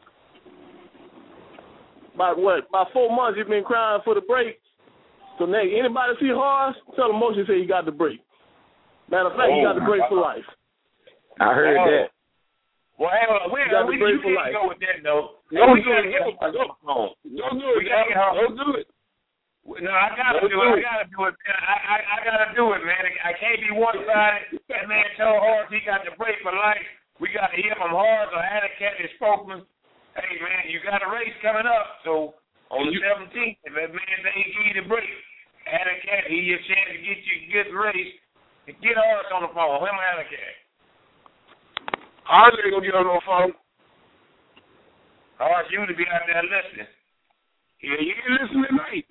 Speaker 12: About what? About four months he's been crying for the break. So next, anybody see Horace, tell him Motion say he got the break. Matter of fact, oh, he got the break for life.
Speaker 10: I heard
Speaker 14: oh.
Speaker 10: that.
Speaker 14: Well, hang on. We,
Speaker 12: got
Speaker 14: we,
Speaker 12: the break
Speaker 14: you
Speaker 12: for
Speaker 14: can't
Speaker 12: life.
Speaker 14: go with that, though.
Speaker 17: No,
Speaker 14: we
Speaker 17: do
Speaker 14: gotta
Speaker 17: it.
Speaker 14: get
Speaker 17: Don't, don't, don't do it.
Speaker 14: We gotta get her.
Speaker 17: Don't do it.
Speaker 14: No, I gotta
Speaker 17: don't
Speaker 14: do it. it. I gotta do it. I, I, I gotta do it, man. I can't be one-sided. That man told Horace he got the break for life. We got to hear from Horace or Anacat, his spokesman. Hey, man, you got a race coming up. So on the seventeenth, if that man ain't give you the break, Anacat, he your chance to get you a good race. Get Horace on the phone. Him or Anacat.
Speaker 17: I ain't gonna get on no phone.
Speaker 14: Horace, you to be out there listening.
Speaker 17: Yeah, you can listen tonight.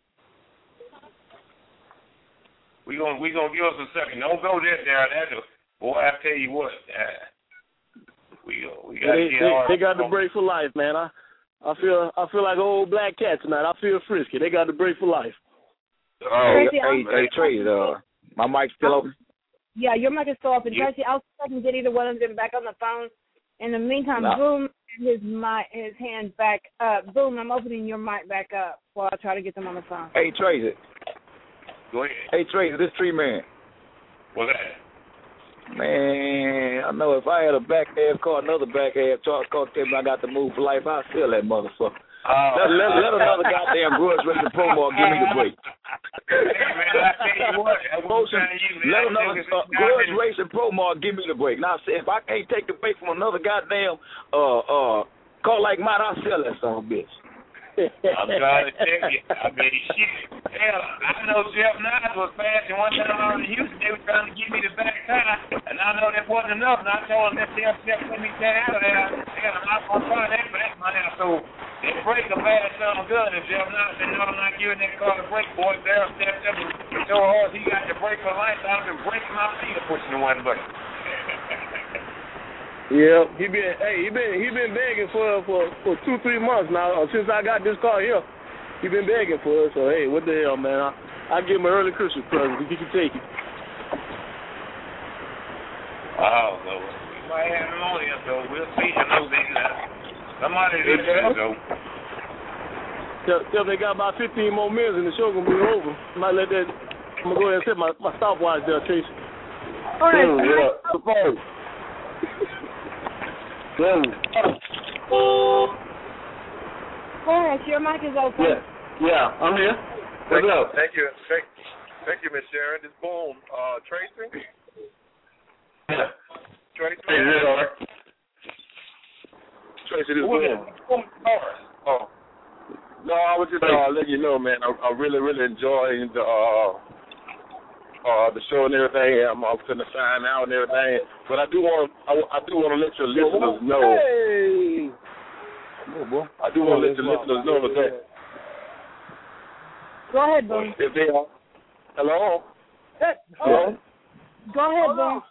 Speaker 14: We gonna we gonna give us a second. Don't go there, there. That's a boy. I tell you what. Uh, we we got
Speaker 12: yeah, they, they, they got the break for life, man. I I feel I feel like an old black cat tonight. I feel frisky. They got the break for life.
Speaker 10: Oh, hey, hey, hey Trey, uh, my mic's still open.
Speaker 6: Yeah, your mic is still open.
Speaker 10: Yeah.
Speaker 6: Tracy, I'll see if I can get either one of them back on the phone. In the meantime,
Speaker 10: no.
Speaker 6: Boom his mic, his hands back up. Boom, I'm opening your mic back up while I try to get them on the phone.
Speaker 10: Hey, Tracy.
Speaker 14: Go ahead.
Speaker 10: Hey, Tracy, this Tree Man.
Speaker 14: What's that?
Speaker 10: Man, I know if I had a back half car, another back half Charles car tell me I got to move for life, I'd steal that motherfucker.
Speaker 14: Uh,
Speaker 10: let, let, let another goddamn grudge racing promo give me the break.
Speaker 14: Hey, man, I tell you what.
Speaker 10: Motion, let another uh, grudge racing promo give me the break. Now, see, if I can't take the break from another goddamn uh, uh, car like mine, I'll sell that son of a bitch.
Speaker 14: I'm trying to tell you. I mean, shit. Hell, I know Jeff Nice was passing one time out in Houston. They were trying to give me the back tire, and I know that wasn't enough. And I told them that Jeff Jeff let me get out of there. Hell, I'm not going to try that back money. So they break a bad something good. And Jeff Nice said, no, I'm not giving that car a break, boy. Darryl stepped up and told Horace he got the break for life. I've been breaking my feet and pushing the one button.
Speaker 12: Yeah, he been hey, he been he been begging for for for two three months now since I got this car here. He been begging for it. So hey, what the hell, man? I I give him an early Christmas present if he can take it.
Speaker 14: Wow, so we might have him on here, so we'll see. I know they uh, somebody did that, so.
Speaker 12: Tell, tell them they got about fifteen more minutes and the show gonna be over. I might let that. I'm gonna go ahead and set my my stopwatch there, Tracy.
Speaker 6: All right.
Speaker 12: Mm, yeah. Suppose.
Speaker 6: Horace, your mic is open.
Speaker 12: Yeah, yeah, I'm here. What's
Speaker 8: thank,
Speaker 12: up?
Speaker 8: Thank you, thank, thank you, Miss Sharon. This Boom, uh, Tracy.
Speaker 12: Yeah.
Speaker 8: Tracy.
Speaker 12: Hey, is it all right?
Speaker 8: Tracy, this Boom. Oh, no, I was just uh, letting you know, man. I, I really, really enjoying the uh, uh, the show and everything. I'm, I'm going to sign out and everything. But I do want I, I do want to let your listeners know.
Speaker 10: Hey.
Speaker 8: I do want to let your listeners know that.
Speaker 6: Go ahead, Boone.
Speaker 8: If they are, hello.
Speaker 6: Hey,
Speaker 8: hello.
Speaker 6: Go ahead, Boone.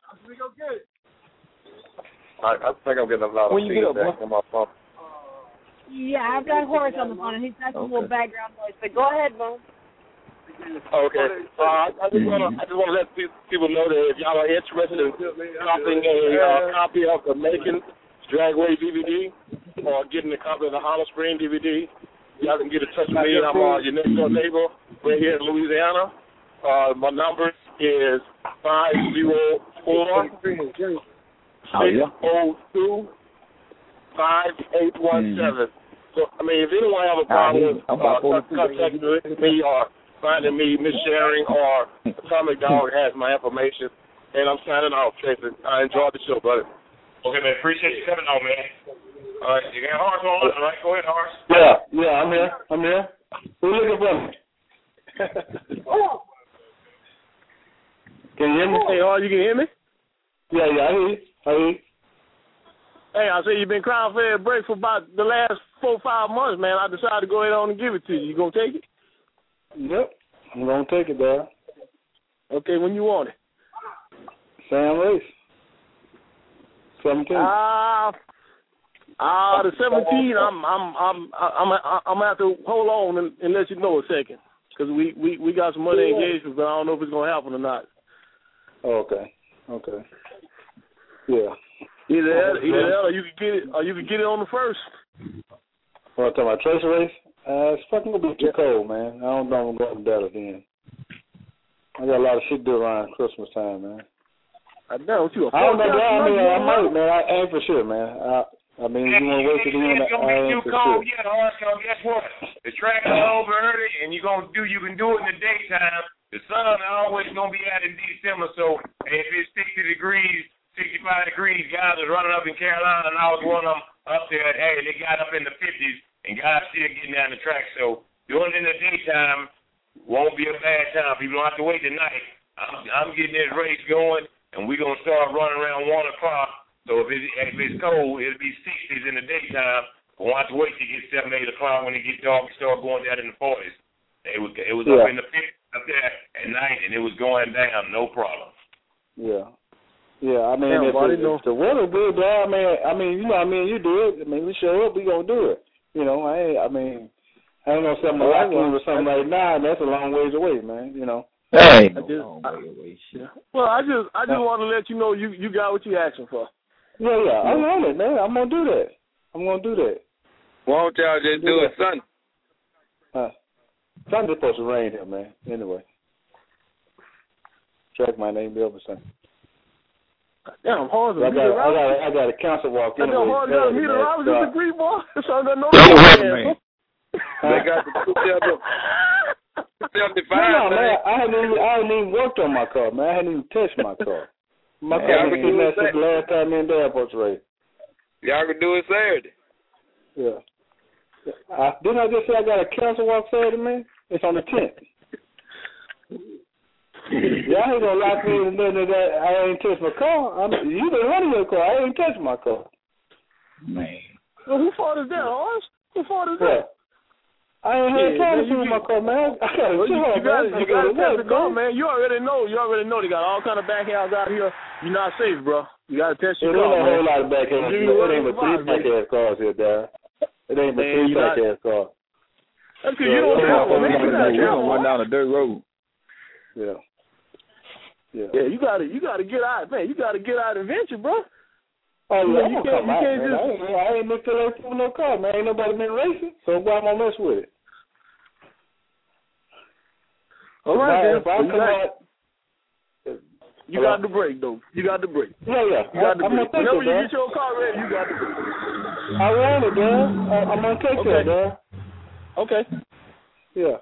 Speaker 8: I, I think I'm getting a lot of
Speaker 10: When you get up,
Speaker 8: feedback on my phone.
Speaker 6: Yeah, I've got Horace on the phone, and he's got some little background noise. But go ahead, Boone.
Speaker 8: Okay. Uh, I just want to I just want to let people know that if y'all are interested in copying a uh, copy of the Macon Dragway D V D or getting a copy of the Hollow Spring D V D, y'all can get in touch with me. I'm uh, your next door neighbor right here in Louisiana. Uh, my number is five zero four six zero two five eight one seven. So I mean, if anyone have a problem uh, contacting me or finding me, missharing, or Atomic Dog has my information. And I'm signing off, Jason. I enjoyed the show, brother.
Speaker 14: Okay, man. Appreciate you coming on, man. All right, you got Horace on, all right? Go ahead, Horace.
Speaker 8: Yeah, yeah, I'm here. I'm here. Who's looking for me? Can you hear me?
Speaker 12: Hey, oh, you can hear me?
Speaker 8: Yeah, yeah, I hear you. I hear you.
Speaker 12: Hey, I say you've been crying for a break for about the last four, five months, man. I decided to go ahead on and give it to you. You gonna take it?
Speaker 8: Yep, I'm gonna take it, Dad.
Speaker 12: Okay, when you want it?
Speaker 8: Sam Race. Seventeen.
Speaker 12: Ah, uh, uh, the seventeen. I'm, I'm, I'm, I'm, I'm, I'm gonna have to hold on and, and let you know a second, because we, we, we got some other engagements, but I don't know if it's gonna happen or not.
Speaker 8: Oh, okay. Okay. Yeah.
Speaker 12: Either that, either that, or you can get it, or you can get it on the first.
Speaker 8: Want to talk about Tracer Race? Uh, it's fucking gonna be too cold, man. I don't know if I'm going to that again. I got a lot of shit to do around Christmas time, man.
Speaker 12: I know you.
Speaker 8: I don't know, I mean, I might, man. I ain't for sure, man. I, I mean, if you want to wait till the end,
Speaker 14: it's gonna
Speaker 8: I
Speaker 14: be
Speaker 8: ain't
Speaker 14: too
Speaker 8: for
Speaker 14: cold
Speaker 8: sure.
Speaker 14: yet, Horace. Cause guess what? The track is over early, and you're gonna do. You can do it in the daytime. The sun always gonna be out in December, so if it's sixty degrees, sixty-five degrees, guys are running up in Carolina, and I was one of them up there. Hey, they got up in the fifties, and guys still getting down the track. So doing it in the daytime won't be a bad time. People don't have to wait tonight. I'm, I'm getting this race going, and we're gonna start running around one o'clock. So if, it, if it's cold, it'll be sixties in the daytime. We won't have to wait till it gets seven, eight o'clock when it gets dark and start going down in the forties. It was it was
Speaker 8: Yeah.
Speaker 14: up in the fifties up there at night, and it was going down, no problem.
Speaker 8: Yeah. Yeah, I mean,
Speaker 12: Damn,
Speaker 8: if,
Speaker 12: boy, I
Speaker 8: if,
Speaker 12: didn't know.
Speaker 8: if the weather good, dog, I mean, I mean, you know, I mean, you do it. I mean, we show up, we gonna do it. You know, I ain't, I mean, I ain't gonna say I'm
Speaker 12: Oh, I
Speaker 8: locked in with something right now, and that's a long ways away, man. You know.
Speaker 10: Hey,
Speaker 12: I just, I, well, I just, I just want to let you know you, you got what you asking for.
Speaker 8: Yeah, yeah, I'm on it, man. I'm gonna do that. I'm gonna do that.
Speaker 16: Why don't y'all just do it Sunday?
Speaker 8: Huh? Sunday's supposed to rain here, man. Anyway, track my name be over Sunday.
Speaker 12: Damn, hard to
Speaker 8: I
Speaker 12: meet
Speaker 8: got, I
Speaker 12: around.
Speaker 8: got, I got a council walk in.
Speaker 12: Damn, hard to meet around with the degree, boy. So I got no.
Speaker 16: Man. They got the seventy-five.
Speaker 8: No, no, man. I haven't even, I haven't even worked on my car, man. I haven't even touched my car. My
Speaker 16: Man,
Speaker 8: car
Speaker 16: y'all
Speaker 8: been
Speaker 16: can do
Speaker 8: getting
Speaker 16: it
Speaker 8: that since the last time me and Dad supposed to race.
Speaker 16: Y'all can do it Saturday.
Speaker 8: Yeah. I, didn't I just say I got a council walk Saturday, man? It's on the tenth. Y'all ain't gonna lock me in nothing that I ain't touched my car. I'm, you been running your car. I ain't touched my car.
Speaker 10: Man.
Speaker 12: Well, who fault is that, Horace? Who fault is
Speaker 8: Yeah.
Speaker 12: that?
Speaker 8: I ain't had
Speaker 12: Yeah,
Speaker 8: time
Speaker 12: man,
Speaker 8: to
Speaker 12: you
Speaker 8: see my car, man. I got
Speaker 12: Well,
Speaker 8: to
Speaker 12: you,
Speaker 8: chill,
Speaker 12: you got
Speaker 8: man.
Speaker 12: you got to test the car, man. You already know. You already know they got all kind of backhouses out here. You're not safe, bro. You got to test your
Speaker 8: It ain't
Speaker 12: car,
Speaker 8: a
Speaker 12: man.
Speaker 8: whole lot of backhand. It ain't but three backhand cars here, Dad. It ain't but
Speaker 12: Man,
Speaker 8: three
Speaker 12: you got-
Speaker 8: backhand cars.
Speaker 12: That's because you don't travel, man. You got to travel.
Speaker 10: Run down a dirt road.
Speaker 8: Yeah. Yeah.
Speaker 12: Yeah, you got to you got to get out, man. You got to get out and venture, bro.
Speaker 8: Oh,
Speaker 12: You
Speaker 8: yeah,
Speaker 12: know,
Speaker 8: I'm
Speaker 12: you
Speaker 8: gonna
Speaker 12: can't-
Speaker 8: come
Speaker 12: you
Speaker 8: out,
Speaker 12: can't
Speaker 8: man.
Speaker 12: just-
Speaker 8: I ain't, I ain't been to for no car, man. Ain't nobody been racing, so why am I mess with it?
Speaker 12: All right,
Speaker 8: Now,
Speaker 12: then.
Speaker 8: if I
Speaker 12: Well, you
Speaker 8: come
Speaker 12: got-
Speaker 8: out,
Speaker 12: You
Speaker 8: Hello?
Speaker 12: got the break, though. You got the break.
Speaker 8: yeah, yeah.
Speaker 12: You got the
Speaker 8: I, I'm
Speaker 12: break.
Speaker 8: gonna take
Speaker 12: Whenever
Speaker 8: it,
Speaker 12: you
Speaker 8: Dad.
Speaker 12: get your car ready, you got the break.
Speaker 8: I want it, Dad. I, I'm gonna take
Speaker 12: Okay.
Speaker 8: that, Dad.
Speaker 12: Okay.
Speaker 8: Yeah.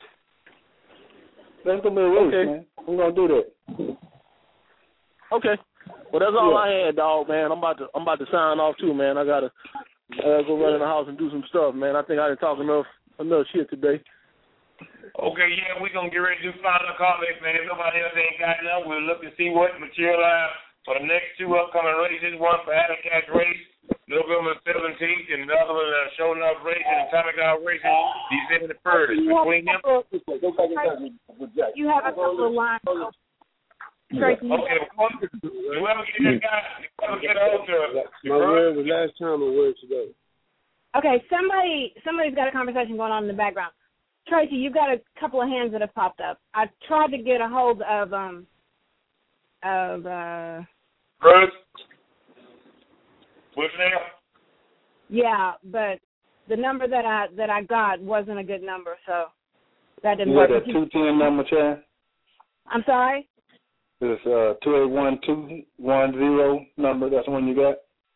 Speaker 8: That's gonna be a race,
Speaker 12: Okay.
Speaker 8: man. I'm gonna do that.
Speaker 12: Okay. Well, that's all
Speaker 8: Yeah.
Speaker 12: I had, dog, man. I'm about to I'm about to sign off too, man. I gotta, I gotta go run in the house and do some stuff, man. I think I done talked enough enough shit today.
Speaker 14: Okay, yeah, we're going to get ready to do final comments, man. If nobody else ain't got none, we'll look and see what materialize for the next two upcoming races. One for Alley-Cat race, November seventeenth, and the other one, uh, Show Enough Racing and Atomic Dog Racing, December the first. Between them.
Speaker 6: You have a couple of lines.
Speaker 14: Okay, whoever get that guy, whoever get hold to
Speaker 17: My word was last time, my word today.
Speaker 6: Okay, somebody, somebody's got a conversation going on in the background. Tracy, you've got a couple of hands that have popped up. I tried to get a hold of um of uh
Speaker 14: Bruce. What's your name?
Speaker 6: Yeah, but the number that I that I got wasn't a good number, so that didn't
Speaker 10: you
Speaker 6: work.
Speaker 10: You got that two ten number, Chad?
Speaker 6: I'm sorry?
Speaker 10: It's uh two eight one two one zero number, that's the one you got?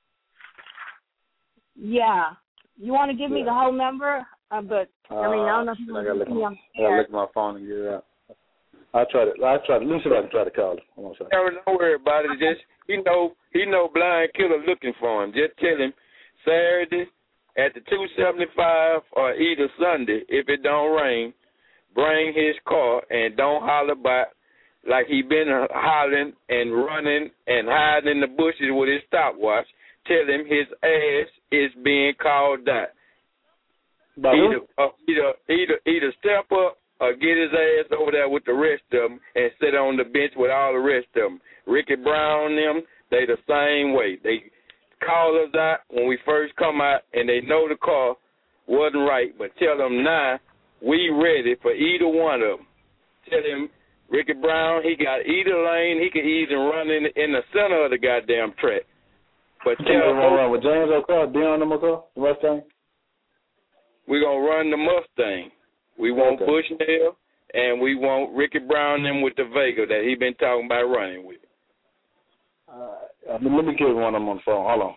Speaker 6: Yeah. You want to give yeah. me the whole number? Uh, but I mean, I don't know if you want to look me on the air.
Speaker 10: I look at my phone and get it out. I try to. I try to. Let me see if I can try to call him.
Speaker 16: Don't worry about it. Just he know he know Blind Killer looking for him. Just tell him Saturday at the two seventy five or either Sunday if it don't rain. Bring his car and don't holler about like he been hollering and running and hiding in the bushes with his stopwatch. Tell him his ass is being called out. Either, uh, either, either, either step up or get his ass over there with the rest of them and sit on the bench with all the rest of them. Ricky Brown, them, they the same way. They call us out when we first come out, and they know the car wasn't right, but tell them now we ready for either one of them. Tell him Ricky Brown, he got either lane. He can even run in, in the center of the goddamn track. But tell him
Speaker 10: run with James O'Connor, Dion O'Connor, the Mustang.
Speaker 16: We're going to run the Mustang. We want
Speaker 10: okay.
Speaker 16: Bushnell, and we want Ricky Brown them with the Vega that he been talking about running with.
Speaker 10: Uh, let me get one of them on the phone. Hold on.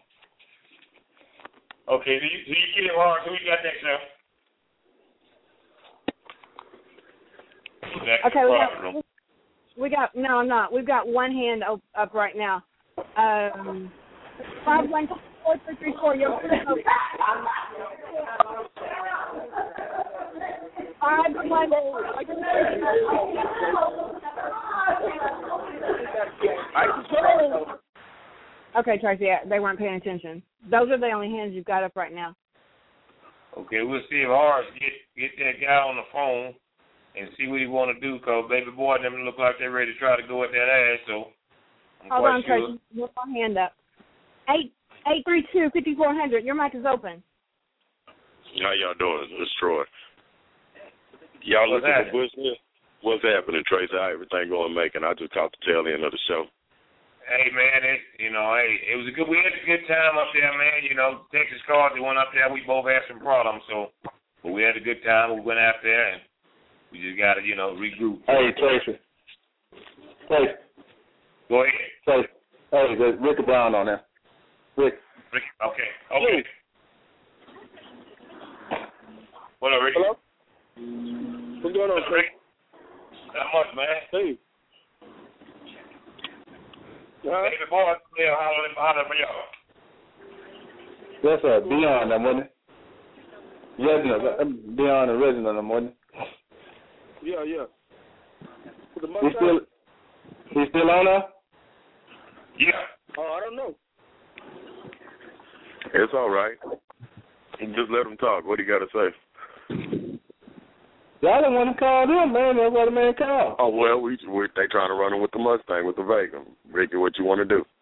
Speaker 14: Okay, so you, so you get it hard. Who you got next now?
Speaker 6: Okay, we got, we got, no, I'm not. We've got one hand up, up right now. Um, five, one, four, three, three, four. You're Okay, Tracy, they weren't paying attention. Those are the only hands you've got up right now.
Speaker 14: Okay, we'll see if Horace get get that guy on the phone and see what he want to do, because baby boy and them look like they're ready to try to go at that ass, so I'm
Speaker 6: Hold
Speaker 14: quite
Speaker 6: on,
Speaker 14: sure.
Speaker 6: Tracy. One more hand up. Eight eight three two fifty four hundred. Your mic is open.
Speaker 18: How y'all doing? It's Troy. Y'all
Speaker 14: What's
Speaker 18: looking for Bushnell? What's happening, Tracy? How everything going making? I just caught the tail end of the show.
Speaker 14: Hey man, it you know, hey, it was a good. We had a good time up there, man. You know, Texas cars. They went up there. We both had some problems, so but we had a good time. We went out there and we just got to you know regroup.
Speaker 10: Hey Tracy. Tracy.
Speaker 14: Go ahead.
Speaker 10: Tracy. Hey, there's Ricky Brown on there. Rick.
Speaker 14: Rick. Okay. Okay. What up, Ricky?
Speaker 17: Hello. What's going on,
Speaker 14: Rick? Not much, man.
Speaker 17: Hey.
Speaker 14: Uh, Baby boy, yeah, holler, holler for y'all.
Speaker 10: That's uh, Dion, that wasn't it? Reginald, Dion and Reginald, that wasn't it?
Speaker 17: Yeah, yeah. With the
Speaker 10: he still, he still on there?
Speaker 14: Yeah.
Speaker 17: Oh, I don't know.
Speaker 18: It's all right. Just let him talk. What do you got to say?
Speaker 10: Y'all didn't want to call them, man. That's what the man called.
Speaker 18: Oh, well, we, we they trying to run him with the Mustang, with the Vega. Ricky, what you want to do?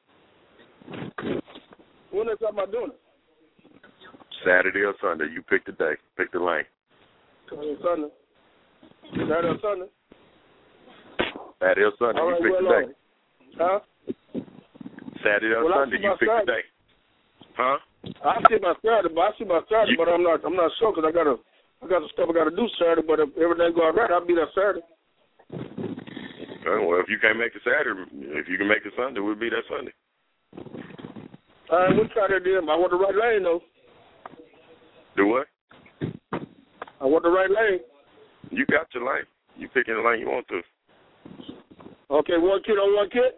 Speaker 17: When they talking about doing it?
Speaker 18: Saturday or Sunday. You pick the day. Pick the lane.
Speaker 17: Sunday. Saturday or Sunday?
Speaker 18: Saturday or Sunday.
Speaker 17: All
Speaker 18: you
Speaker 17: right,
Speaker 18: pick
Speaker 17: well,
Speaker 18: the day.
Speaker 17: Huh?
Speaker 18: Saturday or
Speaker 17: well,
Speaker 18: Sunday. You pick
Speaker 17: Saturday.
Speaker 18: the day. Huh?
Speaker 17: I see my Saturday, but I see my Saturday, you, but I'm not. I'm not sure because I got to. I got some stuff I got to do Saturday, but if everything goes right, I'll be there Saturday.
Speaker 18: Okay, well, if you can't make the Saturday, if you can make the Sunday, we'll be there Sunday.
Speaker 17: All right, we'll try that then. I want the right lane, though.
Speaker 18: Do what?
Speaker 17: I want the right lane.
Speaker 18: You got your lane. You picking the lane you want to.
Speaker 17: Okay, one kid on one kid?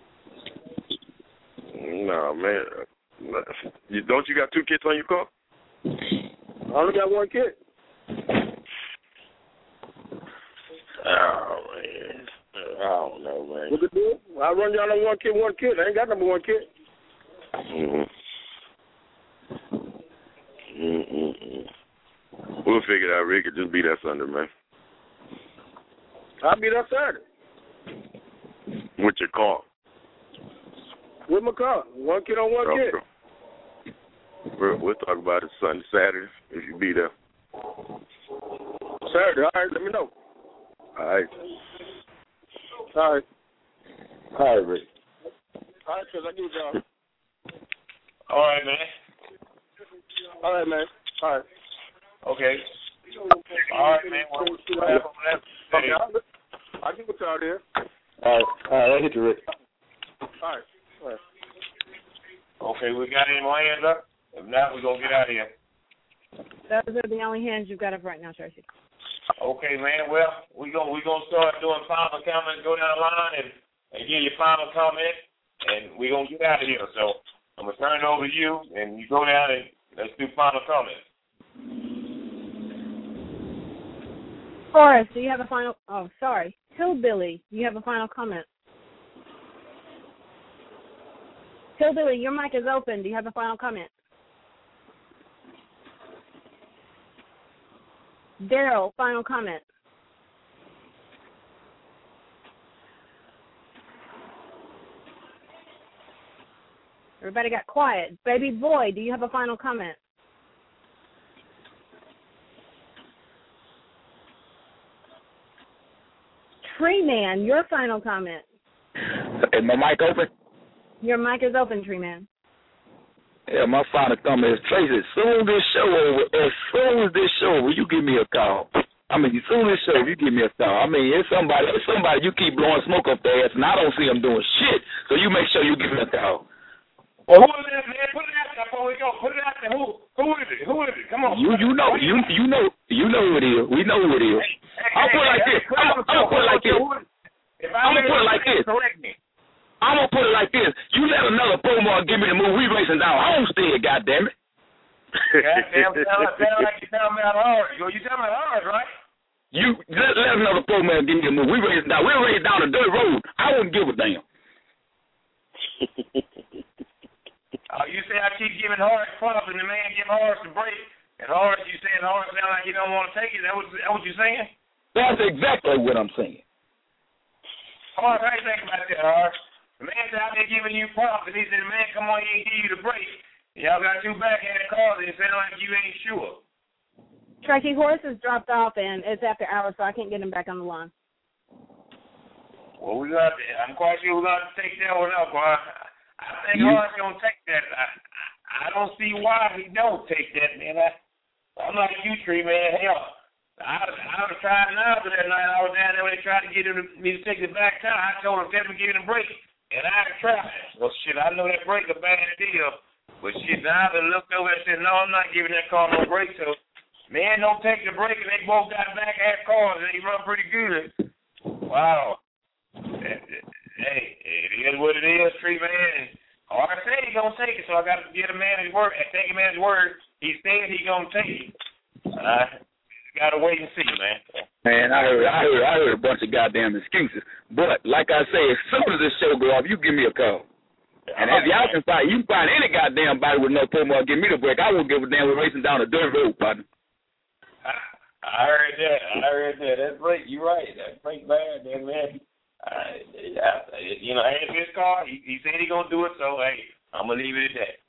Speaker 18: No, man. You, don't you got two kids on your car?
Speaker 17: I only got one kid.
Speaker 18: I don't know, man.
Speaker 17: Look at this. I run y'all on one kid, one kid. I ain't got number one kid.
Speaker 18: Mm-hmm. Mm-mm-mm. We'll figure it out, Rick. Just be that Sunday, man.
Speaker 17: I'll be there Saturday.
Speaker 18: With your car.
Speaker 17: With my car. One kid on one
Speaker 18: okay.
Speaker 17: kid.
Speaker 18: We'll, we'll talk about it Sunday, Saturday, if you be there.
Speaker 17: Saturday, all right, let me know.
Speaker 18: All right.
Speaker 17: All right.
Speaker 18: All right, Rick.
Speaker 17: All right, Chris, I give it y'all.
Speaker 14: All right, man.
Speaker 17: All right, man. All right.
Speaker 14: Okay. All right, man. Well, whatever, whatever.
Speaker 17: Okay, I'll, I'll give it to y'all there.
Speaker 10: All right. All right, I'll hit you, Rick.
Speaker 17: All right. All right.
Speaker 14: Okay, we got any more hands up? If not, we're going to get out of here.
Speaker 6: Those are the only hands you've got up right now, Tracy.
Speaker 14: Okay, man. Well, we're going we gonna start doing final comments, go down the line, and, and give your final comment, and we're going to get out of here. So I'm going to turn it over to you, and you go down and let's do final comments.
Speaker 6: Forrest, do you have a final? Oh, sorry. Hillbilly, do you have a final comment? Hillbilly, your mic is open. Do you have a final comment? Daryl, final comment. Everybody got quiet. Baby boy, do you have a final comment? Tree Man, your final comment.
Speaker 10: Is my mic open?
Speaker 6: Your mic is open, Tree Man.
Speaker 10: Yeah, my final comment is, Tracy, as soon as this show over, as soon as this show over, you give me a call. I mean, as soon as this show over, you give me a call. I mean, it's somebody, it's somebody you keep blowing smoke up their ass, and I don't see them doing shit, so you make sure you give me a call.
Speaker 14: Well, who is it, man? Put it out there before we go. Put it out there. Who, who is it? Who is it? Come on.
Speaker 10: You you know, you you know, you know who it is. We know who it is.
Speaker 14: Hey,
Speaker 10: I'll put it like this. I'm gonna put it like this. I'm gonna put it like this.
Speaker 14: Correct me.
Speaker 10: I'm gonna put it like this. You let another promo give me the move. We racing down Homestead, goddammit.
Speaker 14: Goddamn, sound like you tell me out hard. You tell me out hard, right?
Speaker 10: You let, let another promo give me the move. We racing down. We're racing down the dirt road. I wouldn't give a damn.
Speaker 14: Uh, you say I keep giving Horace props, and the man give Horace a break, and Horace, you saying Horace sound like he don't want to take it? That what that what you saying?
Speaker 10: That's exactly what I'm saying.
Speaker 14: Horace, how you think about that, Horace? The man's out there giving you props, and he said, "Man, come on, he ain't give you the break. Y'all got two backhand calls, and it sound like you ain't sure."
Speaker 6: Tracy, Horace has dropped off, and it's after hours, so I can't get him back on the line.
Speaker 14: Well, we got. I'm quite sure we're going to take that one up, boy. I think Horace gonna take that. I, I I don't see why he don't take that, man. I, I'm like you, Tree, man. Hell, I I was trying now for that night. I was down there when they tried to get him to, me to take the back time. I told him definitely give him a break, and I tried. Well, shit, I know that break a bad deal, but shit, now I looked over and said, no, I'm not giving that car no break. So, man, don't take the break, and they both got back half cars, and they run pretty good. Wow. Hey, it is what it is, Tree Man. Like I said, he gonna take it, so I got to get a man his word. And take a man his word. He said he gonna take it. I gotta wait and see, man.
Speaker 10: Man, I heard, I heard, I heard a bunch of goddamn excuses. But like I say, as soon as this show go off, you give me a call. And if y'all can find, you can find any goddamn body with no promo, give me the break. I won't give a damn. We're racing down a dirt road, partner.
Speaker 14: I, I heard that. I heard that. That's break. You're right. That break bad, man, man. Uh, yeah, you know, hey, his car, he, he said he gonna do it, so hey, I'm gonna leave it at that.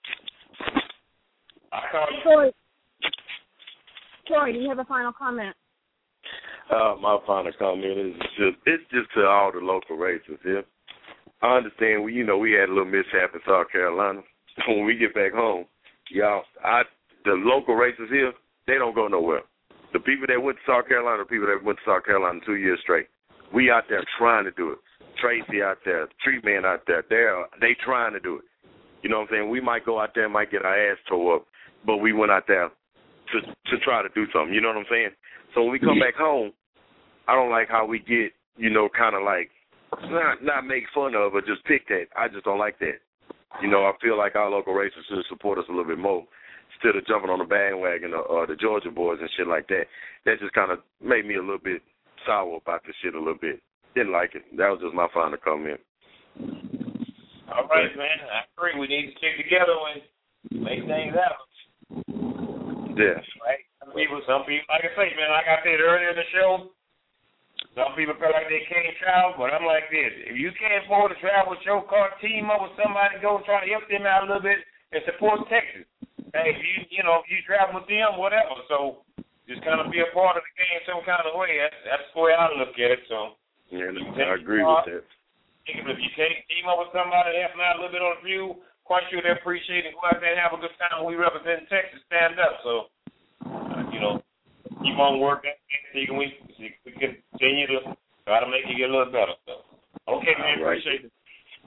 Speaker 14: I call you.
Speaker 6: Troy, Troy, do you have a final comment?
Speaker 18: Uh, my final comment is just it's just to all the local racers here. I understand we, you know, we had a little mishap in South Carolina. When we get back home, y'all, I the local racers here, they don't go nowhere. The people that went to South Carolina, the people that went to South Carolina two years straight. We out there trying to do it. Tracy out there, Tree Man out there, they're they trying to do it. You know what I'm saying? We might go out there and might get our ass tore up, but we went out there to to try to do something. You know what I'm saying? So when we come back home, I don't like how we get, you know, kind of like not not make fun of or just pick that. I just don't like that. You know, I feel like our local racers should support us a little bit more instead of jumping on the bandwagon or, or the Georgia boys and shit like that. That just kind of made me a little bit sour about this shit a little bit. didn't like it. That was just my final comment.
Speaker 14: All right, man. I agree. We need to stick together and make things happen.
Speaker 18: Yeah.
Speaker 14: Right? Some people, some people, like I say, man, like I said earlier in the show, some people feel like they can't travel, but I'm like this. If you can't afford to travel with your car, team up with somebody, go try to help them out a little bit and support Texas. Hey, if you, you know, if you travel with them, whatever. So just kind of be a part of the game some kind of way. That's, that's the way I look at it. So
Speaker 18: yeah, I agree with that.
Speaker 14: If you can't team up with somebody and help them out a little bit on the view, quite sure they appreciate it. Go out there and have a good time. We represent Texas. Stand up. So, uh, you know, keep on working. See, we, we continue to try to make you get a little better. So, okay, man. Right. Appreciate it.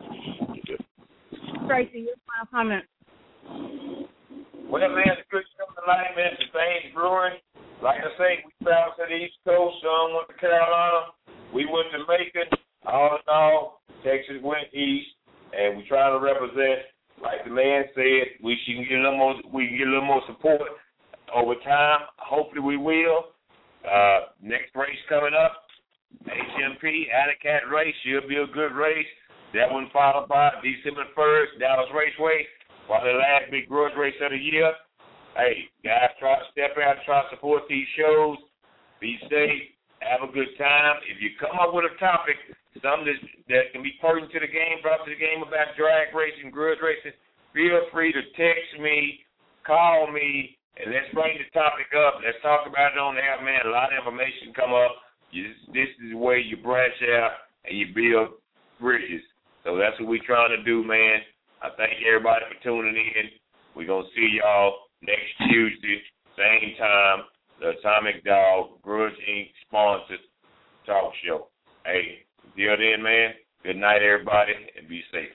Speaker 6: Tracy, your final comment.
Speaker 14: Well, man, it's a good show tonight, man. It's the Saints Brewing. Like I say, we traveled to the East Coast. Some went to Carolina. We went to Macon. All in all, Texas went east, and we try to represent. Like the man said, we should get a little more. We can get a little more support over time. Hopefully, we will. Uh, next race coming up, H M P Alley Cat race should be a good race. That one followed by December first, Dallas Raceway, for the last big grudge race of the year. Hey, guys, try to step out, try to support these shows. Be safe, have a good time. If you come up with a topic, something that, that can be pertinent to the game, brought to the game about drag racing, grudge racing, feel free to text me, call me, and let's bring the topic up. Let's talk about it on the air, man. A lot of information come up. You, this is the way you branch out and you build bridges. So that's what we're trying to do, man. I thank everybody for tuning in. We're going to see y'all next Tuesday, same time, the Atomic Dog, Grudge Incorporated sponsored talk show. Hey, till then, man, good night, everybody, and be safe.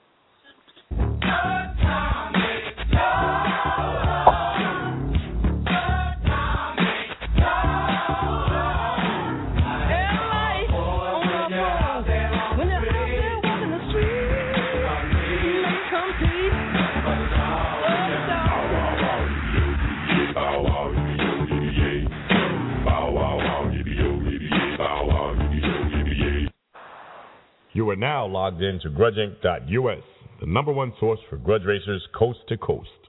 Speaker 4: You are now logged in to grudge inc dot U S, the number one source for grudge racers coast to coast.